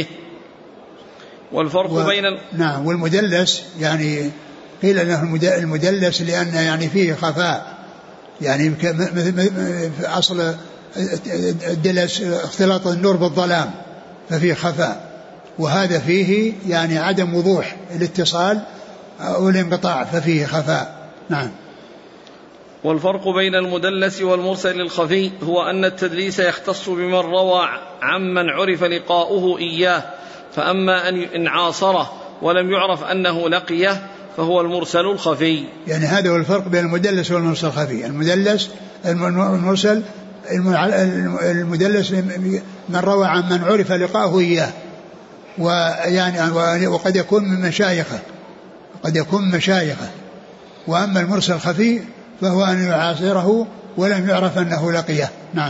والفرق و... بين ال... نعم. والمدلس يعني قيل انه المدلس لأن يعني فيه خفاء، يعني في أصل الدلس اختلاط النور بالظلام ففيه خفاء، وهذا فيه يعني عدم وضوح الاتصال والانقطاع ففيه خفاء. نعم. والفرق بين المدلس والمرسل الخفي هو أن التدليس يختص بمن روى عمن عرف لقاؤه إياه، فأما أن عاصره ولم يعرف أنه لقيه فهو المرسل الخفي. يعني هذا هو الفرق بين المدلس والمرسل الخفي. المدلس المرسل المدلس من روى عن من عرف لقاؤه إياه، ويعني وقد يكون من مشايخه قد يكون من مشايخه. وأما المرسل الخفي فهو أن يعاصره ولم يعرف أنه لقيه. نعم.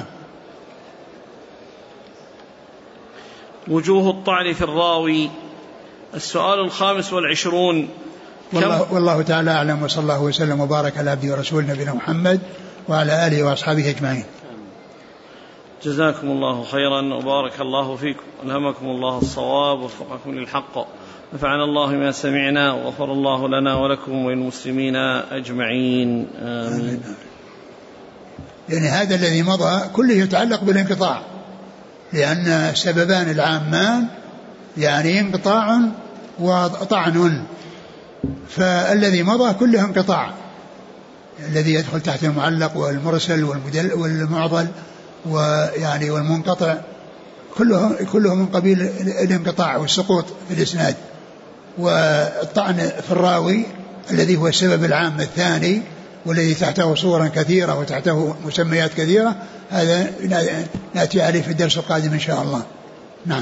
وجوه الطعن في الراوي. السؤال الخامس والعشرون. والله, والله تعالى أعلم، وصلى الله وسلم وبارك على عبده ورسوله نبينا محمد وعلى آله وأصحابه أجمعين. جزاكم الله خيرا وبارك الله فيكم، ألهمكم الله الصواب ووفقكم للحق، نفعنا الله ما سمعنا وغفر الله لنا ولكم وللمسلمين أجمعين، آمين. يعني هذا الذي مضى كله يتعلق بالانقطاع، لأن السببان العامان يعني انقطاع وطعن، فالذي مضى كله انقطاع، الذي يدخل تحت المعلق والمرسل والمدل والمعضل ويعني والمنقطع كله كله من قبيل الانقطاع والسقوط في الإسناد. والطعن في الراوي الذي هو السبب العام الثاني والذي تحته صورا كثيرة وتحته مسميات كثيرة، هذا نأتي عليه في الدرس القادم إن شاء الله. نعم.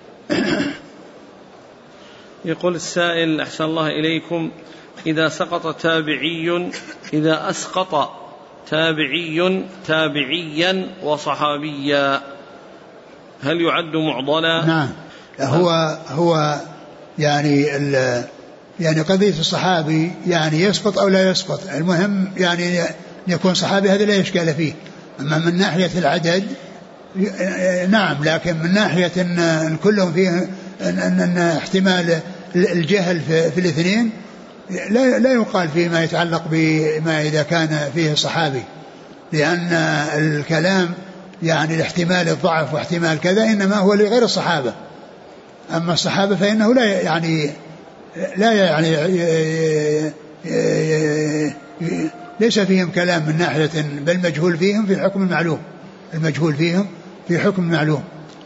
يقول السائل أحسن الله إليكم: إذا سقط تابعي إذا أسقط تابعي تابعيا وصحابيا هل يعد معضلا؟ نعم. هو هو يعني يعني قضية الصحابي يعني يسقط أو لا يسقط، المهم يعني يكون صحابي، هذا لا إشكال فيه. أما من ناحية العدد نعم، لكن من ناحية أن كلهم فيه أن, أن احتمال الجهل في, في الاثنين لا, لا يقال فيما يتعلق بما إذا كان فيه صحابي، لأن الكلام يعني الاحتمال الضعف واحتمال كذا إنما هو لغير الصحابة. أما الصحابة فإنه لا يعني لا يعني ليس فيهم كلام من ناحية، بل مجهول فيهم في حكم المعلوم، المجهول فيهم في حكم المعلوم.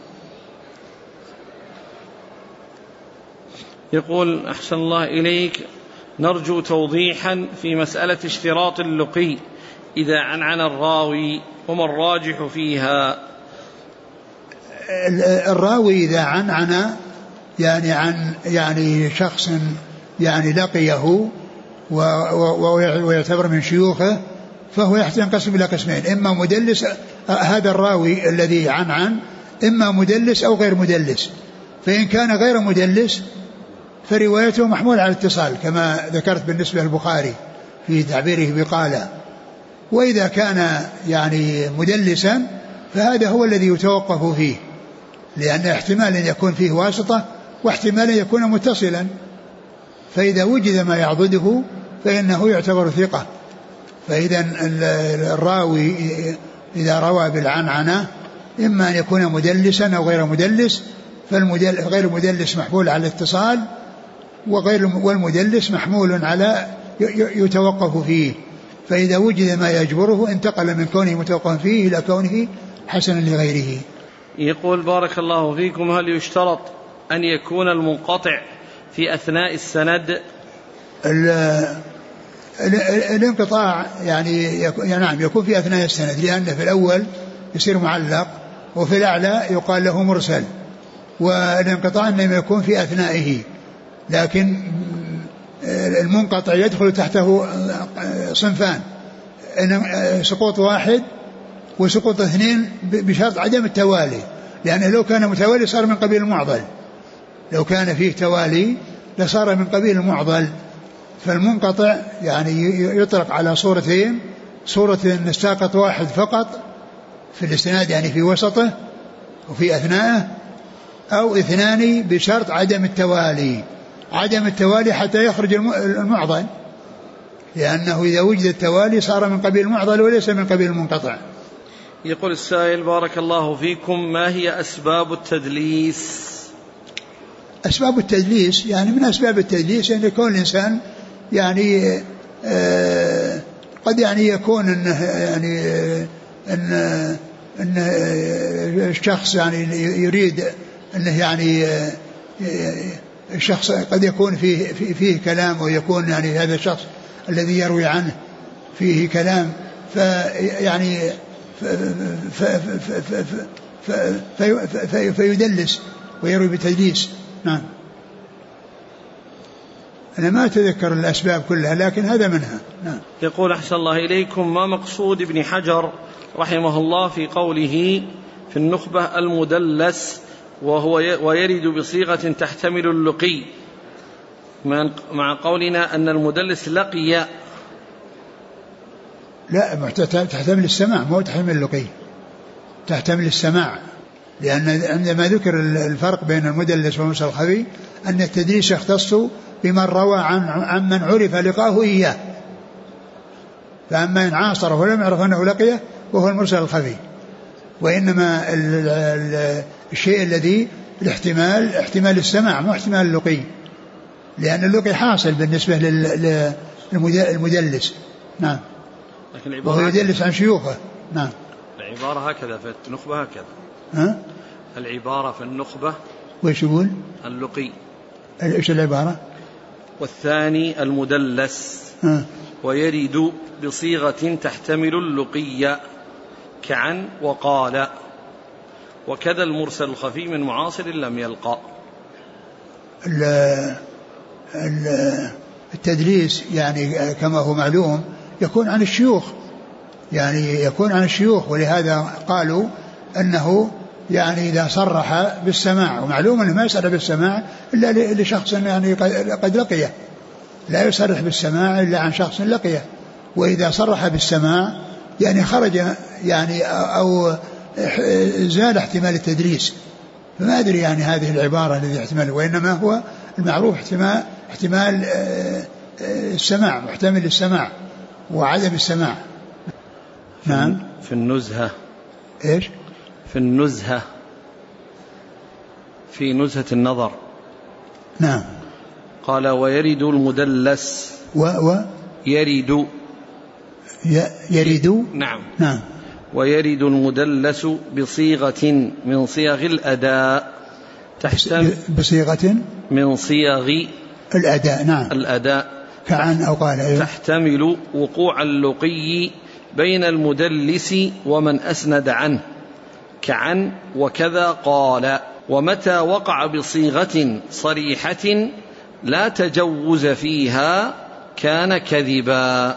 يقول أحسن الله إليك: نرجو توضيحا في مسألة اشتراط اللقي إذا عنعن الراوي وما الراجح فيها. الراوي إذا عنعن يعني عن يعني شخص يعني لقيه ويعتبر من شيوخه فهو ينقسم إلى قسمين: إما مدلس، هذا الراوي الذي عنعن إما مدلس أو غير مدلس، فإن كان غير مدلس فروايته محمول على الاتصال كما ذكرت بالنسبة للبخاري في تعبيره بقالة. وإذا كان يعني مدلسا فهذا هو الذي يتوقف فيه، لأن احتمال أن يكون فيه واسطة واحتمال أن يكون متصلا، فإذا وجد ما يعضده فإنه يعتبر ثقة. فإذا الراوي إذا روى بالعنعنة إما أن يكون مدلسا أو غير مدلس، فالغير مدلس محمول على الاتصال وغير والمدلس محمول على يتوقف فيه، فإذا وجد ما يجبره انتقل من كونه متوقف فيه إلى كونه حسنا لغيره. يقول: بارك الله فيكم، هل يشترط أن يكون المنقطع في أثناء السند؟ الانقطاع يعني نعم يكون في أثناء السند، لأن في الأول يصير معلق وفي الأعلى يقال له مرسل، والانقطاع إنما يكون في أثنائه، لكن المنقطع يدخل تحته صنفان: سقوط واحد وسقوط اثنين بشرط عدم التوالي، لأنه لو كان متوالي صار من قبيل المعضل، لو كان فيه توالي لصار من قبيل المعضل. فالمنقطع يعني يطلق على صورتين: صورة ان ساقط واحد فقط في الاستناد يعني في وسطه وفي أثناءه، أو اثنان بشرط عدم التوالي، عدم التوالي حتى يخرج المعضل، لأنه إذا وجد التوالي صار من قبيل المعضل وليس من قبيل المنقطع. يقول السائل: بارك الله فيكم، ما هي أسباب التدليس؟ أسباب التدليس يعني من أسباب التدليس أن يكون الإنسان يعني آه قد يعني يكون إنه يعني إن إن الشخص يعني يريد إنه يعني الشخص قد يكون فيه فيه كلام، ويكون يعني هذا الشخص الذي يروي عنه فيه كلام، فيعني فيدلس ويروي بتدليس، نعم. أنا ما أتذكر الأسباب كلها لكن هذا منها. نعم. يقول أحسن الله إليكم: ما مقصود ابن حجر رحمه الله في قوله في النخبة المدلس وهو ويرد بصيغة تحتمل اللقي مع قولنا أن المدلس لقي؟ لا، تحتمل السماع مو تحتمل اللقي، تحتمل السماع، لأن عندما ذكر الفرق بين المدلس والمرسل الخفي أن التدليس يختص بمن روى عن عمن عرف لقاه إياه، فأما إن عاصره ولم يعرف أنه لقيه وهو المرسل الخفي. وإنما ال ال الشيء الذي الاحتمال احتمال السماع مو احتمال اللقي، لأن اللقي حاصل بالنسبة للمدلس. نعم. وهو يدلس عن شيوخه. نعم. العبارة هكذا في النخبة هكذا. ها؟ العبارة في النخبة وش يقول؟ اللقي. ايش العبارة؟ والثاني المدلس. ها؟ ويرد بصيغة تحتمل اللقي كعن وقال، وكذا المرسل الخفي من معاصر لم يلقى. التدليس يعني كما هو معلوم يكون عن الشيوخ، يعني يكون عن الشيوخ، ولهذا قالوا أنه يعني إذا صرح بالسماع، ومعلوم أنه ما يصرح بالسماع إلا لشخص يعني قد لقيه، لا يصرح بالسماع إلا عن شخص لقيه. وإذا صرح بالسماع يعني خرج يعني أو زال احتمال التدليس، فما أدري يعني هذه العبارة الذي احتمال، وإنما هو المعروف احتمال احتمال السماع، محتمل السماع وعدم السماع. نعم. في النزهة. إيش؟ في النزهة، في نزهة النظر. نعم. قال ويرد المدلس. و و يرد يرد. نعم. نعم. ويرد المدلس بصيغة من صيغ الأداء تحتمل بصيغة من صيغ الأداء. نعم. الأداء كعن أو قال. أيوه. تحتمل وقوع اللقي بين المدلس ومن أسند عنه كعن وكذا قال. ومتى وقع بصيغة صريحة لا تجوز فيها كان كذبا.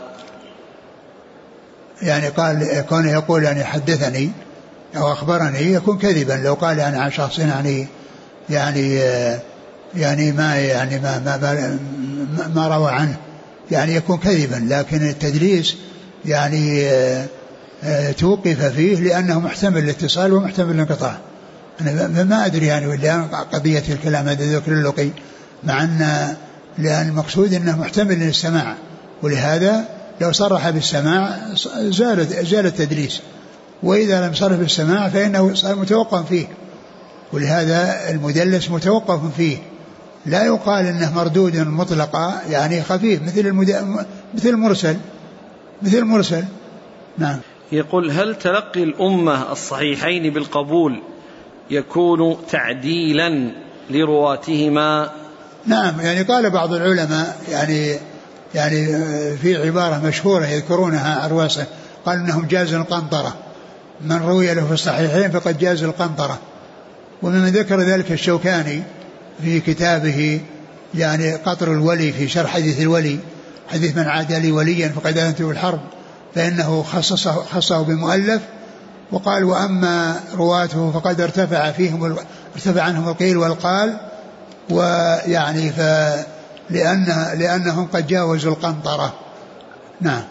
يعني قال كونه يقول يعني حدثني أو أخبرني يكون كذبا، لو قال يعني عن شخص يعني يعني يعني ما يعني ما ما, ما, ما روى عنه يعني يكون كذبا. لكن التدليس يعني توقف فيه لأنه محتمل الاتصال ومحتمل الانقطاع. أنا ما أدري يعني ولا قضية الكلام هذا ذكر اللقي، مع أن لأن المقصود أنه محتمل للسماع، ولهذا لو صرح بالسماع زال زال التدليس، وإذا لم يصرح بالسماع فإنه صار متوقف فيه، ولهذا المدلس متوقف فيه، لا يقال أنه مردود مطلقا يعني خفيف مثل المد... مثل المرسل مثل المرسل. نعم. يقول هل تلقي الأمة الصحيحين بالقبول يكون تعديلا لرواتهما؟ نعم. يعني قال بعض العلماء يعني يعني في عبارة مشهورة يذكرونها عرواسة، قال إنهم جاز القنطرة، من روي له في الصحيحين فقد جاز القنطرة. ومن ذكر ذلك الشوكاني في كتابه يعني قطر الولي في شرح حديث الولي، حديث من عاد لي وليا فقد آذنته بالحرب، فإنه خصصه خصه بمؤلف، وقال وأما رواته فقد ارتفع فيهم ارتفع عنهم القيل والقال، ويعني ف لأن لأنهم قد جاوزوا القنطرة. نعم.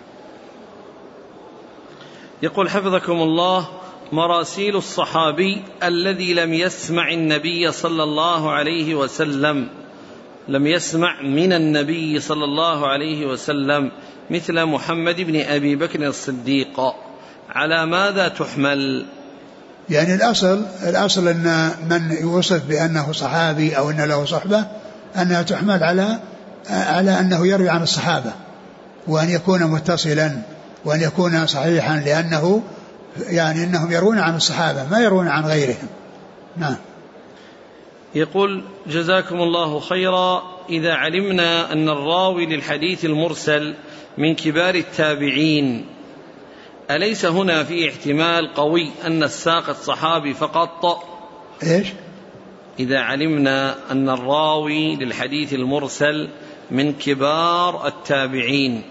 يقول حفظكم الله مراسيل الصحابي الذي لم يسمع النبي صلى الله عليه وسلم لم يسمع من النبي صلى الله عليه وسلم مثل محمد بن أبي بكر الصديق على ماذا تحمل؟ يعني الأصل الأصل أن من يوصف بأنه صحابي أو أن له صحبة أنها تحمل على على أنه يروي عن الصحابة، وأن يكون متصلا وأن يكون صحيحا، لأنه يعني أنهم يرون عن الصحابة ما يرون عن غيرهم. نعم. يقول جزاكم الله خيرا، إذا علمنا أن الراوي للحديث المرسل من كبار التابعين أليس هنا في احتمال قوي أن الساقط صحابي فقط؟ إيش؟ إذا علمنا أن الراوي للحديث المرسل من كبار التابعين،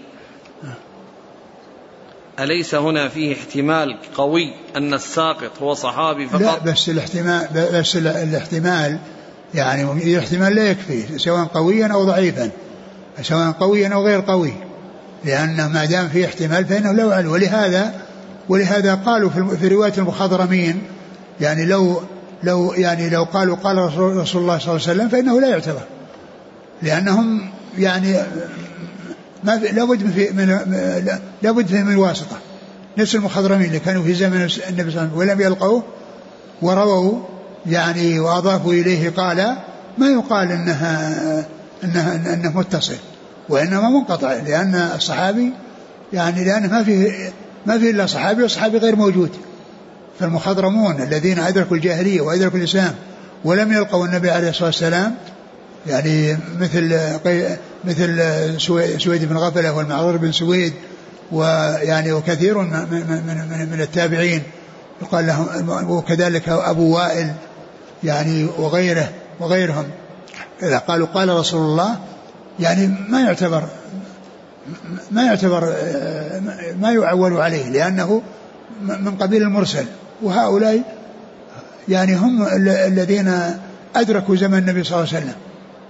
أليس هنا فيه احتمال قوي أن الساقط هو صحابي فقط؟ لا، بس الاحتمال بس الاحتمال يعني الاحتمال لا يكفي، سواء قويا أو ضعيفا، سواء قويا أو غير قوي، لأن ما دام فيه احتمال فإنه لا يعلم. ولهذا ولهذا قالوا في رواية المخضرمين يعني لو لو يعني لو قالوا قال رسول الله صلى الله عليه وسلم فإنه لا يعتبر، لأنهم يعني ما لابد من لابد فيه من واسطة، نفس المخضرمين اللي كانوا في زمن النبي صلى الله عليه وسلم ولم يلقوه ورووا يعني وأضافوا إليه، قال ما يقال إنها إنها إنه متصل، وإنما منقطع، لأن الصحابي يعني لأن ما فيه ما فيه إلا صحابي وصحابي غير موجود. فالمخضرمون الذين أدركوا الجاهلية وأدركوا الإسلام ولم يلقوا النبي عليه الصلاة والسلام، يعني مثل مثل سويد بن غفلة والمعرور بن سويد ويعني وكثير من, من, من التابعين يقال لهم، وكذلك أبو وائل يعني وغيره وغيرهم، إذا قالوا قال رسول الله يعني ما يعتبر ما يعتبر ما يعول عليه، لأنه من قبيل المرسل. وهؤلاء يعني هم الذين أدركوا زمن النبي صلى الله عليه وسلم.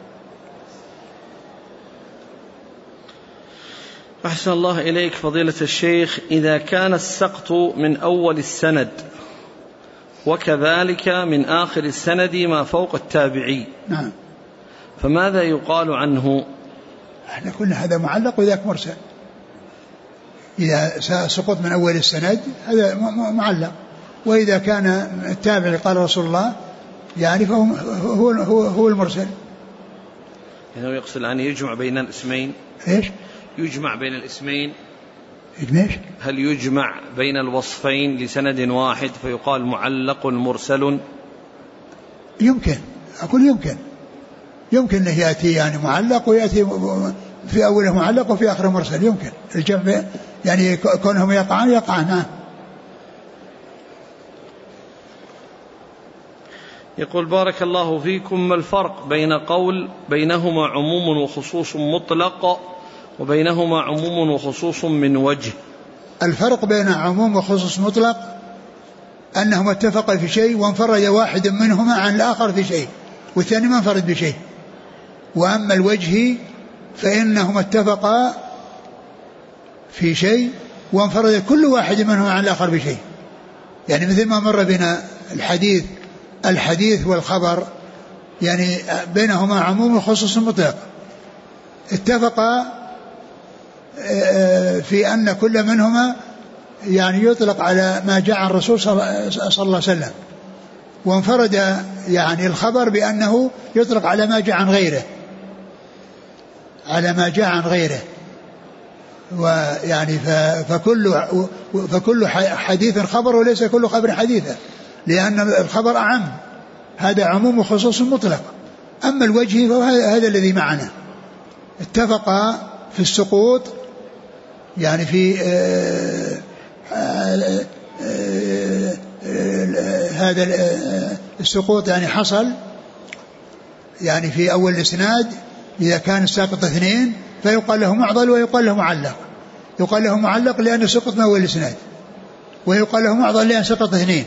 أحسن الله إليك فضيلة الشيخ، إذا كان السقط من أول السند وكذلك من آخر السند ما فوق التابعي، نعم، فماذا يقال عنه؟ احنا كل هذا معلق وذاك مرسل. إذا سقط من أول السند هذا معلق، وإذا كان التابعي قال رسول الله يعني فهو هو هو, هو المرسل. يعني يقصد أن يجمع بين الاسمين. إيش؟ يجمع بين الاسمين. إيش؟ هل يجمع بين الوصفين لسند واحد فيقال معلق مرسل؟ يمكن، أقول يمكن يمكن أنه يأتي يعني معلق ويأتي في أوله معلق وفي آخره مرسل، يمكن الجمع يعني كونهم يقعان يقعان. يقول بارك الله فيكم، ما الفرق بين قول بينهما عموم وخصوص مطلق وبينهما عموم وخصوص من وجه؟ الفرق بين عموم وخصوص مطلق أنهما اتفقا في شيء وانفرد واحد منهما عن الآخر في شيء والثاني ما انفرد بشيء. وأما الوجه فإنهما اتفقا في شيء وانفرد كل واحد منهما عن الآخر بشيء. يعني مثل ما مر بنا الحديث الحديث والخبر يعني بينهما عموم وخصوص مطلق، اتفقا في أن كل منهما يعني يطلق على ما جاء عن الرسول صلى الله عليه وسلم، وانفرد يعني الخبر بأنه يطلق على ما جاء عن غيره على ما جاء عن غيره. ويعني فكل فكل حديث خبر وليس كل خبر حديثا، لأن الخبر أعم، هذا عموم وخصوص مطلق. أما الوجه فهذا الذي معنا، اتفقا في السقوط يعني في آآ آآ آآ هذا السقوط يعني حصل يعني في أول الإسناد. إذا كان الساقط اثنين فيقال له معضل ويقال له معلق. يقال له معلق لأنه سقط من أول الإسناد، ويقال له معضل لأنه سقط اثنين.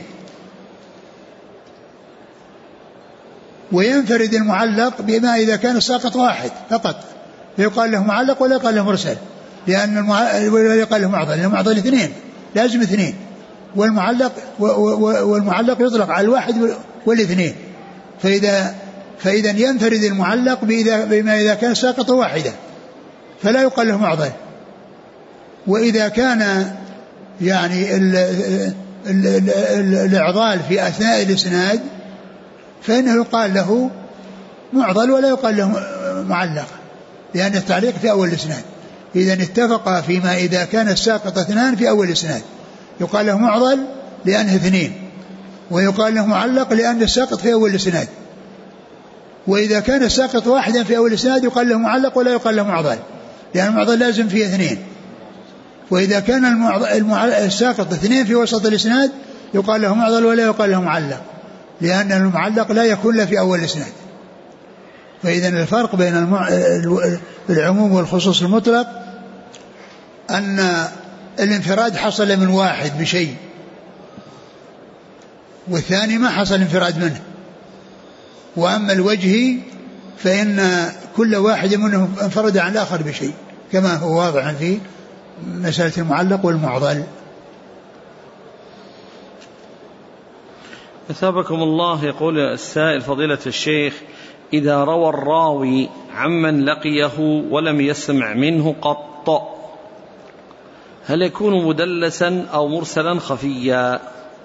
وينفرد المعلق بما إذا كان الساقط واحد فقط فيقال له معلق ولا يقال له مرسل، لأن ولا يقال له معضل، لأن معضل اثنين لازم اثنين، والمعلق والمعلق يطلق على الواحد والاثنين. فإذا فإذا ينفرد المعلق بما إذا كان ساقط واحدا فلا يقال له معضل. وإذا كان يعني ال ال ال ال الإعضال في أثناء الإسناد فإنه يقال له معضل ولا يقال له معلق، لأن التعليق في أول الإسناد. إذا اتفق فيما إذا كان الساقط اثنان في أول الإسناد يقال له معضل لأنه اثنين، ويقال له معلق لأن الساقط في أول الإسناد. وإذا كان الساقط واحدا في أول الإسناد يقال له معلق ولا يقال له معضل، لأن المعضل لازم فيه اثنين. وإذا كان الساقط اثنين في وسط الإسناد يقال له معضل ولا يقال له معلق. لأن المعلق لا يكون له في أول الإسناد. فإذا الفرق بين المع... العموم والخصوص المطلق أن الانفراد حصل من واحد بشيء، والثاني ما حصل انفراد منه. وأما الوجه فإن كل واحد منهم انفرد عن الآخر بشيء، كما هو واضح في مسألة المعلق والمعضل. أثابكم الله. يقول السائل فضيلة الشيخ: إذا روى الراوي عمن لقيه ولم يسمع منه قط، هل يكون مدلسا أو مرسلا خفيا؟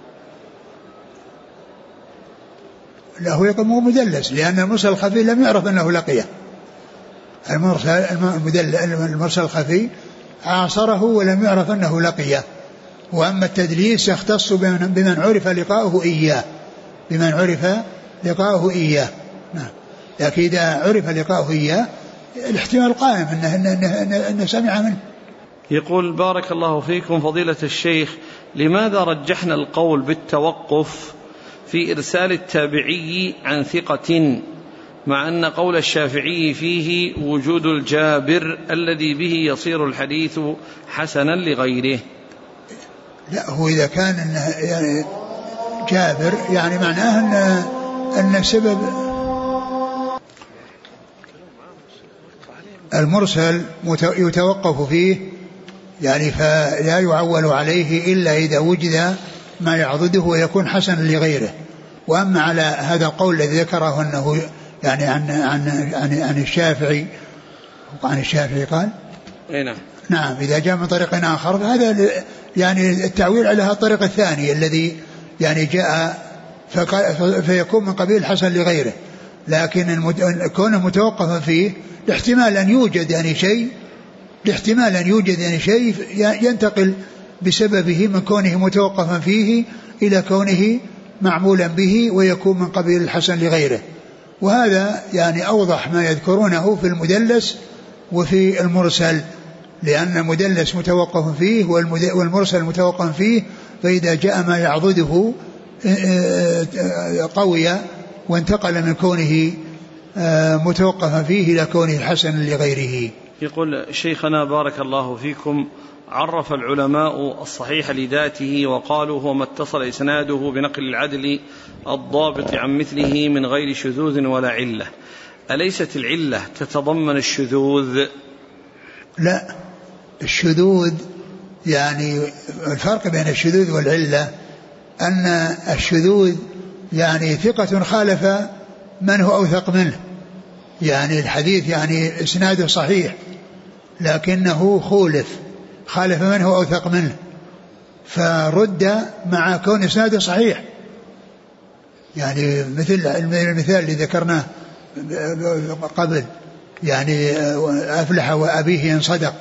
لا، هو يكون مدلس، لأن المرسل الخفي لم يعرف أنه لقيه. المرسل المرسل الخفي عاصره ولم يعرف أنه لقيه. وأما التدليس يختص بمن عرف لقاؤه إياه، بمن عرف لقاؤه إياه. نعم. لكن إذا عرف لقاؤه إياه الاحتمال قائم أنه, إنه, إنه, إنه سمع منه. يقول: بارك الله فيكم فضيلة الشيخ، لماذا رجحنا القول بالتوقف في إرسال التابعي عن ثقة، مع أن قول الشافعي فيه وجود الجابر الذي به يصير الحديث حسنا لغيره؟ لا، هو إذا كان يعني جابر يعني معناه أن أن سبب المرسل يتوقف فيه، يعني فلا يعول عليه إلا إذا وجد ما يعضده ويكون حسنا لغيره. وأما على هذا القول الذي ذكره أنه يعني عن عن عن, عن الشافعي عن الشافعي قال نعم نعم إذا جاء من طريق آخر، فهذا يعني التعويل على هذا الطريق الثاني الذي يعني جاء فيكون من قبيل حسن لغيره. لكن كونه متوقفا فيه الاحتمال أن يوجد يعني شيء الاحتمال أن يوجد يعني شيء ينتقل بسببه من كونه متوقفا فيه إلى كونه معمولا به ويكون من قبيل الحسن لغيره. وهذا يعني أوضح ما يذكرونه في المدلس وفي المرسل، لأن المدلس متوقف فيه والمرسل متوقف فيه، فإذا جاء ما يعضده قوي وانتقل من كونه متوقفا فيه إلى كونه الحسن لغيره. يقول شيخنا بارك الله فيكم: عرف العلماء الصحيح لذاته وقالوا هو ما اتصل إسناده بنقل العدل الضابط عن مثله من غير شذوذ ولا علة. أليست العلة تتضمن الشذوذ؟ لا، الشذوذ يعني الفرق بين الشذوذ والعلة أن الشذوذ يعني ثقة خالف من هو أوثق منه، يعني الحديث يعني إسناده صحيح لكنه خولف خالف من هو أوثق منه فرد مع كون إسناده صحيح. يعني مثل المثال اللي ذكرناه قبل، يعني أفلح وأبيه إن صدق،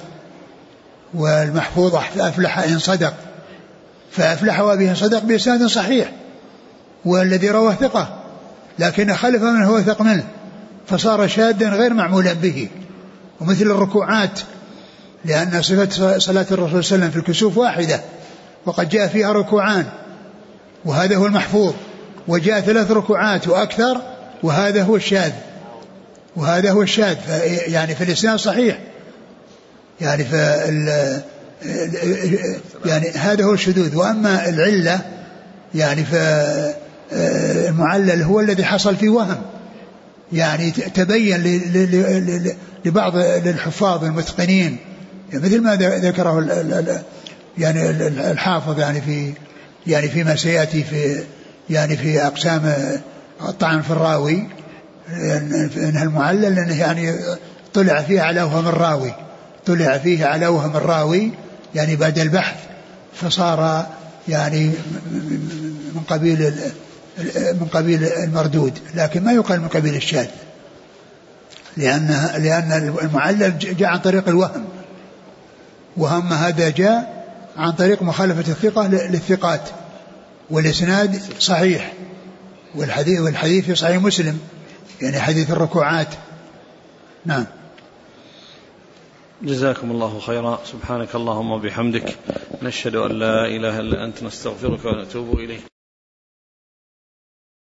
والمحفوظ أفلح إن صدق، فأفلح وأبيه إن صدق بإسناد صحيح، والذي رواه ثقة لكن خلف من هو ثق منه فصار شاذا غير معمولا به. ومثل الركوعات، لأن صفة صلاة الرسول صلى الله عليه وسلم في الكسوف واحدة وقد جاء فيها ركوعان وهذا هو المحفوظ، وجاء ثلاث ركوعات وأكثر وهذا هو الشاذ وهذا هو الشاذ يعني في الإسناد صحيح، يعني فال يعني هذا هو الشذوذ. وأما العلة يعني فالمعلل هو الذي حصل فيه وهم، يعني تبين لبعض الحفاظ المتقنين، يعني مثل ما ذكره يعني الحافظ يعني في يعني فيما سيأتي في يعني في أقسام الطعن في الراوي، إنها المعلل لأنه يعني طلع فيه على وهم الراوي طلع فيه على وهم الراوي يعني بعد البحث، فصار يعني من قبيل من قبيل المردود، لكن ما يقال من قبيل الشاذ، لأن لأن المعلل جاء عن طريق الوهم، وهم هذا جاء عن طريق مخالفة الثقة للثقات، والإسناد صحيح، والحديث والحديث في صحيح مسلم يعني حديث الركوعات. نعم. جزاكم الله خيرا. سبحانك اللهم وبحمدك، نشهد أن لا إله إلا أنت، نستغفرك ونتوب إليك.